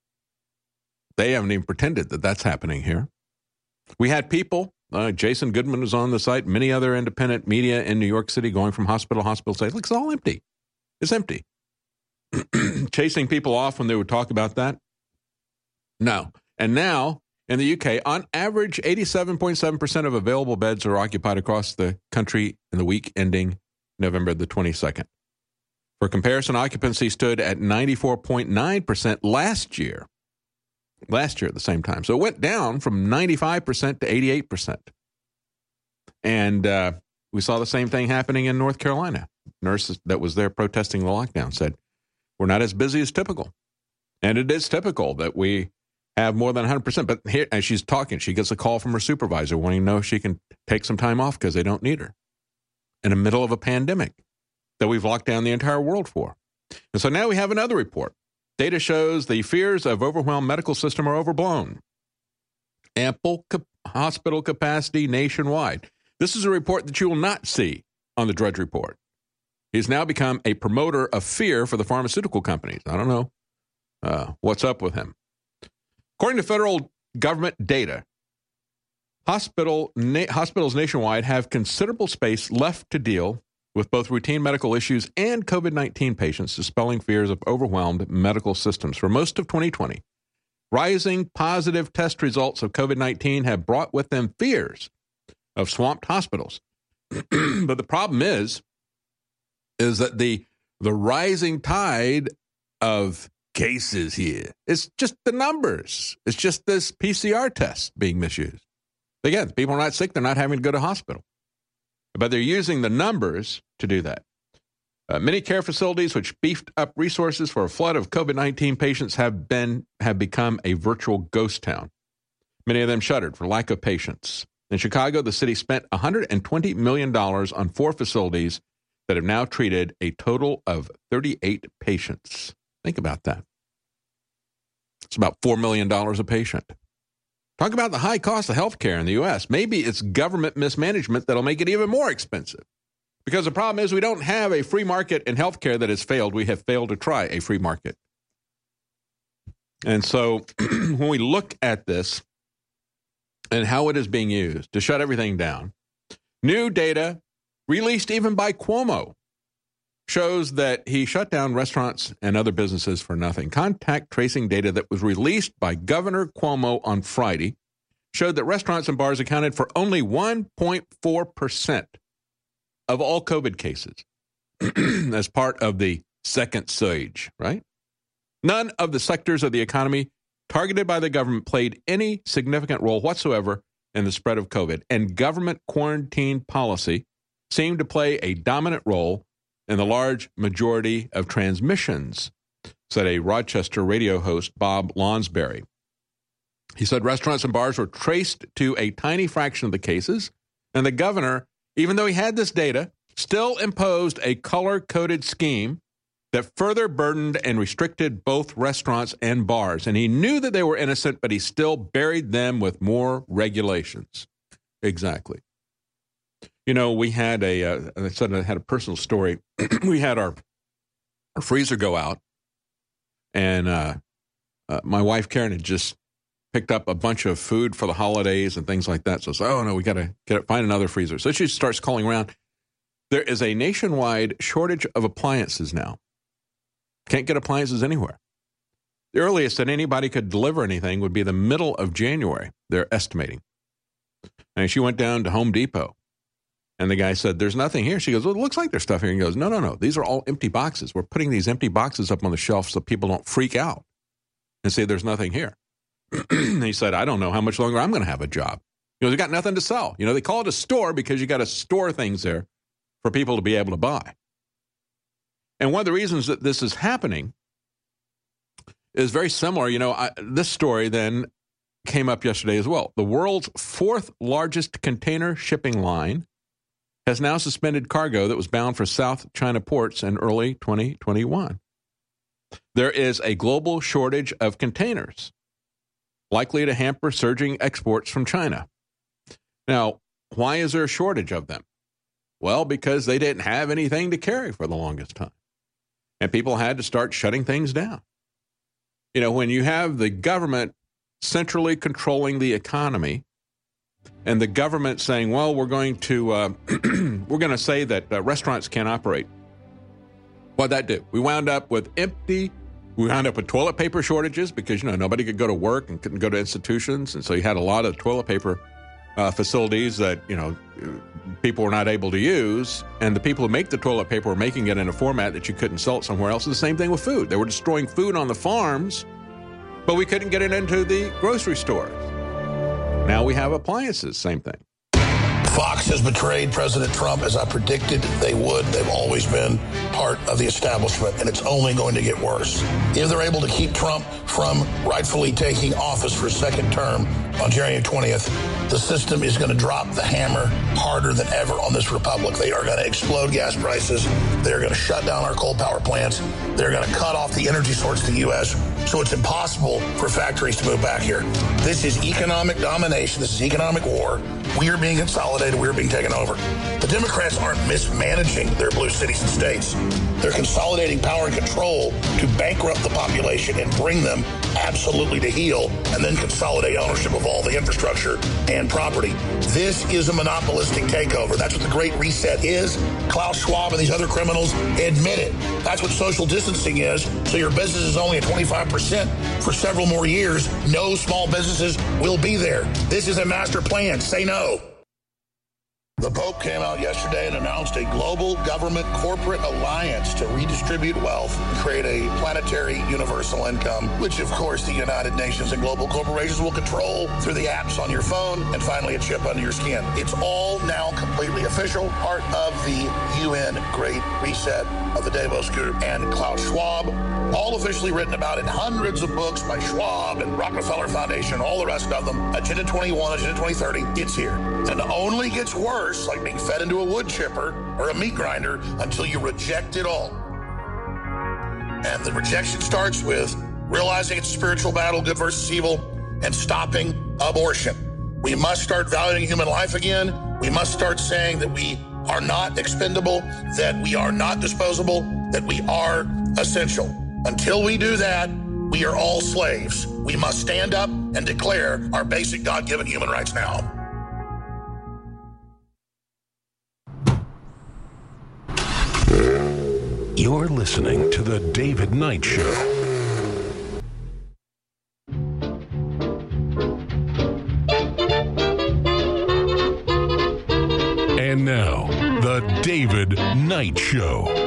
They haven't even pretended that that's happening here. We had people, Jason Goodman was on the site, many other independent media in New York City going from hospital to hospital, saying, look, it's all empty. It's empty. Chasing people off when they would talk about that? No. And now, in the UK, on average, 87.7% of available beds are occupied across the country in the week ending November the 22nd. For comparison, occupancy stood at 94.9% last year at the same time. So it went down from 95% to 88%. And we saw the same thing happening in North Carolina. Nurses that was there protesting the lockdown said, we're not as busy as typical. And it is typical that we have more than 100%. But here, as she's talking, she gets a call from her supervisor wanting to know if she can take some time off because they don't need her in the middle of a pandemic that we've locked down the entire world for. And so now we have another report. Data shows the fears of overwhelmed medical system are overblown. Ample hospital capacity nationwide. This is a report that you will not see on the Drudge Report. He's now become a promoter of fear for the pharmaceutical companies. I don't know what's up with him. According to federal government data, hospitals nationwide have considerable space left to deal with both routine medical issues and COVID-19 patients, dispelling fears of overwhelmed medical systems. For most of 2020, rising positive test results of COVID-19 have brought with them fears of swamped hospitals. But the problem is that the the rising tide of cases here. It's just the numbers. It's just this PCR test being misused. Again, people are not sick. They're not having to go to hospital. But they're using the numbers to do that. Many care facilities which beefed up resources for a flood of COVID-19 patients have become a virtual ghost town. Many of them shuttered for lack of patients. In Chicago, the city spent $120 million on 4 facilities that have now treated a total of 38 patients. Think about that. It's about $4 million a patient. Talk about the high cost of health care in the U.S. Maybe it's government mismanagement that'll make it even more expensive. Because the problem is we don't have a free market in health care that has failed. We have failed to try a free market. And so when we look at this and how it is being used to shut everything down, new data released even by Cuomo shows that he shut down restaurants and other businesses for nothing. Contact tracing data that was released by Governor Cuomo on Friday showed that restaurants and bars accounted for only 1.4% of all COVID cases as part of the second surge, right? None of the sectors of the economy targeted by the government played any significant role whatsoever in the spread of COVID, and government quarantine policy seemed to play a dominant role in the large majority of transmissions, said a Rochester radio host, Bob Lonsberry. He said restaurants and bars were traced to a tiny fraction of the cases, and the governor, even though he had this data, still imposed a color-coded scheme that further burdened and restricted both restaurants and bars. And he knew that they were innocent, but he still buried them with more regulations. Exactly. You know, we had I said I had a personal story. We had our freezer go out, and my wife, Karen, had just picked up a bunch of food for the holidays and things like that. So, oh, no, we got to find another freezer. So she starts calling around. There is a nationwide shortage of appliances now. Can't get appliances anywhere. The earliest that anybody could deliver anything would be the middle of January, they're estimating. And she went down to Home Depot, and the guy said, there's nothing here. She goes, well, it looks like there's stuff here. And he goes, no. These are all empty boxes. We're putting these empty boxes up on the shelf so people don't freak out and say there's nothing here. He said, I don't know how much longer I'm going to have a job. He goes, we got nothing to sell. You know, they call it a store because you got to store things there for people to be able to buy. And one of the reasons that this is happening is very similar. You know, this story then came up yesterday as well. The world's 4th largest container shipping line has now suspended cargo that was bound for South China ports in early 2021. There is a global shortage of containers, likely to hamper surging exports from China. Now, why is there a shortage of them? Well, because they didn't have anything to carry for the longest time. And people had to start shutting things down. You know, when you have the government centrally controlling the economy and the government saying, well, we're going to say that restaurants can't operate. What'd that do? We wound up with toilet paper shortages because, you know, nobody could go to work and couldn't go to institutions. And so you had a lot of toilet paper facilities that, you know, people were not able to use. And the people who make the toilet paper were making it in a format that you couldn't sell it somewhere else. And the same thing with food. They were destroying food on the farms, but we couldn't get it into the grocery stores. Now we have appliances, same thing. Fox has betrayed President Trump, as I predicted they would. They've always been part of the establishment, and it's only going to get worse. If they're able to keep Trump from rightfully taking office for a second term on January 20th, the system is going to drop the hammer harder than ever on this republic. They are going to explode gas prices. They're going to shut down our coal power plants. They're going to cut off the energy source to the U.S., so it's impossible for factories to move back here. This is economic domination. This is economic war. We are being consolidated. We are being taken over. The Democrats aren't mismanaging their blue cities and states. They're consolidating power and control to bankrupt the population and bring them absolutely to heel, and then consolidate ownership of all the infrastructure and property. This is a monopolistic takeover. That's what the Great Reset is. Klaus Schwab and these other criminals admit it. That's what social distancing is. So your business is only at 25% for several more years. No small businesses will be there. This is a master plan. Say no. The Pope came out yesterday and announced a global government corporate alliance to redistribute wealth and create a planetary universal income, which, of course, the United Nations and global corporations will control through the apps on your phone and finally a chip under your skin. It's all now completely official, part of the UN Great Reset of the Davos Group and Klaus Schwab, all officially written about in hundreds of books by Schwab and Rockefeller Foundation, all the rest of them. Agenda 21, Agenda 2030, it's here. And it only gets worse, like being fed into a wood chipper or a meat grinder, until you reject it all. And the rejection starts with realizing it's a spiritual battle, good versus evil, and stopping abortion. We must start valuing human life again. We must start saying that we are not expendable, that we are not disposable, that we are essential. Until we do that, we are all slaves. We must stand up and declare our basic God-given human rights now. You're listening to The David Knight Show. And now, The David Knight Show.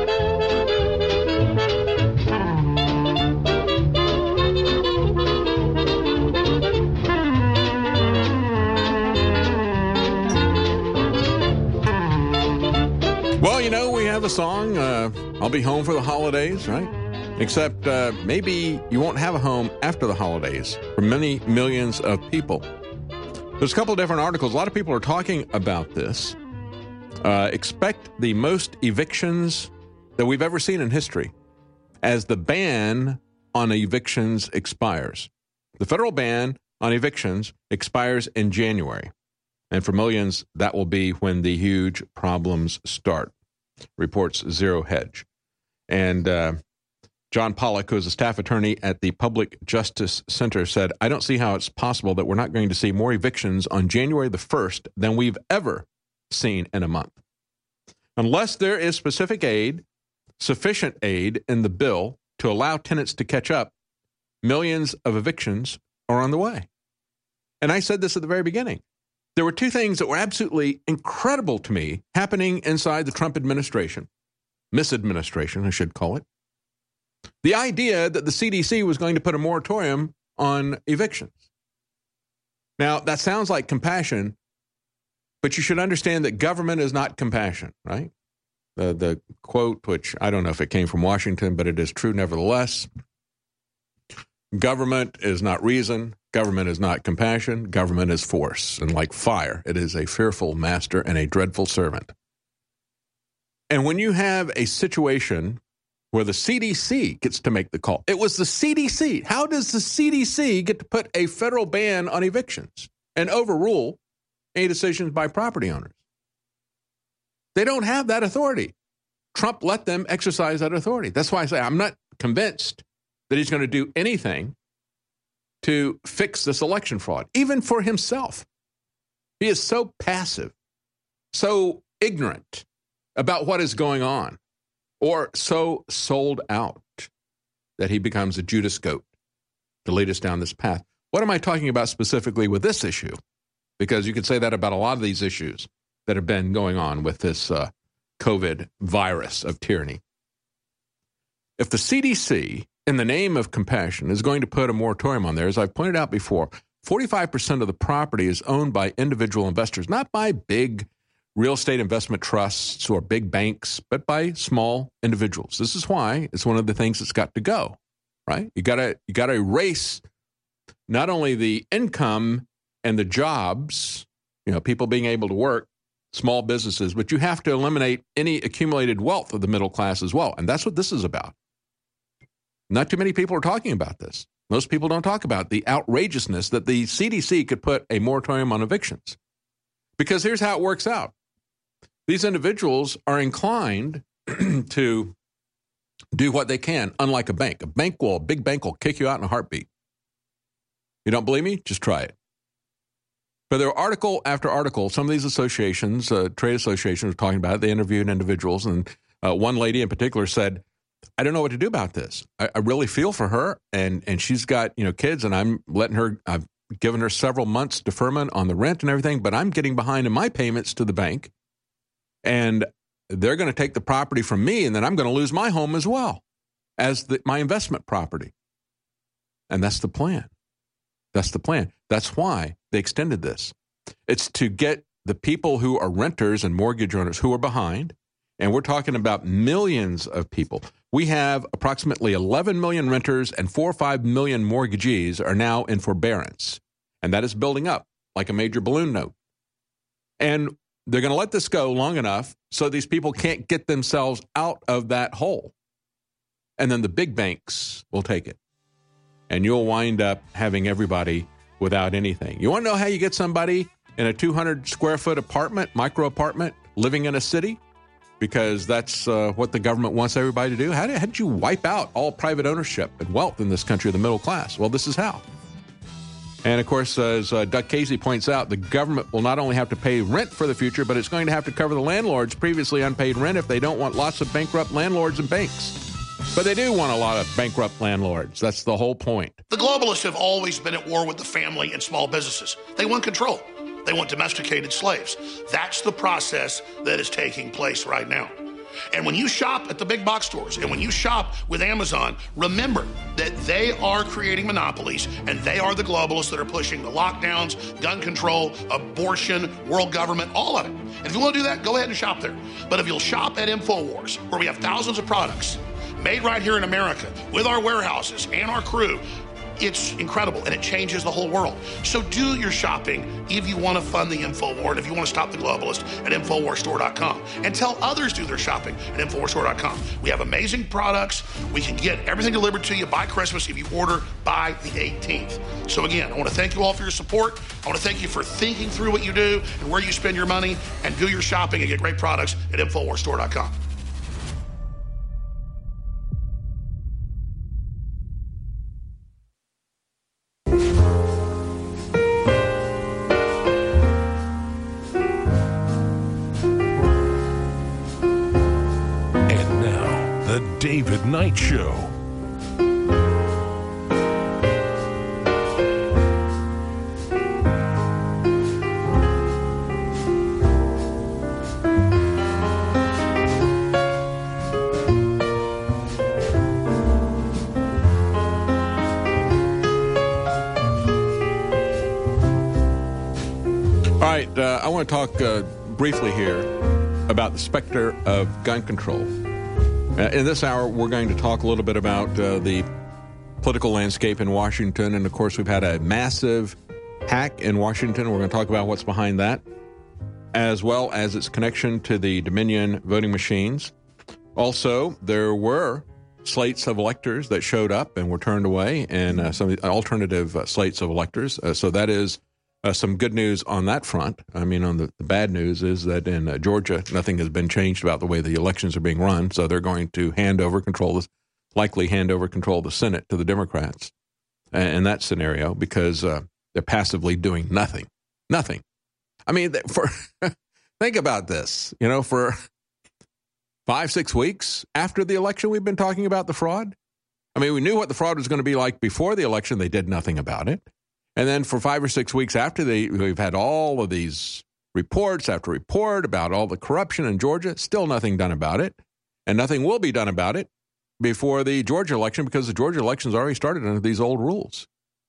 Well, you know, we have a song, I'll Be Home for the Holidays, right? Except maybe you won't have a home after the holidays for many millions of people. There's a couple of different articles. A lot of people are talking about this. Expect the most evictions that we've ever seen in history as the ban on evictions expires. The federal ban on evictions expires in January. And for millions, that will be when the huge problems start, reports Zero Hedge. And John Pollock, who is a staff attorney at the Public Justice Center, said, I don't see how it's possible that we're not going to see more evictions on January the 1st than we've ever seen in a month. Unless there is specific aid, sufficient aid in the bill to allow tenants to catch up, millions of evictions are on the way. And I said this at the very beginning. There were two things that were absolutely incredible to me happening inside the Trump administration, misadministration, I should call it. The idea that the CDC was going to put a moratorium on evictions. Now, that sounds like compassion, but you should understand that government is not compassion, right? The quote, which I don't know if it came from Washington, but it is true nevertheless. Government is not reason. Government is not compassion. Government is force. And like fire, it is a fearful master and a dreadful servant. And when you have a situation where the CDC gets to make the call, it was the CDC. How does the CDC get to put a federal ban on evictions and overrule any decisions by property owners? They don't have that authority. Trump let them exercise that authority. That's why I say I'm not convinced that he's going to do anything to fix this election fraud, even for himself. He is so passive, so ignorant about what is going on, or so sold out that he becomes a Judas goat to lead us down this path. What am I talking about specifically with this issue? Because you could say that about a lot of these issues that have been going on with this COVID virus of tyranny. If the CDC, in the name of compassion, is going to put a moratorium on there, as I've pointed out before, 45% of the property is owned by individual investors, not by big real estate investment trusts or big banks, but by small individuals. This is why it's one of the things that's got to go, right? You got to erase not only the income and the jobs, people being able to work, small businesses, but you have to eliminate any accumulated wealth of the middle class as well. And that's what this is about. Not too many people are talking about this. Most people don't talk about the outrageousness that the CDC could put a moratorium on evictions. Because here's how it works out. These individuals are inclined to do what they can, unlike a bank. A big bank will kick you out in a heartbeat. You don't believe me? Just try it. But there are article after article, some of these associations, trade associations are talking about it. They interviewed individuals, and one lady in particular said, I don't know what to do about this. I really feel for her, and she's got kids, and I've given her several months deferment on the rent and everything, but I'm getting behind in my payments to the bank, And they're going to take the property from me, and then I'm going to lose my home as well as my investment property. And that's the plan. That's the plan. That's why they extended this. It's to get the people who are renters and mortgage owners who are behind, and we're talking about millions of people. We have approximately 11 million renters and 4 or 5 million mortgagees are now in forbearance, and that is building up like a major balloon note. And they're going to let this go long enough so these people can't get themselves out of that hole. And then the big banks will take it. And you'll wind up having everybody without anything. You want to know how you get somebody in a 200 square foot apartment, micro apartment, living in a city? Because that's what the government wants everybody to do. How did you wipe out all private ownership and wealth in this country, the middle class? Well, this is how. And, of course, as Doug Casey points out, the government will not only have to pay rent for the future, but it's going to have to cover the landlords' previously unpaid rent if they don't want lots of bankrupt landlords and banks. But they do want a lot of bankrupt landlords. That's the whole point. The globalists have always been at war with the family and small businesses. They want control. They want domesticated slaves. That's the process that is taking place right now. And when you shop at the big box stores and when you shop with Amazon, remember that they are creating monopolies and they are the globalists that are pushing the lockdowns, gun control, abortion, world government, all of it. And if you want to do that, go ahead and shop there. But if you'll shop at InfoWars, where we have thousands of products made right here in America with our warehouses and our crew, it's incredible, and it changes the whole world. So do your shopping if you want to fund the InfoWar, and if you want to stop the globalist at InfoWarsStore.com. And tell others do their shopping at InfoWarsStore.com. We have amazing products. We can get everything delivered to you by Christmas if you order by the 18th. So again, I want to thank you all for your support. I want to thank you for thinking through what you do and where you spend your money, and do your shopping and get great products at InfoWarsStore.com. David Knight Show. All right, I want to talk briefly here about the specter of gun control. In this hour, we're going to talk a little bit about the political landscape in Washington. And, of course, we've had a massive hack in Washington. We're going to talk about what's behind that, as well as its connection to the Dominion voting machines. Also, there were slates of electors that showed up and were turned away, and some alternative slates of electors. So that is some good news on that front. I mean, on the bad news is that in Georgia, nothing has been changed about the way the elections are being run. So they're going to likely hand over control of the Senate to the Democrats in that scenario, because they're passively doing nothing. Nothing. I mean, think about this. You know, for 5-6 weeks after the election, we've been talking about the fraud. I mean, we knew what the fraud was going to be like before the election. They did nothing about it. And then for 5 or 6 weeks after, we've had all of these reports after report about all the corruption in Georgia. Still nothing done about it. And nothing will be done about it before the Georgia election, because the Georgia election's already started under these old rules.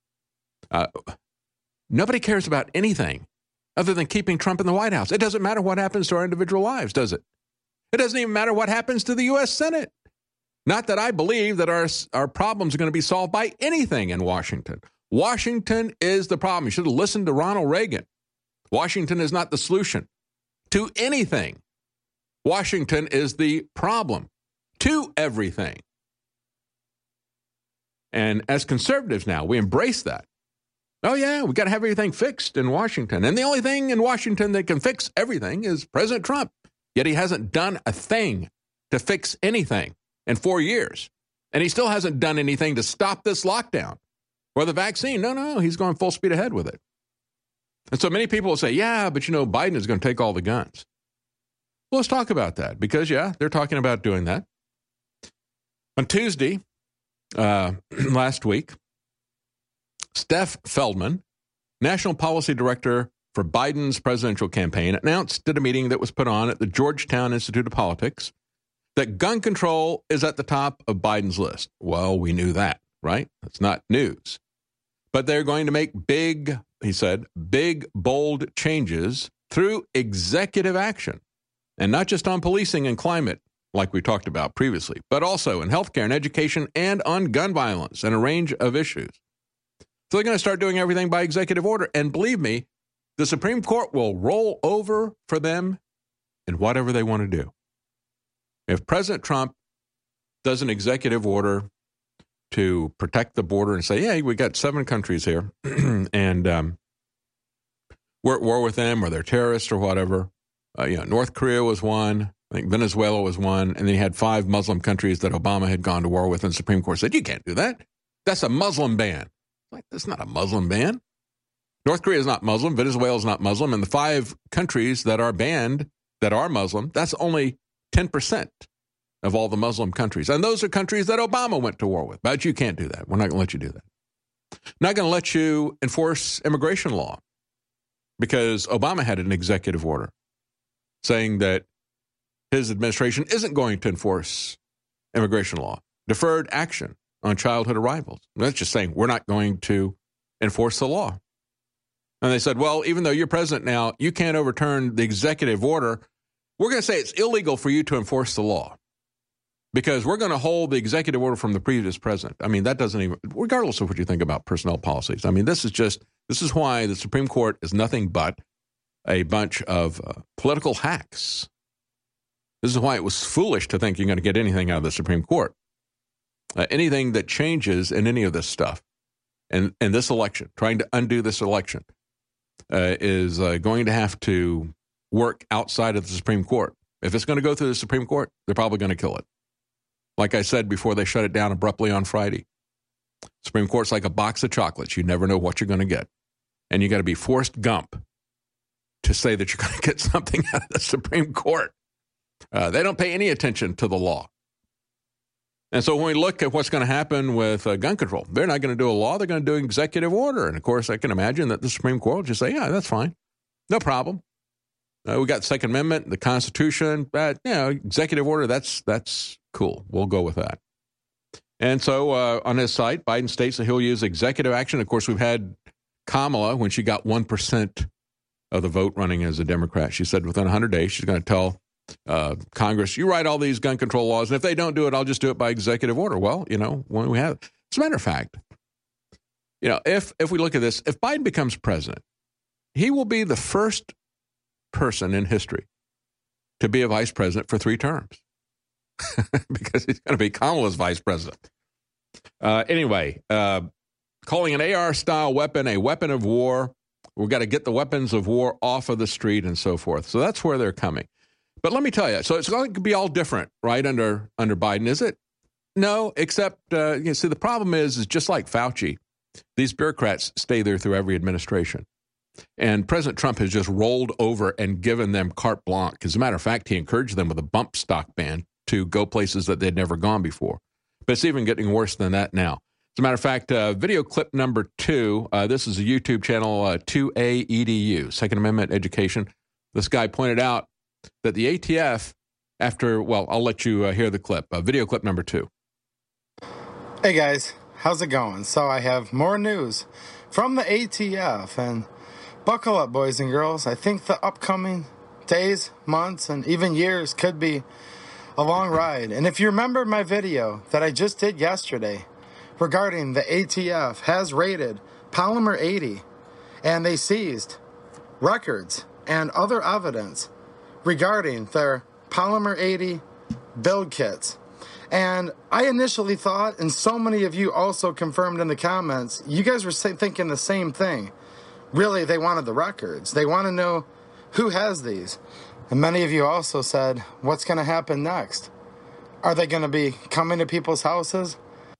Nobody cares about anything other than keeping Trump in the White House. It doesn't matter what happens to our individual lives, does it? It doesn't even matter what happens to the U.S. Senate. Not that I believe that our problems are going to be solved by anything in Washington. Washington is the problem. You should have listened to Ronald Reagan. Washington is not the solution to anything. Washington is the problem to everything. And as conservatives now, we embrace that. Oh, yeah, we got to have everything fixed in Washington. And the only thing in Washington that can fix everything is President Trump. Yet he hasn't done a thing to fix anything in 4 years. And he still hasn't done anything to stop this lockdown or the vaccine. No, he's going full speed ahead with it. And so many people will say, yeah, but Biden is going to take all the guns. Well, let's talk about that, because, yeah, they're talking about doing that. On Tuesday, last week, Steph Feldman, National Policy Director for Biden's presidential campaign announced at a meeting that was put on at the Georgetown Institute of Politics that gun control is at the top of Biden's list. Well, we knew that, right? That's not news. But they're going to make big, he said, big, bold changes through executive action. And not just on policing and climate, like we talked about previously, but also in healthcare and education and on gun violence and a range of issues. So they're going to start doing everything by executive order. And believe me, the Supreme Court will roll over for them in whatever they want to do. If President Trump does an executive order to protect the border and say, yeah, we got 7 countries here and we're at war with them or they're terrorists or whatever. North Korea was one. I think Venezuela was one. And then you had 5 Muslim countries that Obama had gone to war with, and the Supreme Court said, you can't do that. That's a Muslim ban. Like, that's not a Muslim ban. North Korea is not Muslim. Venezuela is not Muslim. And the 5 countries that are banned that are Muslim, that's only 10% of all the Muslim countries. And those are countries that Obama went to war with. But you can't do that. We're not going to let you do that. Not going to let you enforce immigration law because Obama had an executive order saying that his administration isn't going to enforce immigration law. Deferred action on childhood arrivals. That's just saying we're not going to enforce the law. And they said, well, even though you're president now, you can't overturn the executive order. We're going to say it's illegal for you to enforce the law because we're going to hold the executive order from the previous president. I mean, that doesn't even, regardless of what you think about personnel policies. I mean, this is why the Supreme Court is nothing but a bunch of political hacks. This is why it was foolish to think you're going to get anything out of the Supreme Court. Anything that changes in any of this stuff and this election, trying to undo this election, is going to have to work outside of the Supreme Court. If it's going to go through the Supreme Court, they're probably going to kill it. Like I said before, they shut it down abruptly on Friday. Supreme Court's like a box of chocolates. You never know what you're going to get. And you got to be Forrest Gump to say that you're going to get something out of the Supreme Court. They don't pay any attention to the law. And so when we look at what's going to happen with gun control, they're not going to do a law. They're going to do an executive order. And, of course, I can imagine that the Supreme Court will just say, yeah, that's fine. No problem. We got the Second Amendment, the Constitution. Executive order, that's cool. We'll go with that. And so on his site, Biden states that he'll use executive action. Of course, we've had Kamala, when she got 1% of the vote running as a Democrat, she said within 100 days she's going to tell Congress, you write all these gun control laws, and if they don't do it, I'll just do it by executive order. Well, when we have, as a matter of fact, if we look at this, if Biden becomes president, he will be the first person in history to be a vice president for 3 terms because he's going to be Kamala's vice president. Anyway, calling an AR-style weapon a weapon of war. We've got to get the weapons of war off of the street and so forth. So that's where they're coming. But let me tell you, so it's going to be all different, right, under Biden, is it? No, except, see, the problem is just like Fauci, these bureaucrats stay there through every administration. And President Trump has just rolled over and given them carte blanche. As a matter of fact, he encouraged them with a bump stock ban to go places that they'd never gone before. But it's even getting worse than that now. As a matter of fact, video clip number 2, this is a YouTube channel, 2AEDU, Second Amendment Education. This guy pointed out that the ATF, I'll let you hear the clip. Video clip number 2. Hey guys, how's it going? So I have more news from the ATF, and buckle up, boys and girls. I think the upcoming days, months, and even years could be a long ride. And if you remember my video that I just did yesterday regarding the ATF has raided Polymer 80, and they seized records and other evidence regarding their Polymer 80 build kits. And I initially thought, and so many of you also confirmed in the comments, you guys were thinking the same thing. Really, they wanted the records. They want to know who has these. And many of you also said, what's going to happen next? Are they going to be coming to people's houses?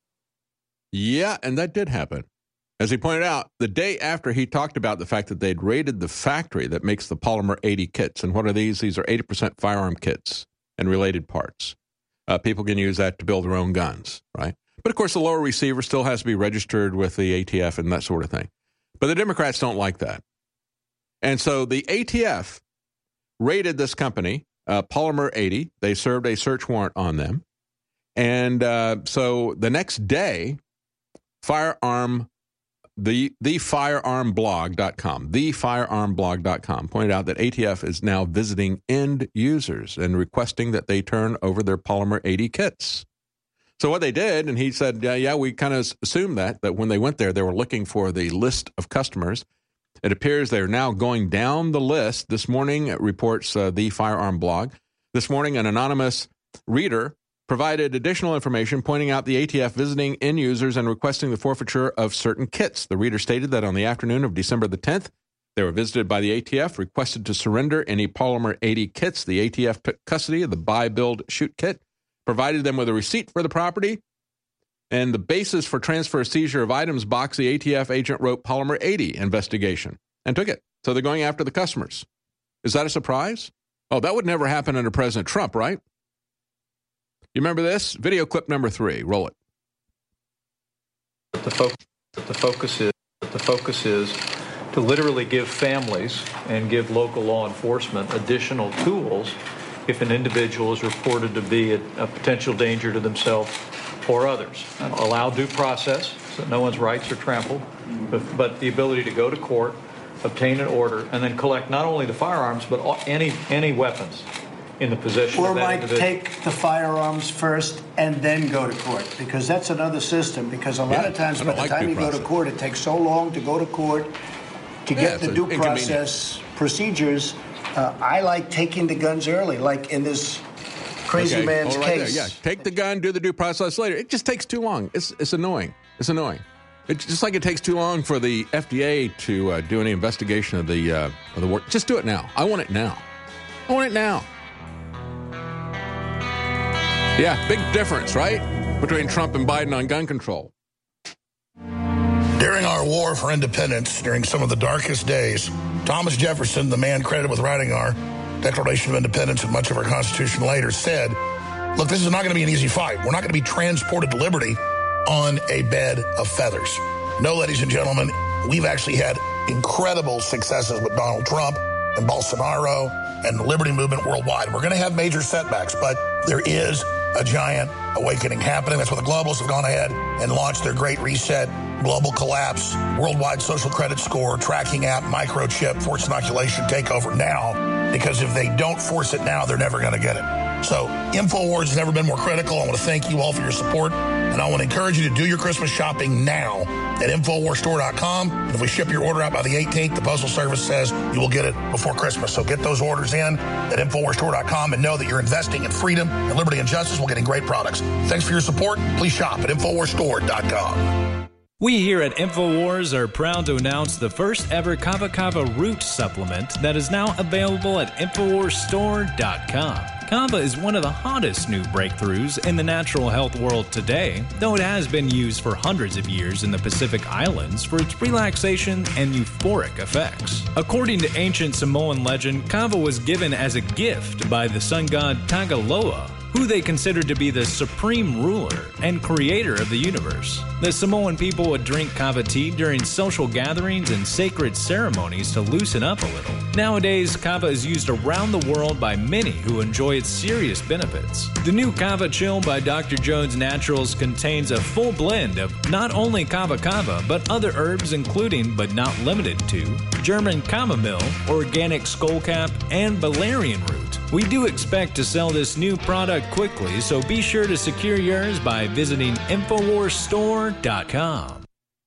Yeah, and that did happen. As he pointed out, the day after he talked about the fact that they'd raided the factory that makes the Polymer 80 kits. And what are these? These are 80% firearm kits and related parts. People can use that to build their own guns, right? But, of course, the lower receiver still has to be registered with the ATF and that sort of thing. But the Democrats don't like that. And so the ATF raided this company, Polymer 80. They served a search warrant on them. And so the next day, thefirearmblog.com pointed out that ATF is now visiting end users and requesting that they turn over their Polymer 80 kits. So what they did, and he said, we kind of assumed that when they went there, they were looking for the list of customers. It appears they're now going down the list. This morning, it reports the Firearm Blog. This morning, an anonymous reader provided additional information pointing out the ATF visiting end users and requesting the forfeiture of certain kits. The reader stated that on the afternoon of December the 10th, they were visited by the ATF, requested to surrender any Polymer 80 kits. The ATF took custody of the buy, build, shoot kit, provided them with a receipt for the property, and the basis for transfer seizure of items box, the ATF agent wrote Polymer 80 investigation and took it. So they're going after the customers. Is that a surprise? Oh, that would never happen under President Trump, right? You remember this? Video clip number 3. Roll it. The focus is to literally give families and give local law enforcement additional tools if an individual is reported to be a potential danger to themselves or others. Allow due process so that no one's rights are trampled, but the ability to go to court, obtain an order, and then collect not only the firearms, but any weapons in the possession of that individual. Or might take the firearms first and then go to court, because that's another system, because a lot of times by the time you go to court, it takes so long to go to court to get the due process procedures. I like taking the guns early, like in this crazy man's case. There, take the gun, do the due process later. It just takes too long. It's annoying. It's annoying. It's just like it takes too long for the FDA to do any investigation of the work. Just do it now. I want it now. I want it now. Yeah, big difference, right? Between Trump and Biden on gun control. During our war for independence, during some of the darkest days, Thomas Jefferson, the man credited with writing our Declaration of Independence and much of our Constitution later, said, look, this is not going to be an easy fight. We're not going to be transported to liberty on a bed of feathers. No, ladies and gentlemen, we've actually had incredible successes with Donald Trump and Bolsonaro and the liberty movement worldwide. We're going to have major setbacks, but there is a giant awakening happening. That's why the globalists have gone ahead and launched their Great Reset, global collapse, worldwide social credit score, tracking app, microchip, forced inoculation takeover now, because if they don't force it now, they're never going to get it. So InfoWars has never been more critical. I want to thank you all for your support, and I want to encourage you to do your Christmas shopping now at InfoWarsStore.com. And if we ship your order out by the 18th, the Postal Service says you will get it before Christmas. So get those orders in at InfoWarsStore.com and know that you're investing in freedom and liberty and justice while getting great products. Thanks for your support. Please shop at InfoWarsStore.com. We here at InfoWars are proud to announce the first ever Kava Kava Root supplement that is now available at InfoWarsStore.com. Kava is one of the hottest new breakthroughs in the natural health world today, though it has been used for hundreds of years in the Pacific Islands for its relaxation and euphoric effects. According to ancient Samoan legend, Kava was given as a gift by the sun god Tagaloa, who they considered to be the supreme ruler and creator of the universe. The Samoan people would drink kava tea during social gatherings and sacred ceremonies to loosen up a little. Nowadays, kava is used around the world by many who enjoy its serious benefits. The new Kava Chill by Dr. Jones Naturals contains a full blend of not only kava kava, but other herbs including, but not limited to, German chamomile, organic skullcap, and valerian root. We do expect to sell this new product quickly, so be sure to secure yours by visiting InfoWarsStore.com.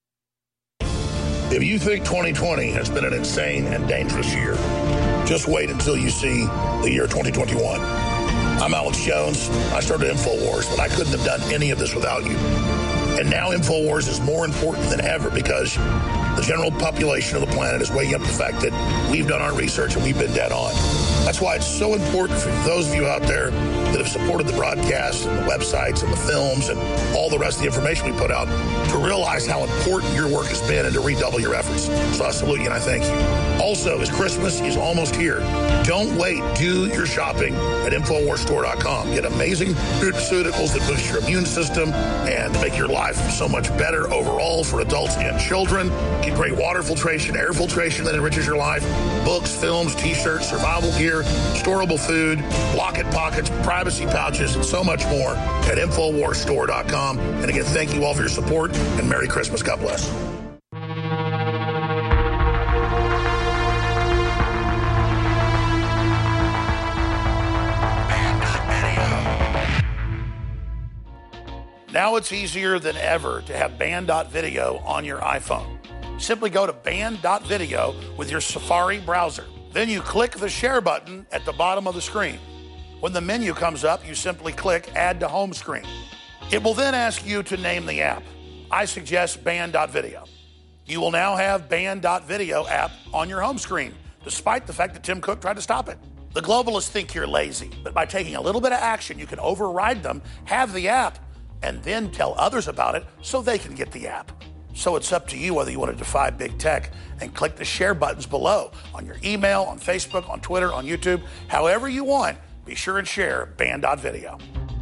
If you think 2020 has been an insane and dangerous year, just wait until you see the year 2021. I'm Alex Jones. I started InfoWars, but I couldn't have done any of this without you. And now InfoWars is more important than ever because the general population of the planet is waking up to the fact that we've done our research and we've been dead on. That's why it's so important for those of you out there that have supported the broadcast and the websites and the films and all the rest of the information we put out to realize how important your work has been and to redouble your efforts. So I salute you and I thank you. Also, as Christmas is almost here, don't wait. Do your shopping at InfoWarsStore.com. Get amazing nutraceuticals that boost your immune system and make your life so much better overall for adults and children. Get great water filtration, air filtration that enriches your life, books, films, t-shirts, survival gear, storable food, locket pockets, privacy pouches, and so much more at InfoWarsStore.com. And again, thank you all for your support, and Merry Christmas. God bless. Now it's easier than ever to have Band.video on your iPhone. Simply go to Band.video with your Safari browser. Then you click the share button at the bottom of the screen. When the menu comes up, you simply click Add to Home Screen. It will then ask you to name the app. I suggest Band.video. You will now have Band.video app on your home screen, despite the fact that Tim Cook tried to stop it. The globalists think you're lazy, but by taking a little bit of action, you can override them, have the app, and then tell others about it so they can get the app. So it's up to you whether you want to defy big tech and click the share buttons below on your email, on Facebook, on Twitter, on YouTube, however you want. Be sure and share Band.video.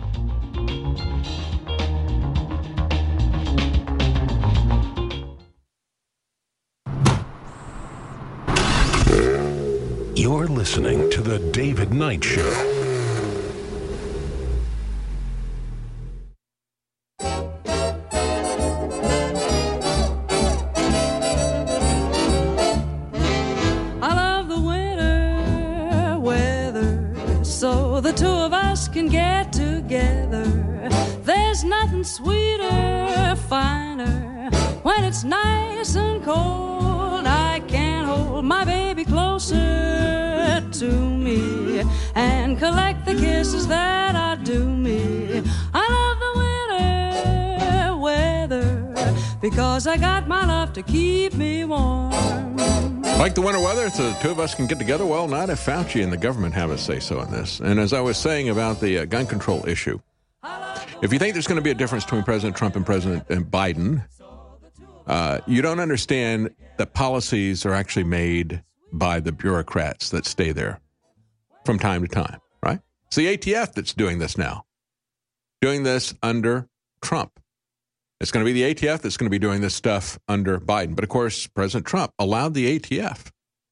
You're listening to The David Knight Show. Can get together. There's nothing sweeter, finer when it's nice and cold. I can hold my baby closer to me and collect the kisses that are due me. I love the winter weather because I got my love to keep me warm. Like the winter weather, so the two of us can get together? Well, not if Fauci and the government have a say-so in this. And as I was saying about the gun control issue, if you think there's going to be a difference between President Trump and President Biden, you don't understand that policies are actually made by the bureaucrats that stay there from time to time, right? It's the ATF that's doing this now, doing this under Trump. It's going to be the ATF that's going to be doing this stuff under Biden. But, of course, President Trump allowed the ATF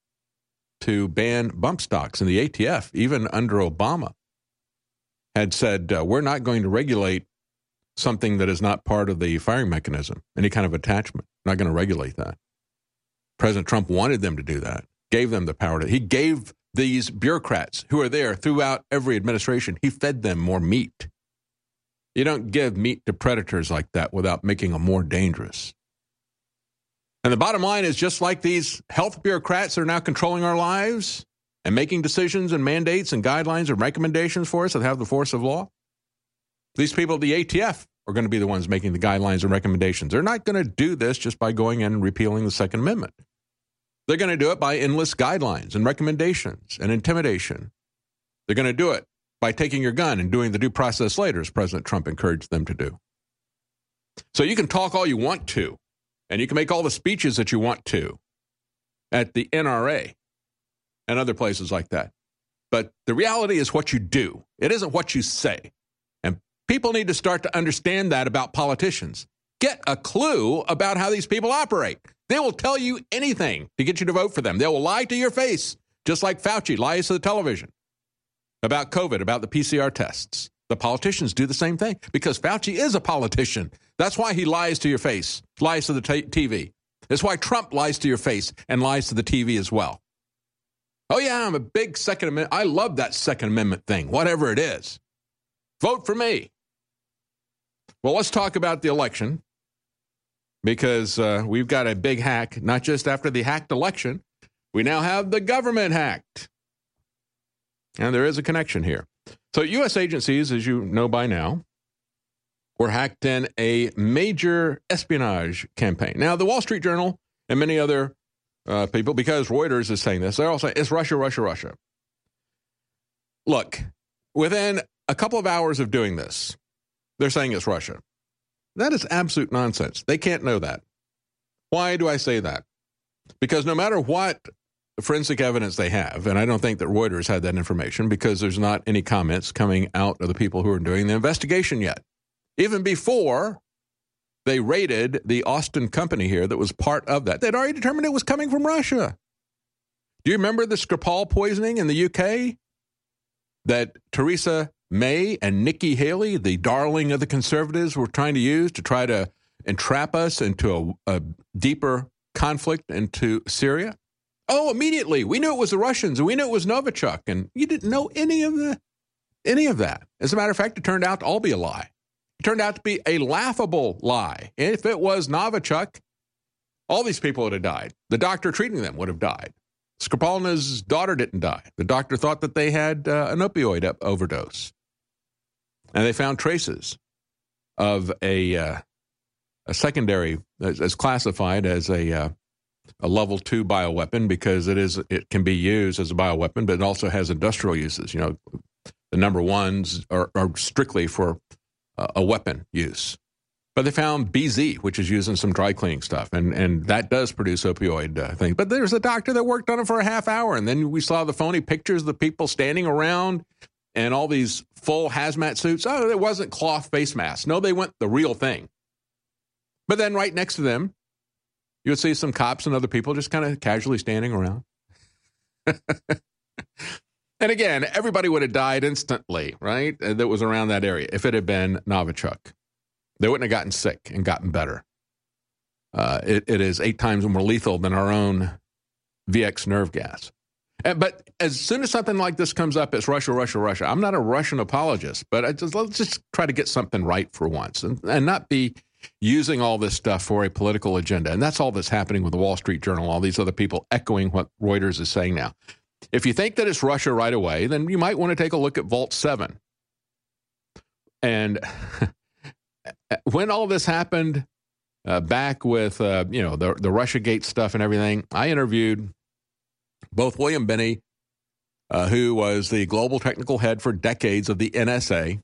to ban bump stocks. And the ATF, even under Obama, had said, we're not going to regulate something that is not part of the firing mechanism, any kind of attachment. We're not going to regulate that. President Trump wanted them to do that, gave them the power to. He gave these bureaucrats who are there throughout every administration, he fed them more meat. You don't give meat to predators like that without making them more dangerous. And the bottom line is, just like these health bureaucrats that are now controlling our lives and making decisions and mandates and guidelines and recommendations for us that have the force of law, these people at the ATF are going to be the ones making the guidelines and recommendations. They're not going to do this just by going in and repealing the Second Amendment. They're going to do it by endless guidelines and recommendations and intimidation. They're going to do it by taking your gun and doing the due process later, as President Trump encouraged them to do. So you can talk all you want to, and you can make all the speeches that you want to at the NRA and other places like that. But the reality is what you do. It isn't what you say. And people need to start to understand that about politicians. Get a clue about how these people operate. They will tell you anything to get you to vote for them. They will lie to your face, just like Fauci lies to the television about COVID, about the PCR tests. The politicians do the same thing because Fauci is a politician. That's why he lies to your face, lies to the TV. That's why Trump lies to your face and lies to the TV as well. Oh, yeah, I'm a big Second Amendment. I love that Second Amendment thing, whatever it is. Vote for me. Well, let's talk about the election because we've got a big hack, not just after the hacked election. We now have the government hacked. And there is a connection here. So U.S. agencies, as you know by now, were hacked in a major espionage campaign. Now, the Wall Street Journal and many other people, because Reuters is saying this, they're all saying it's Russia, Russia, Russia. Look, within a couple of hours of doing this, they're saying it's Russia. That is absolute nonsense. They can't know that. Why do I say that? Because no matter what forensic evidence they have, and I don't think that Reuters had that information because there's not any comments coming out of the people who are doing the investigation yet. Even before they raided the Austin company here that was part of that, they'd already determined it was coming from Russia. Do you remember the Skripal poisoning in the UK that Theresa May and Nikki Haley, the darling of the conservatives, were trying to use to try to entrap us into a deeper conflict into Syria? Oh, immediately. We knew it was the Russians, and we knew it was Novichok, and you didn't know any of that. As a matter of fact, it turned out to all be a lie. It turned out to be a laughable lie. If it was Novichok, all these people would have died. The doctor treating them would have died. Skripal and his daughter didn't die. The doctor thought that they had an opioid overdose. And they found traces of a secondary, as classified as a level 2 bioweapon, because it can be used as a bioweapon, but it also has industrial uses. You know, the number ones are strictly for a weapon use. But they found BZ, which is used in some dry cleaning stuff, and that does produce opioid things. But there's a doctor that worked on it for a half hour, and then we saw the phony pictures of the people standing around and all these full hazmat suits. Oh, it wasn't cloth face masks. No, they went the real thing. But then right next to them, you would see some cops and other people just kind of casually standing around. And again, everybody would have died instantly, right? That was around that area if it had been Novichok. They wouldn't have gotten sick and gotten better. It is 8 times more lethal than our own VX nerve gas. But as soon as something like this comes up, it's Russia, Russia, Russia. I'm not a Russian apologist, but let's just try to get something right for once and not be using all this stuff for a political agenda. And that's all that's happening with the Wall Street Journal, all these other people echoing what Reuters is saying now. If you think that it's Russia right away, then you might want to take a look at Vault 7. And when all this happened back with, the Russiagate stuff and everything, I interviewed both William Binney, who was the global technical head for decades of the NSA,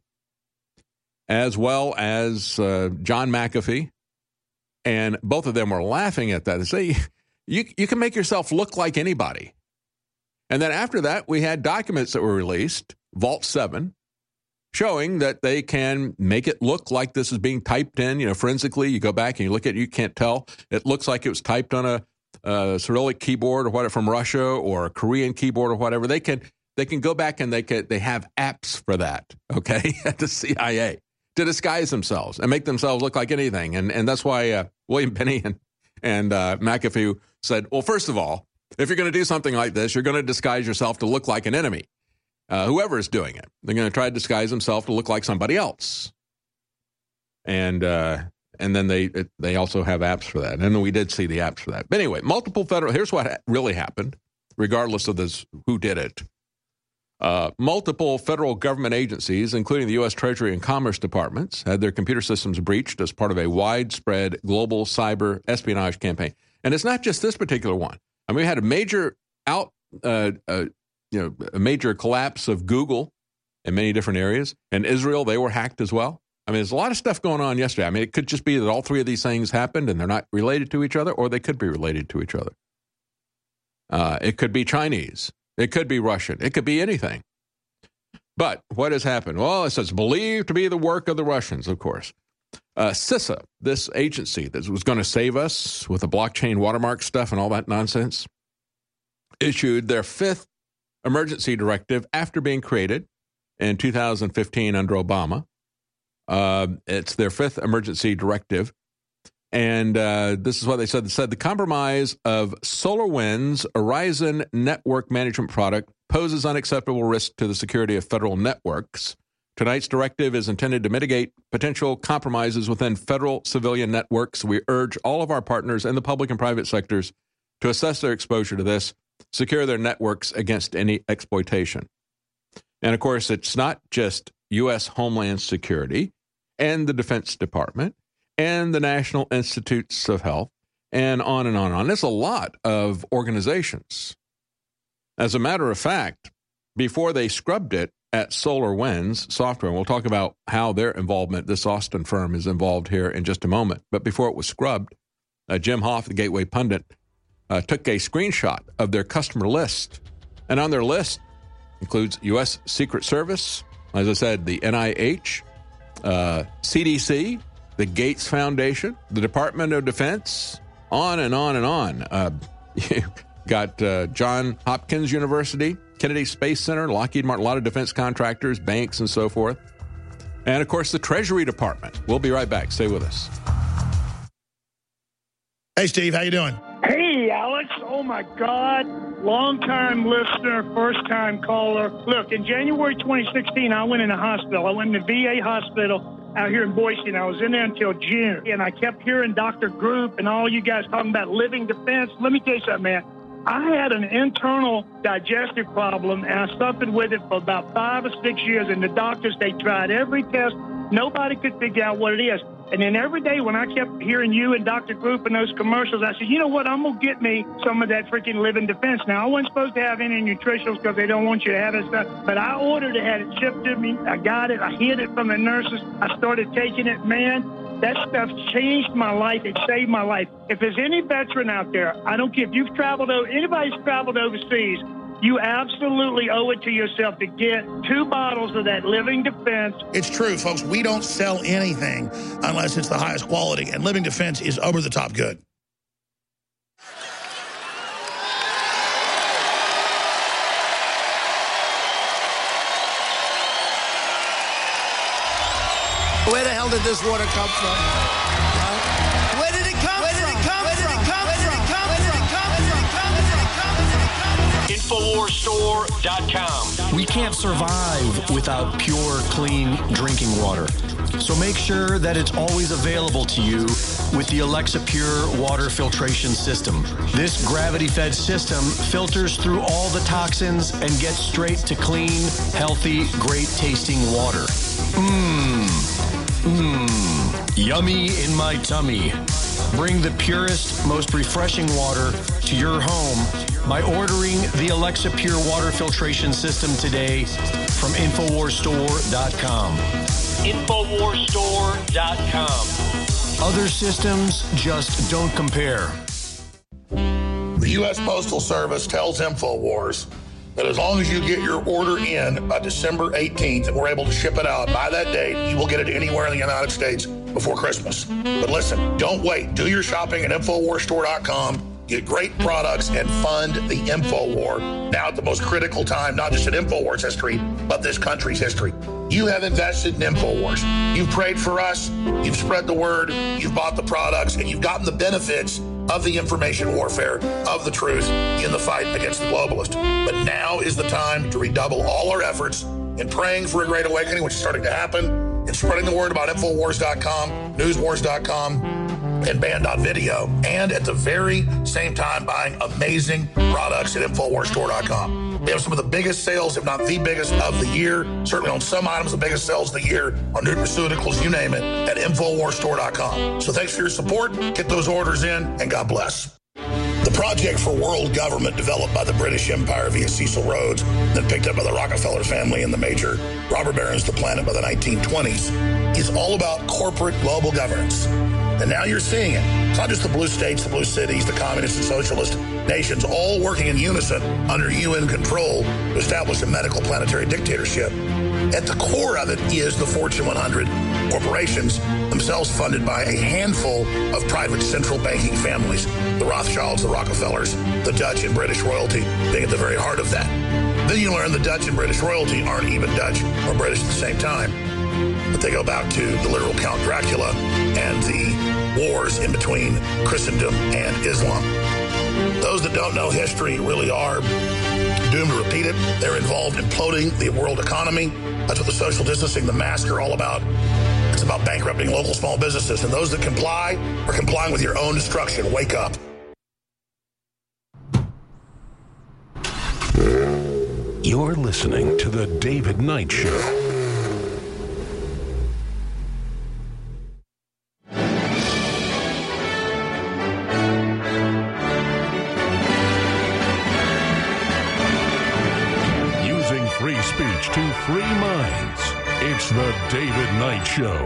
as well as John McAfee. And both of them were laughing at that. They say, you can make yourself look like anybody. And then after that, we had documents that were released, Vault 7, showing that they can make it look like this is being typed in, forensically. You go back and you look at it, you can't tell. It looks like it was typed on a Cyrillic keyboard or whatever from Russia or a Korean keyboard or whatever. They can go back and they have apps for that, okay, at the CIA to disguise themselves and make themselves look like anything. And that's why William Binney and McAfee said, well, first of all, if you're going to do something like this, you're going to disguise yourself to look like an enemy. Whoever is doing it, they're going to try to disguise themselves to look like somebody else. And then they also have apps for that. And we did see the apps for that. But anyway, here's what really happened, regardless of this, who did it. Multiple federal government agencies, including the U.S. Treasury and Commerce Departments, had their computer systems breached as part of a widespread global cyber espionage campaign. And it's not just this particular one. I mean, we had a major a major collapse of Google in many different areas. And Israel, they were hacked as well. I mean, there's a lot of stuff going on yesterday. I mean, it could just be that all three of these things happened and they're not related to each other, or they could be related to each other. It could be Chinese. It could be Russian. It could be anything. But what has happened? Well, it says believed to be the work of the Russians, of course. CISA, this agency that was going to save us with the blockchain watermark stuff and all that nonsense, issued their 5th emergency directive after being created in 2015 under Obama. It's their 5th emergency directive. And this is what they said. They said the compromise of SolarWinds Horizon network management product poses unacceptable risk to the security of federal networks. Tonight's directive is intended to mitigate potential compromises within federal civilian networks. We urge all of our partners in the public and private sectors to assess their exposure to this, secure their networks against any exploitation. And, of course, it's not just U.S. Homeland Security and the Defense Department and the National Institutes of Health and on and on and on. There's a lot of organizations. As a matter of fact, before they scrubbed it at SolarWinds Software. And we'll talk about how their involvement, this Austin firm, is involved here in just a moment. But before it was scrubbed, Jim Hoff, the Gateway pundit, took a screenshot of their customer list. And on their list includes U.S. Secret Service, as I said, the NIH, CDC, the Gates Foundation, the Department of Defense, on and on and on. You got Johns Hopkins University, Kennedy Space Center, Lockheed Martin, a lot of defense contractors, banks, and so forth. And, of course, the Treasury Department. We'll be right back. Stay with us. Hey, Steve, how you doing? Hey, Alex. Oh, my God. Long-time listener, first-time caller. Look, in January 2016, I went in a hospital. I went in the VA hospital out here in Boise, and I was in there until June. And I kept hearing Dr. Group and all you guys talking about living defense. Let me tell you something, man. I had an internal digestive problem, and I suffered with it for about 5 or 6 years. And the doctors, they tried every test. Nobody could figure out what it is. And then every day when I kept hearing you and Dr. Group and those commercials, I said, you know what, I'm going to get me some of that freaking Living Defense. Now, I wasn't supposed to have any nutritionals because they don't want you to have it stuff, but I ordered it, had it shipped to me. I got it. I hid it from the nurses. I started taking it. Man, that stuff changed my life. It saved my life. If there's any veteran out there, I don't care if you've traveled, anybody's traveled overseas, you absolutely owe it to yourself to get 2 bottles of that Living Defense. It's true, folks. We don't sell anything unless it's the highest quality, and Living Defense is over the top good. Where the hell did this water come from? Where did it come from? Where did it come from? Where did it come from? InfoWarsStore.com. We can't survive without pure, clean drinking water. So make sure that it's always available to you with the Alexa Pure water filtration system. This gravity-fed system filters through all the toxins and gets straight to clean, healthy, great-tasting water. Yummy in my tummy. Bring the purest, most refreshing water to your home by ordering the Alexa Pure water filtration system today from InfoWarsStore.com. InfoWarsStore.com. Other systems just don't compare. The U.S. Postal Service tells InfoWars that as long as you get your order in by December 18th and we're able to ship it out by that date, you will get it anywhere in the United States before Christmas. But listen, don't wait. Do your shopping at InfoWarsStore.com. Get great products and fund the InfoWar. Now at the most critical time, not just in InfoWars history, but this country's history. You have invested in InfoWars. You've prayed for us. You've spread the word. You've bought the products, and you've gotten the benefits of the information warfare, of the truth in the fight against the globalist. But now is the time to redouble all our efforts in praying for a great awakening, which is starting to happen, and spreading the word about InfoWars.com, NewsWars.com, and Band.video, and at the very same time buying amazing products at InfoWarsStore.com. We have some of the biggest sales, if not the biggest of the year, certainly on some items, the biggest sales of the year, on nutraceuticals, you name it, at InfoWarsStore.com. So thanks for your support. Get those orders in, and God bless. The Project for World Government, developed by the British Empire via Cecil Rhodes, then picked up by the Rockefeller family and the major robber barons of the planet by the 1920s, is all about corporate global governance. And now you're seeing it. It's not just the blue states, the blue cities, the communist and socialist nations all working in unison under UN control to establish a medical planetary dictatorship. At the core of it is the Fortune 100 corporations, themselves funded by a handful of private central banking families, the Rothschilds, the Rockefellers, the Dutch and British royalty being at the very heart of that. Then you learn the Dutch and British royalty aren't even Dutch or British at the same time, but they go back to the literal Count Dracula and the wars in between Christendom and Islam. Those that don't know history really are doomed to repeat it. They're involved in imploding the world economy. That's what the social distancing, the mask are all about. It's about bankrupting local small businesses. And those that comply are complying with your own destruction. Wake up. You're listening to The David Knight Show. speech to free minds. It's the David Knight Show.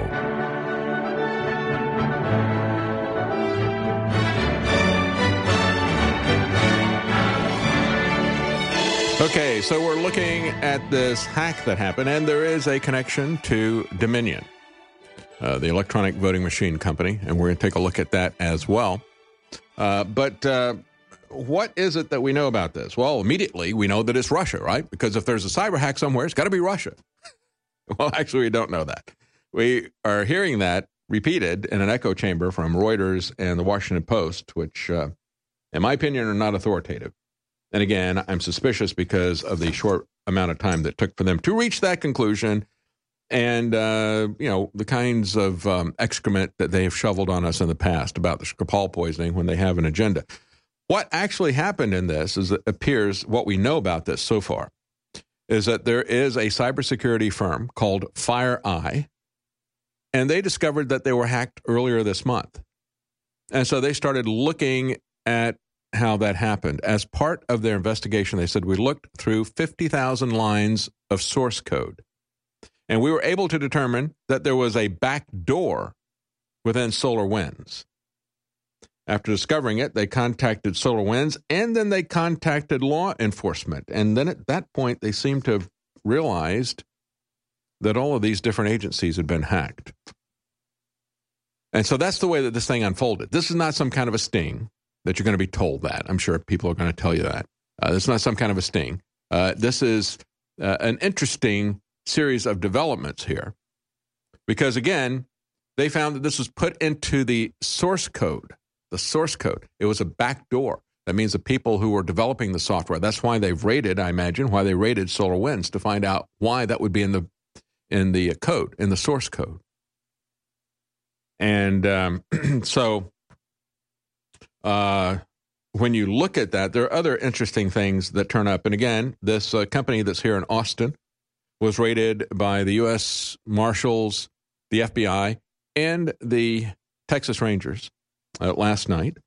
Okay, so we're looking at this hack that happened, and there is a connection to Dominion, the electronic voting machine company, and we're going to take a look at that as well. But what is it that we know about this? Well, immediately we know that it's Russia, right? Because if there's a cyber hack somewhere, it's got to be Russia. Well, actually, we don't know that. We are hearing that repeated in an echo chamber from Reuters and the Washington Post, which, in my opinion, are not authoritative. And again, I'm suspicious because of the short amount of time that it took for them to reach that conclusion and, the kinds of excrement that they have shoveled on us in the past about the Skripal poisoning when they have an agenda. What actually happened in this is, it appears, what we know about this so far, is that there is a cybersecurity firm called FireEye, and they discovered that they were hacked earlier this month. And so they started looking at how that happened. As part of their investigation, they said, we looked through 50,000 lines of source code, and we were able to determine that there was a back door within SolarWinds. After discovering it, they contacted SolarWinds, and then they contacted law enforcement. And then at that point, they seemed to have realized that all of these different agencies had been hacked. And so that's the way that this thing unfolded. This is not some kind of a sting that you're going to be told that. I'm sure people are going to tell you that. This is not some kind of a sting. This is an interesting series of developments here. Because, again, they found that this was put into the source code. The source code. It was a back door. That means the people who were developing the software, that's why they've raided, I imagine, why they raided SolarWinds, to find out why that would be in the code, in the source code. And so when you look at that, there are other interesting things that turn up. And again, this company that's here in Austin was raided by the U.S. Marshals, the FBI, and the Texas Rangers last night.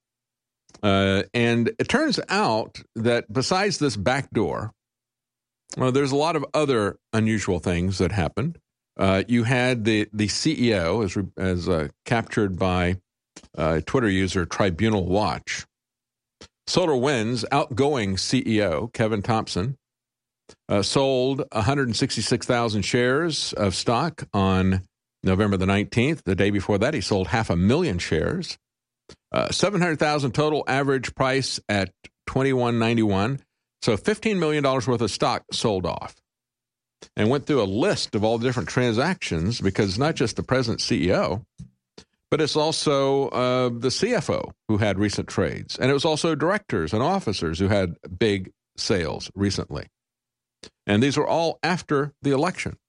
And it turns out that besides this back door, there's a lot of other unusual things that happened. You had the CEO, as captured by Twitter user Tribunal Watch. SolarWinds' outgoing CEO, Kevin Thompson, sold 166,000 shares of stock on November the 19th. The day before that, he sold 500,000 shares. 700,000 total, average price at $21.91. So $15 million worth of stock sold off. And went through a list of all the different transactions, because it's not just the present CEO, but it's also the CFO who had recent trades. And it was also directors and officers who had big sales recently. And these were all after the election.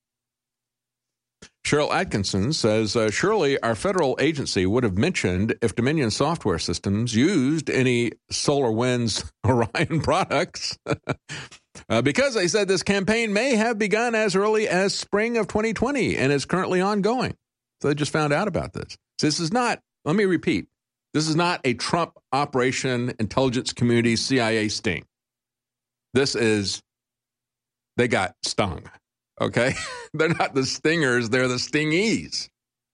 Cheryl Atkinson says, surely our federal agency would have mentioned if Dominion software systems used any SolarWinds Orion products, because they said this campaign may have begun as early as spring of 2020 and is currently ongoing. So they just found out about this. So this is not, let me repeat, this is not a Trump Operation Intelligence Community CIA sting. This is, they got stung. Okay? They're not the stingers, they're the stingies.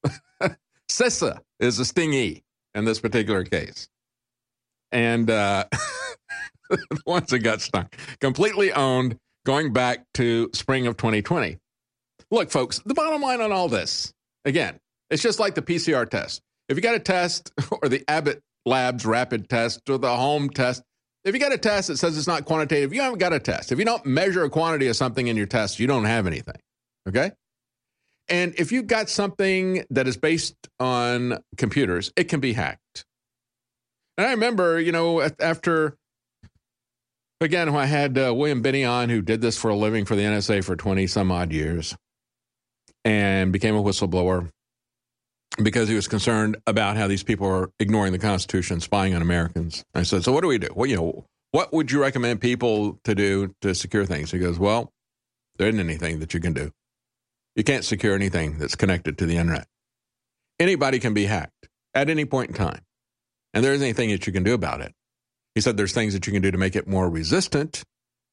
CISA is a stingee in this particular case. And the ones that got stung. Completely owned, going back to spring of 2020. Look, folks, the bottom line on all this, again, it's just like the PCR test. If you got a test, or the Abbott Labs rapid test, or the home test, if you got a test that says it's not quantitative, you haven't got a test. If you don't measure a quantity of something in your test, you don't have anything, okay? And if you've got something that is based on computers, it can be hacked. And I remember, after, again, when I had William Binney on, who did this for a living for the NSA for 20-some-odd years and became a whistleblower because he was concerned about how these people are ignoring the Constitution, spying on Americans. I said, so what do we do? Well, what would you recommend people to do to secure things? He goes, well, there isn't anything that you can do. You can't secure anything that's connected to the internet. Anybody can be hacked at any point in time. And there isn't anything that you can do about it. He said there's things that you can do to make it more resistant,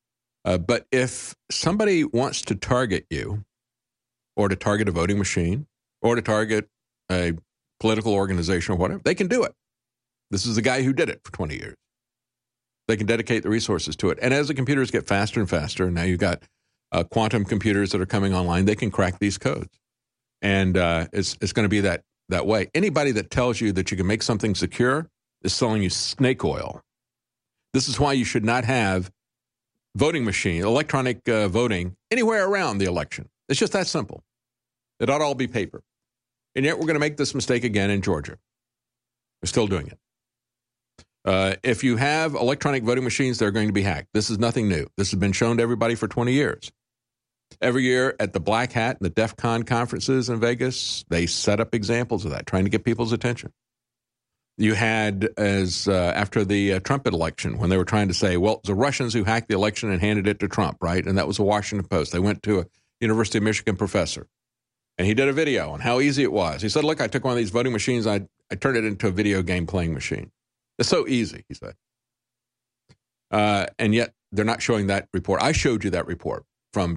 But if somebody wants to target you, or to target a voting machine, or to target a political organization or whatever, they can do it. This is the guy who did it for 20 years. They can dedicate the resources to it. And as the computers get faster and faster, and now you've got quantum computers that are coming online, they can crack these codes. And it's going to be that way. Anybody that tells you that you can make something secure is selling you snake oil. This is why you should not have voting machine, electronic voting anywhere around the election. It's just that simple. It ought to all be paper. And yet we're going to make this mistake again in Georgia. We're still doing it. If you have electronic voting machines, they're going to be hacked. This is nothing new. This has been shown to everybody for 20 years. Every year at the Black Hat and the DEF CON conferences in Vegas, they set up examples of that, trying to get people's attention. You had, after the Trump election, when they were trying to say, well, it was the Russians who hacked the election and handed it to Trump, right? And that was the Washington Post. They went to a University of Michigan professor, and he did a video on how easy it was. He said, look, I took one of these voting machines, I turned it into a video game playing machine. It's so easy, he said. And yet they're not showing that report. I showed you that report from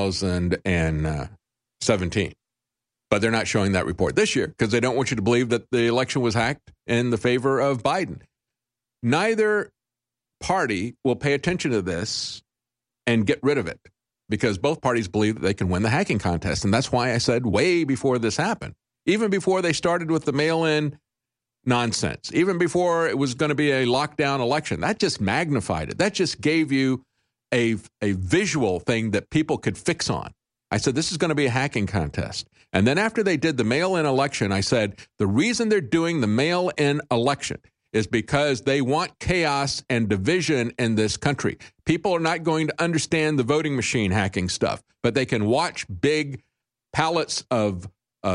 2017. But they're not showing that report this year because they don't want you to believe that the election was hacked in the favor of Biden. Neither party will pay attention to this and get rid of it because both parties believe that they can win the hacking contest. And that's why I said way before this happened, even before they started with the mail-in nonsense, even before it was going to be a lockdown election, that just magnified it. That just gave you a visual thing that people could fix on. I said, this is going to be a hacking contest. And then after they did the mail-in election, I said, the reason they're doing the mail-in election is because they want chaos and division in this country. People are not going to understand the voting machine hacking stuff, but they can watch big pallets of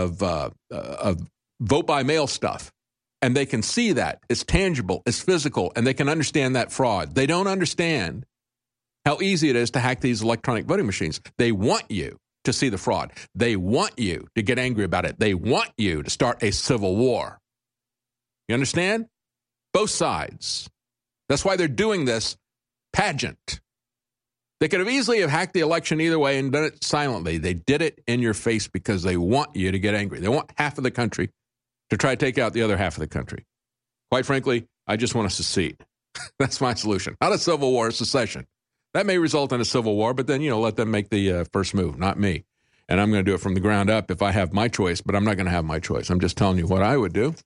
vote-by-mail stuff, and they can see that. It's tangible, it's physical, and they can understand that fraud. They don't understand how easy it is to hack these electronic voting machines. They want you to see the fraud. They want you to get angry about it. They want you to start a civil war. You understand? Both sides. That's why they're doing this pageant. They could have easily have hacked the election either way and done it silently. They did it in your face because they want you to get angry. They want half of the country to try to take out the other half of the country. Quite frankly, I just want us to secede. That's my solution. Not a civil war, a secession. That may result in a civil war, but then, let them make the first move, not me. And I'm going to do it from the ground up if I have my choice, but I'm not going to have my choice. I'm just telling you what I would do.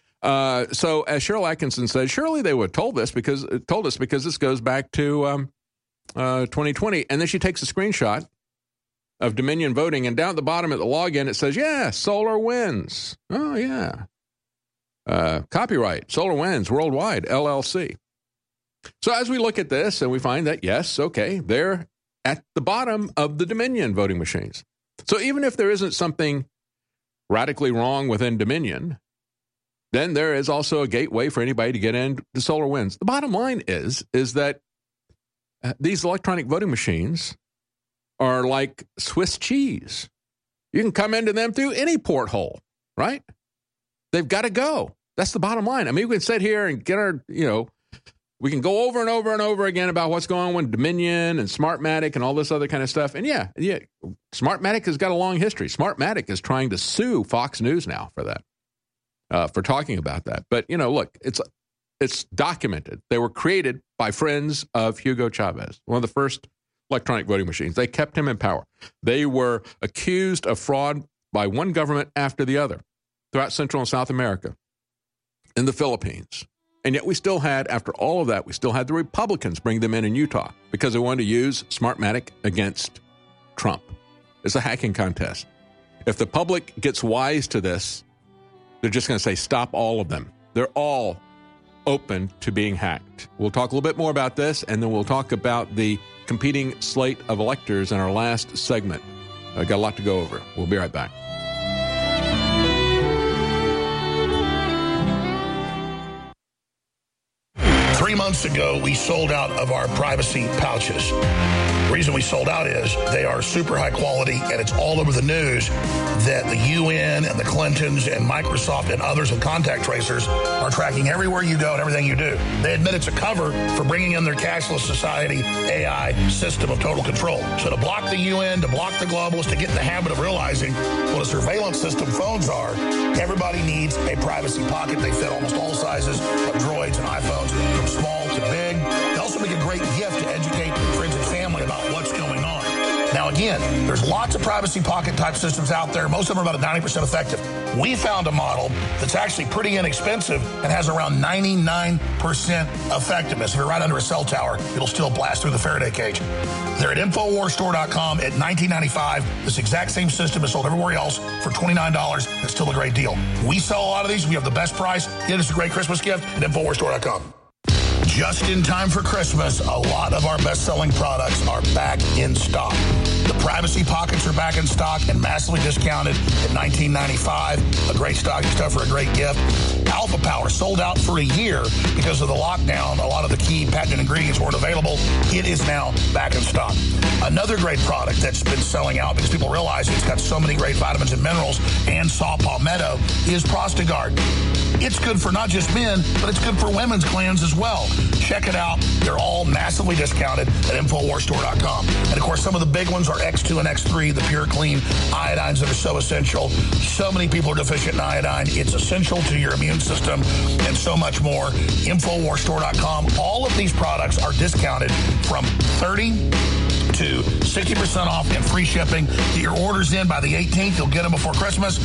So as Cheryl Atkinson said, surely they would have told us because this goes back to 2020. And then she takes a screenshot of Dominion voting, and down at the bottom at the login, it says, yeah, SolarWinds. Oh, yeah. Copyright, SolarWinds Worldwide, LLC. So as we look at this and we find that, yes, okay, they're at the bottom of the Dominion voting machines. So even if there isn't something radically wrong within Dominion, then there is also a gateway for anybody to get into SolarWinds. The bottom line is that these electronic voting machines are like Swiss cheese. You can come into them through any porthole, right? They've got to go. That's the bottom line. I mean, we can sit here and get our, we can go over and over and over again about what's going on with Dominion and Smartmatic and all this other kind of stuff. And yeah, Smartmatic has got a long history. Smartmatic is trying to sue Fox News now for that, for talking about that. But, look, it's documented. They were created by friends of Hugo Chavez, one of the first electronic voting machines. They kept him in power. They were accused of fraud by one government after the other throughout Central and South America, in the Philippines. And yet we still had, after all of that, we still had the Republicans bring them in Utah because they wanted to use Smartmatic against Trump. It's a hacking contest. If the public gets wise to this, they're just going to say, stop all of them. They're all open to being hacked. We'll talk a little bit more about this, and then we'll talk about the competing slate of electors in our last segment. I've got a lot to go over. We'll be right back. months ago, we sold out of our privacy pouches. The reason we sold out is they are super high quality, and it's all over the news that the UN and the Clintons and Microsoft and others with contact tracers are tracking everywhere you go and everything you do. They admit it's a cover for bringing in their cashless society AI system of total control. So to block the UN, to block the globalists, to get in the habit of realizing what a surveillance system phones are, everybody needs a privacy pocket. They fit almost all sizes of Droids and iPhones, from small to big. They also make a great gift to educate friends and family about what's going on. Now, again, there's lots of privacy pocket type systems out there. Most of them are about 90% effective. We found a model that's actually pretty inexpensive and has around 99% effectiveness. If you're right under a cell tower, it'll still blast through the Faraday cage. They're at InfoWarsStore.com at $19.95. This exact same system is sold everywhere else for $29. It's still a great deal. We sell a lot of these. We have the best price. Get us a great Christmas gift at InfoWarsStore.com. Just in time for Christmas, a lot of our best-selling products are back in stock. The privacy pockets are back in stock and massively discounted at $19.95. A great stocking stuff for a great gift. Alpha Power sold out for a year because of the lockdown. A lot of the key patented ingredients weren't available. It is now back in stock. Another great product that's been selling out because people realize it's got so many great vitamins and minerals and saw palmetto is Prostagard. It's good for not just men, but it's good for women's glands as well. Check it out. They're all massively discounted at InfoWarsStore.com. And, of course, some of the big ones are X2 and X3, the pure, clean iodines that are so essential. So many people are deficient in iodine. It's essential to your immune system and so much more. InfoWarsStore.com. All of these products are discounted from 30 to 60% off and free shipping. Get your orders in by the 18th. You'll get them before Christmas.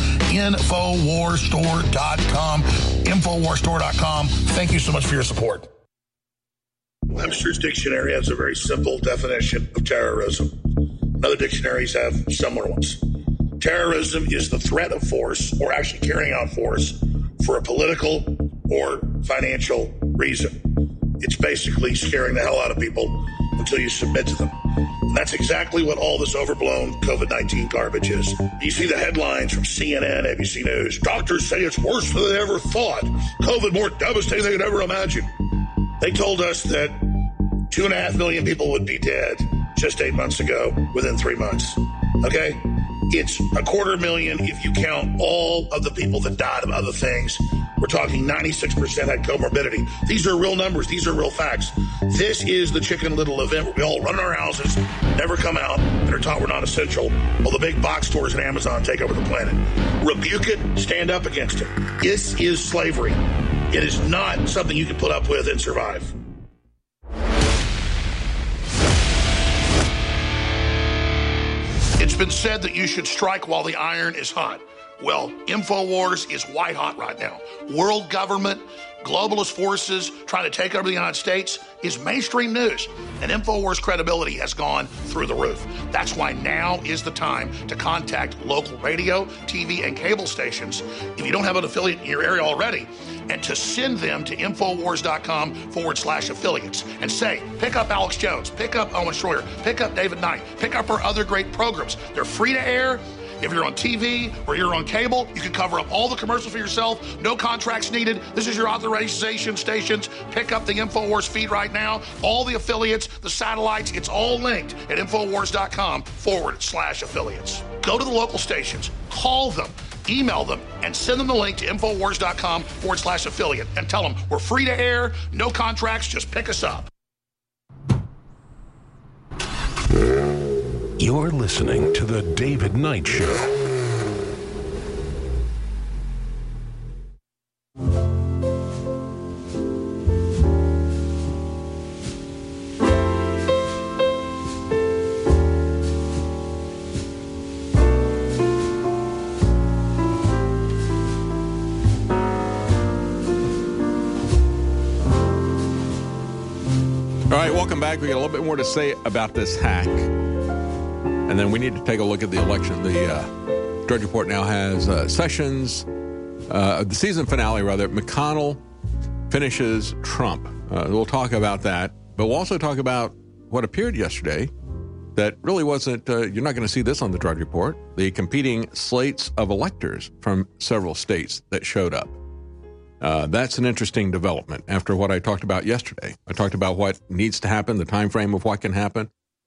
InfoWarsStore.com. InfoWarsStore.com. Thank you so much for your support. Webster's Dictionary has a very simple definition of terrorism. Other dictionaries have similar ones. Terrorism is the threat of force, or actually carrying out force, for a political or financial reason. It's basically scaring the hell out of people until you submit to them. And that's exactly what all this overblown COVID-19 garbage is. You see the headlines from CNN, ABC News. Doctors say it's worse than they ever thought. COVID more devastating than they could ever imagine. They told us that 2.5 million people would be dead just 8 months ago within 3 months. Okay? It's 250,000 if you count all of the people that died of other things. We're talking 96% had comorbidity. These are real numbers. These are real facts. This is the Chicken Little event where we all run in our houses, never come out, and are taught we're not essential, while the big box stores and Amazon take over the planet. Rebuke it. Stand up against it. This is slavery. It is not something you can put up with and survive. It's been said that you should strike while the iron is hot. Well, InfoWars is white hot right now. World government, globalist forces trying to take over the United States is mainstream news, and InfoWars credibility has gone through the roof. That's why now is the time to contact local radio, TV, and cable stations if you don't have an affiliate in your area already, and to send them to Infowars.com/affiliates and say, pick up Alex Jones, pick up Owen Schroyer, pick up David Knight, pick up our other great programs. They're free to air. If you're on TV or you're on cable, you can cover up all the commercials for yourself. No contracts needed. This is your authorization stations. Pick up the InfoWars feed right now. All the affiliates, the satellites, it's all linked at Infowars.com/affiliates. Go to the local stations, call them, email them, and send them the link to Infowars.com/affiliate and tell them we're free to air, no contracts, just pick us up. You're listening to The David Knight Show. All right, welcome back. We got a little bit more to say about this hack. And then we need to take a look at the election. The Drudge Report now has Sessions, the season finale, rather. McConnell finishes Trump. We'll talk about that. But we'll also talk about what appeared yesterday that really wasn't, you're not going to see this on the Drudge Report, the competing slates of electors from several states that showed up. That's an interesting development after what I talked about yesterday. I talked about what needs to happen, the time frame of what can happen.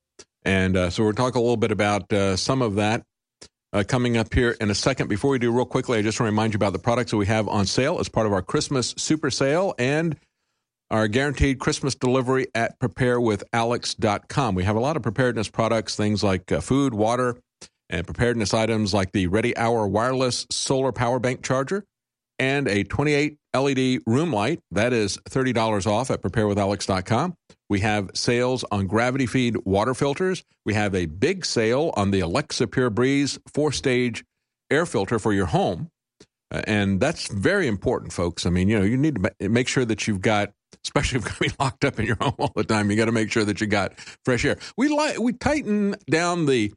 And so we'll talk a little bit about some of that coming up here in a second. Before we do, real quickly, I just want to remind you about the products that we have on sale as part of our Christmas Super Sale and our guaranteed Christmas delivery at preparewithalex.com. We have a lot of preparedness products, things like food, water, and preparedness items like the Ready Hour wireless solar power bank charger and a 28 LED room light. That is $30 off at preparewithalex.com. We have sales on gravity feed water filters. We have a big sale on the Alexa Pure Breeze 4-stage air filter for your home. And that's very important, folks. I mean, you know, you need to make sure that you've got, especially if you're going to be locked up in your home all the time, you got to make sure that you got fresh air. We tighten down the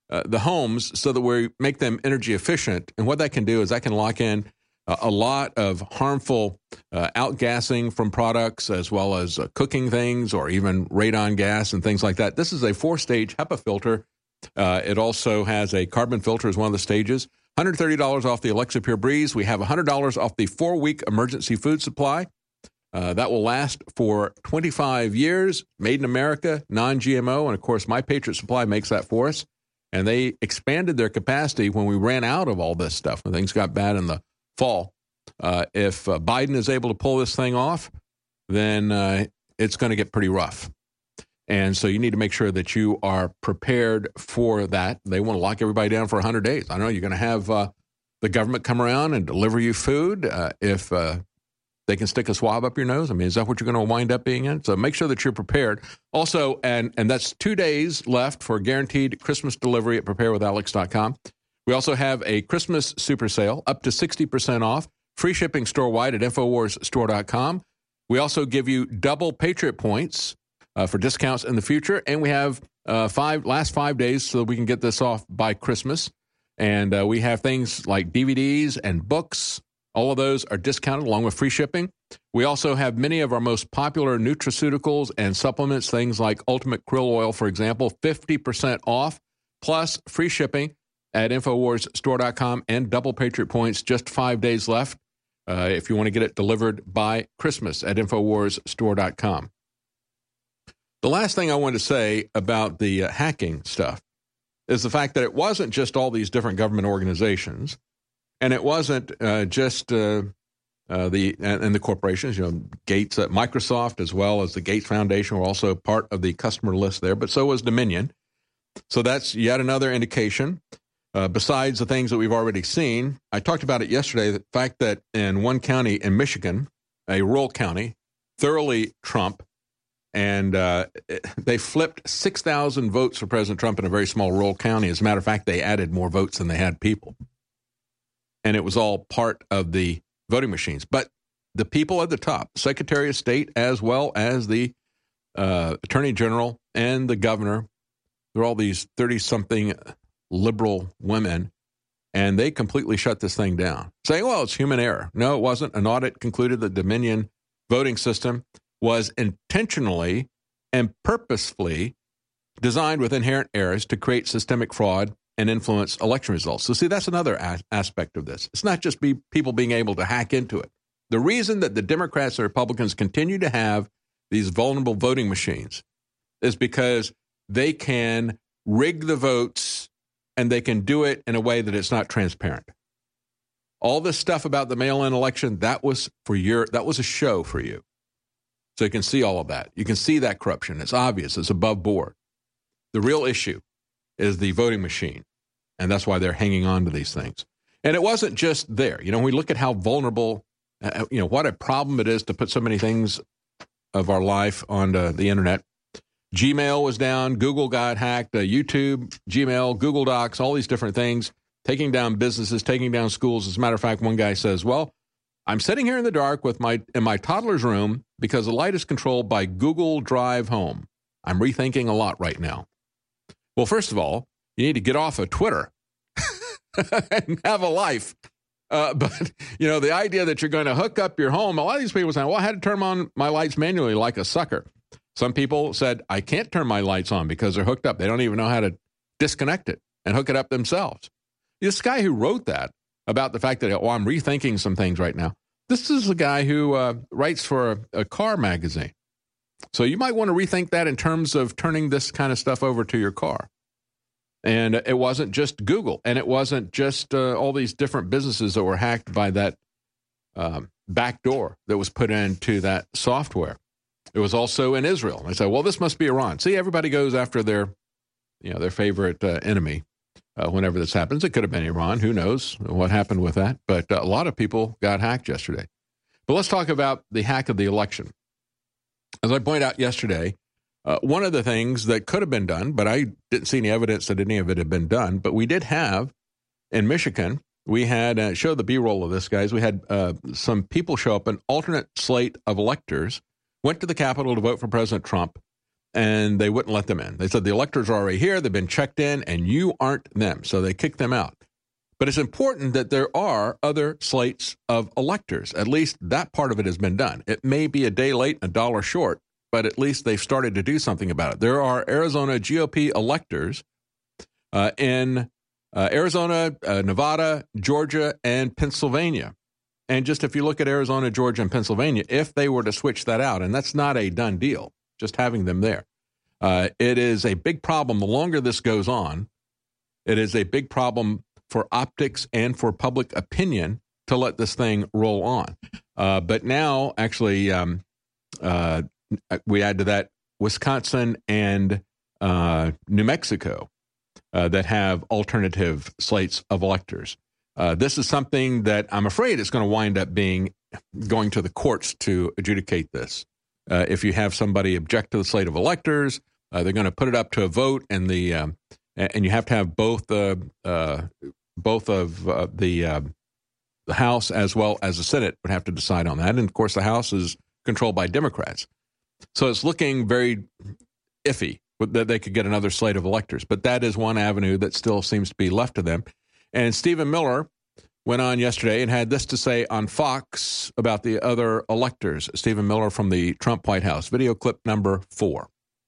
homes so that we make them energy efficient. And what that can do is that can lock in a lot of harmful outgassing from products, as well as cooking things or even radon gas and things like that. This is a 4-stage HEPA filter. It also has a carbon filter as one of the stages. $130 off the Alexa Pure Breeze. We have $100 off the 4-week emergency food supply. That will last for 25 years, made in America, non-GMO, and of course, My Patriot Supply makes that for us. And they expanded their capacity when we ran out of all this stuff, when things got bad in the fall. If Biden is able to pull this thing off, then it's going to get pretty rough. And so you need to make sure that you are prepared for that. They want to lock everybody down for 100 days. I know you're going to have the government come around and deliver you food if they can stick a swab up your nose. I mean, is that what you're going to wind up being in? So make sure that you're prepared. Also, and that's 2 days left for guaranteed Christmas delivery at preparewithalex.com. We also have a Christmas super sale, up to 60% off, free shipping store-wide at InfoWarsStore.com. We also give you double Patriot points for discounts in the future, and we have last 5 days so that we can get this off by Christmas. And we have things like DVDs and books. All of those are discounted along with free shipping. We also have many of our most popular nutraceuticals and supplements, things like Ultimate Krill Oil, for example, 50% off, plus free shipping at InfoWarsStore.com and double Patriot points, just 5 days left if you want to get it delivered by Christmas at InfoWarsStore.com. The last thing I want to say about the hacking stuff is the fact that it wasn't just all these different government organizations, and it wasn't just the corporations. You know, Gates at Microsoft, as well as the Gates Foundation, were also part of the customer list there, but so was Dominion. So that's yet another indication. Besides the things that we've already seen, I talked about it yesterday, the fact that in one county in Michigan, a rural county, thoroughly Trump, and they flipped 6,000 votes for President Trump in a very small rural county. As a matter of fact, they added more votes than they had people. And it was all part of the voting machines. But the people at the top, Secretary of State, as well as the Attorney General and the governor, they're all these 30-something liberal women, and they completely shut this thing down, saying, well, it's human error. No, it wasn't. An audit concluded the Dominion voting system was intentionally and purposefully designed with inherent errors to create systemic fraud and influence election results. So see, that's another aspect of this. It's not just people being able to hack into it. The reason that the Democrats and Republicans continue to have these vulnerable voting machines is because they can rig the votes and they can do it in a way that it's not transparent. All this stuff about the mail-in election, that was a show for you. So you can see all of that. You can see that corruption. It's obvious. It's above board. The real issue is the voting machine, and that's why they're hanging on to these things. And it wasn't just there. You know, we look at how vulnerable, what a problem it is to put so many things of our life onto the internet. Gmail was down. Google got hacked. YouTube, Gmail, Google Docs, all these different things, taking down businesses, taking down schools. As a matter of fact, one guy says, well, I'm sitting here in the dark in my toddler's room because the light is controlled by Google Drive Home. I'm rethinking a lot right now. Well, first of all, you need to get off of Twitter and have a life. But, the idea that you're going to hook up your home, a lot of these people saying, well, I had to turn on my lights manually like a sucker. Some people said, I can't turn my lights on because they're hooked up. They don't even know how to disconnect it and hook it up themselves. This guy who wrote that about the fact that, I'm rethinking some things right now, This is a guy who writes for a car magazine. So you might want to rethink that in terms of turning this kind of stuff over to your car. And it wasn't just Google, and it wasn't just all these different businesses that were hacked by that backdoor that was put into that software. It was also in Israel. They said, well, this must be Iran. See, everybody goes after their favorite enemy whenever this happens. It could have been Iran. Who knows what happened with that? But a lot of people got hacked yesterday. But let's talk about the hack of the election. As I pointed out yesterday, one of the things that could have been done, but I didn't see any evidence that any of it had been done, but we did have in Michigan, we had, show the B-roll of this, guys, we had some people show up, an alternate slate of electors, went to the Capitol to vote for President Trump, and they wouldn't let them in. They said the electors are already here, they've been checked in, and you aren't them, so they kicked them out. But it's important that there are other slates of electors. At least that part of it has been done. It may be a day late and a dollar short, but at least they've started to do something about it. There are Arizona GOP electors in Arizona, Nevada, Georgia, and Pennsylvania. And just if you look at Arizona, Georgia, and Pennsylvania, if they were to switch that out, and that's not a done deal, just having them there, it is a big problem. The longer this goes on, it is a big problem for optics and for public opinion to let this thing roll on. But now, actually, we add to that Wisconsin and New Mexico that have alternative slates of electors. This is something that I'm afraid is going to wind up going to the courts to adjudicate this. If you have somebody object to the slate of electors, they're going to put it up to a vote, and you have to have both of the House as well as the Senate would have to decide on that. And of course, the House is controlled by Democrats. So it's looking very iffy that they could get another slate of electors. But that is one avenue that still seems to be left to them. And Stephen Miller went on yesterday and had this to say on Fox about the other electors. Stephen Miller from the Trump White House. Video clip number 4.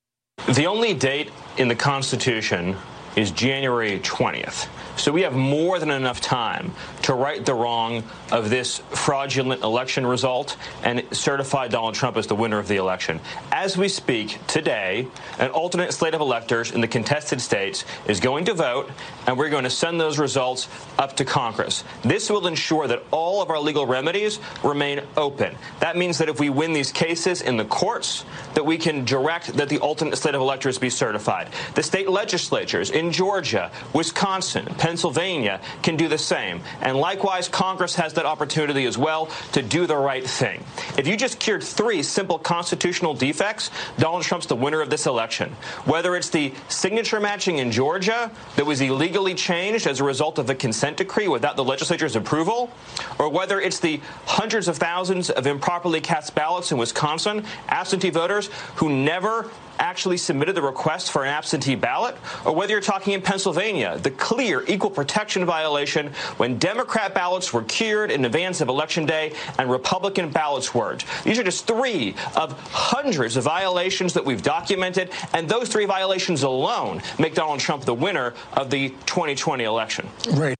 The only date in the Constitution is January 20th. So we have more than enough time to right the wrong of this fraudulent election result and certify Donald Trump as the winner of the election. As we speak today, an alternate slate of electors in the contested states is going to vote, and we're going to send those results up to Congress. This will ensure that all of our legal remedies remain open. That means that if we win these cases in the courts, that we can direct that the alternate slate of electors be certified. The state legislatures in Georgia, Wisconsin, Pennsylvania can do the same. And likewise, Congress has that opportunity as well to do the right thing. If you just cured 3 simple constitutional defects, Donald Trump's the winner of this election. Whether it's the signature matching in Georgia that was illegally changed as a result of a consent decree without the legislature's approval, or whether it's the hundreds of thousands of improperly cast ballots in Wisconsin, absentee voters who never actually submitted the request for an absentee ballot, or whether you're talking in Pennsylvania, the clear equal protection violation when Democrat ballots were cured in advance of Election Day and Republican ballots weren't. These are just 3 of hundreds of violations that we've documented, and those 3 violations alone make Donald Trump the winner of the 2020 election. Right.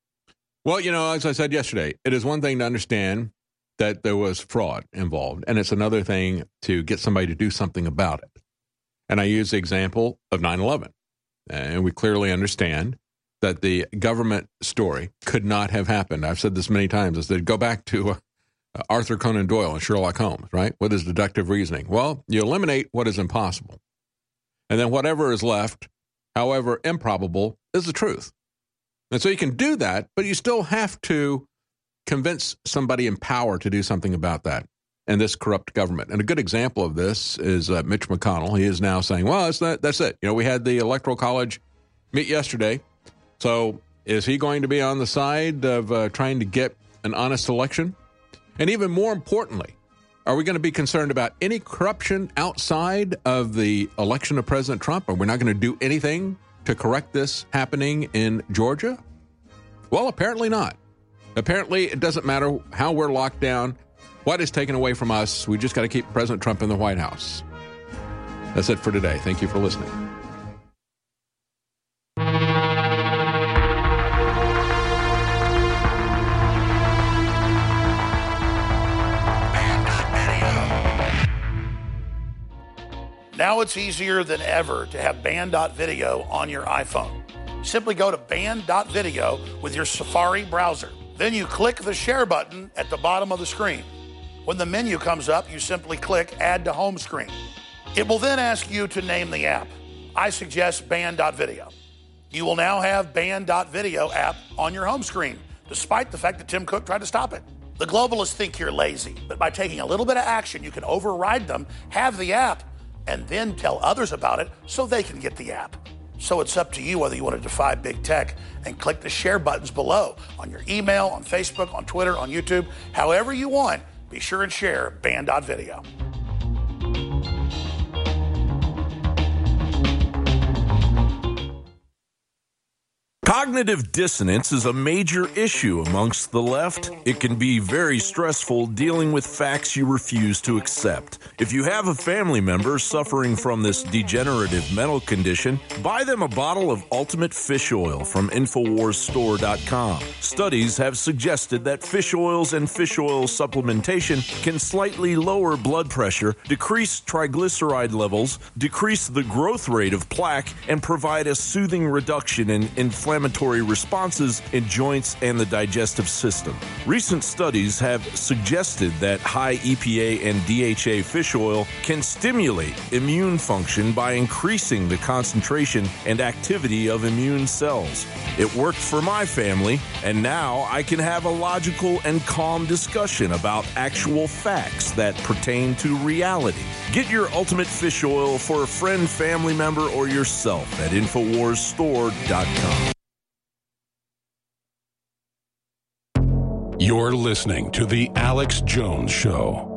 Well, as I said yesterday, it is one thing to understand that there was fraud involved, and it's another thing to get somebody to do something about it. And I use the example of 9/11. And we clearly understand that the government story could not have happened. I've said this many times. I said, go back to Arthur Conan Doyle and Sherlock Holmes, right? What is deductive reasoning? Well, you eliminate what is impossible. And then whatever is left, however improbable, is the truth. And so you can do that, but you still have to convince somebody in power to do something about that and this corrupt government. And a good example of this is Mitch McConnell. He is now saying, well, that's it. We had the Electoral College meet yesterday. So is he going to be on the side of trying to get an honest election? And even more importantly, are we going to be concerned about any corruption outside of the election of President Trump? Are we not going to do anything to correct this happening in Georgia? Well, apparently not. Apparently, it doesn't matter how we're locked down, what is taken away from us. We just got to keep President Trump in the White House. That's it for today. Thank you for listening. Now it's easier than ever to have band.video on your iPhone. Simply go to band.video with your Safari browser. Then you click the share button at the bottom of the screen. When the menu comes up, you simply click Add to Home Screen. It will then ask you to name the app. I suggest band.video. You will now have band.video app on your home screen, despite the fact that Tim Cook tried to stop it. The globalists think you're lazy, but by taking a little bit of action, you can override them, have the app, and then tell others about it so they can get the app. So it's up to you whether you want to defy big tech and click the share buttons below on your email, on Facebook, on Twitter, on YouTube, however you want. Be sure and share band.video. Cognitive dissonance is a major issue amongst the left. It can be very stressful dealing with facts you refuse to accept. If you have a family member suffering from this degenerative mental condition, buy them a bottle of Ultimate Fish Oil from InfoWarsStore.com. Studies have suggested that fish oils and fish oil supplementation can slightly lower blood pressure, decrease triglyceride levels, decrease the growth rate of plaque, and provide a soothing reduction in inflammatory responses in joints and the digestive system. Recent studies have suggested that high EPA and DHA fish oil can stimulate immune function by increasing the concentration and activity of immune cells. It worked for my family, and now I can have a logical and calm discussion about actual facts that pertain to reality. Get your Ultimate Fish Oil for a friend, family member, or yourself at InfoWarsStore.com. You're listening to The Alex Jones Show.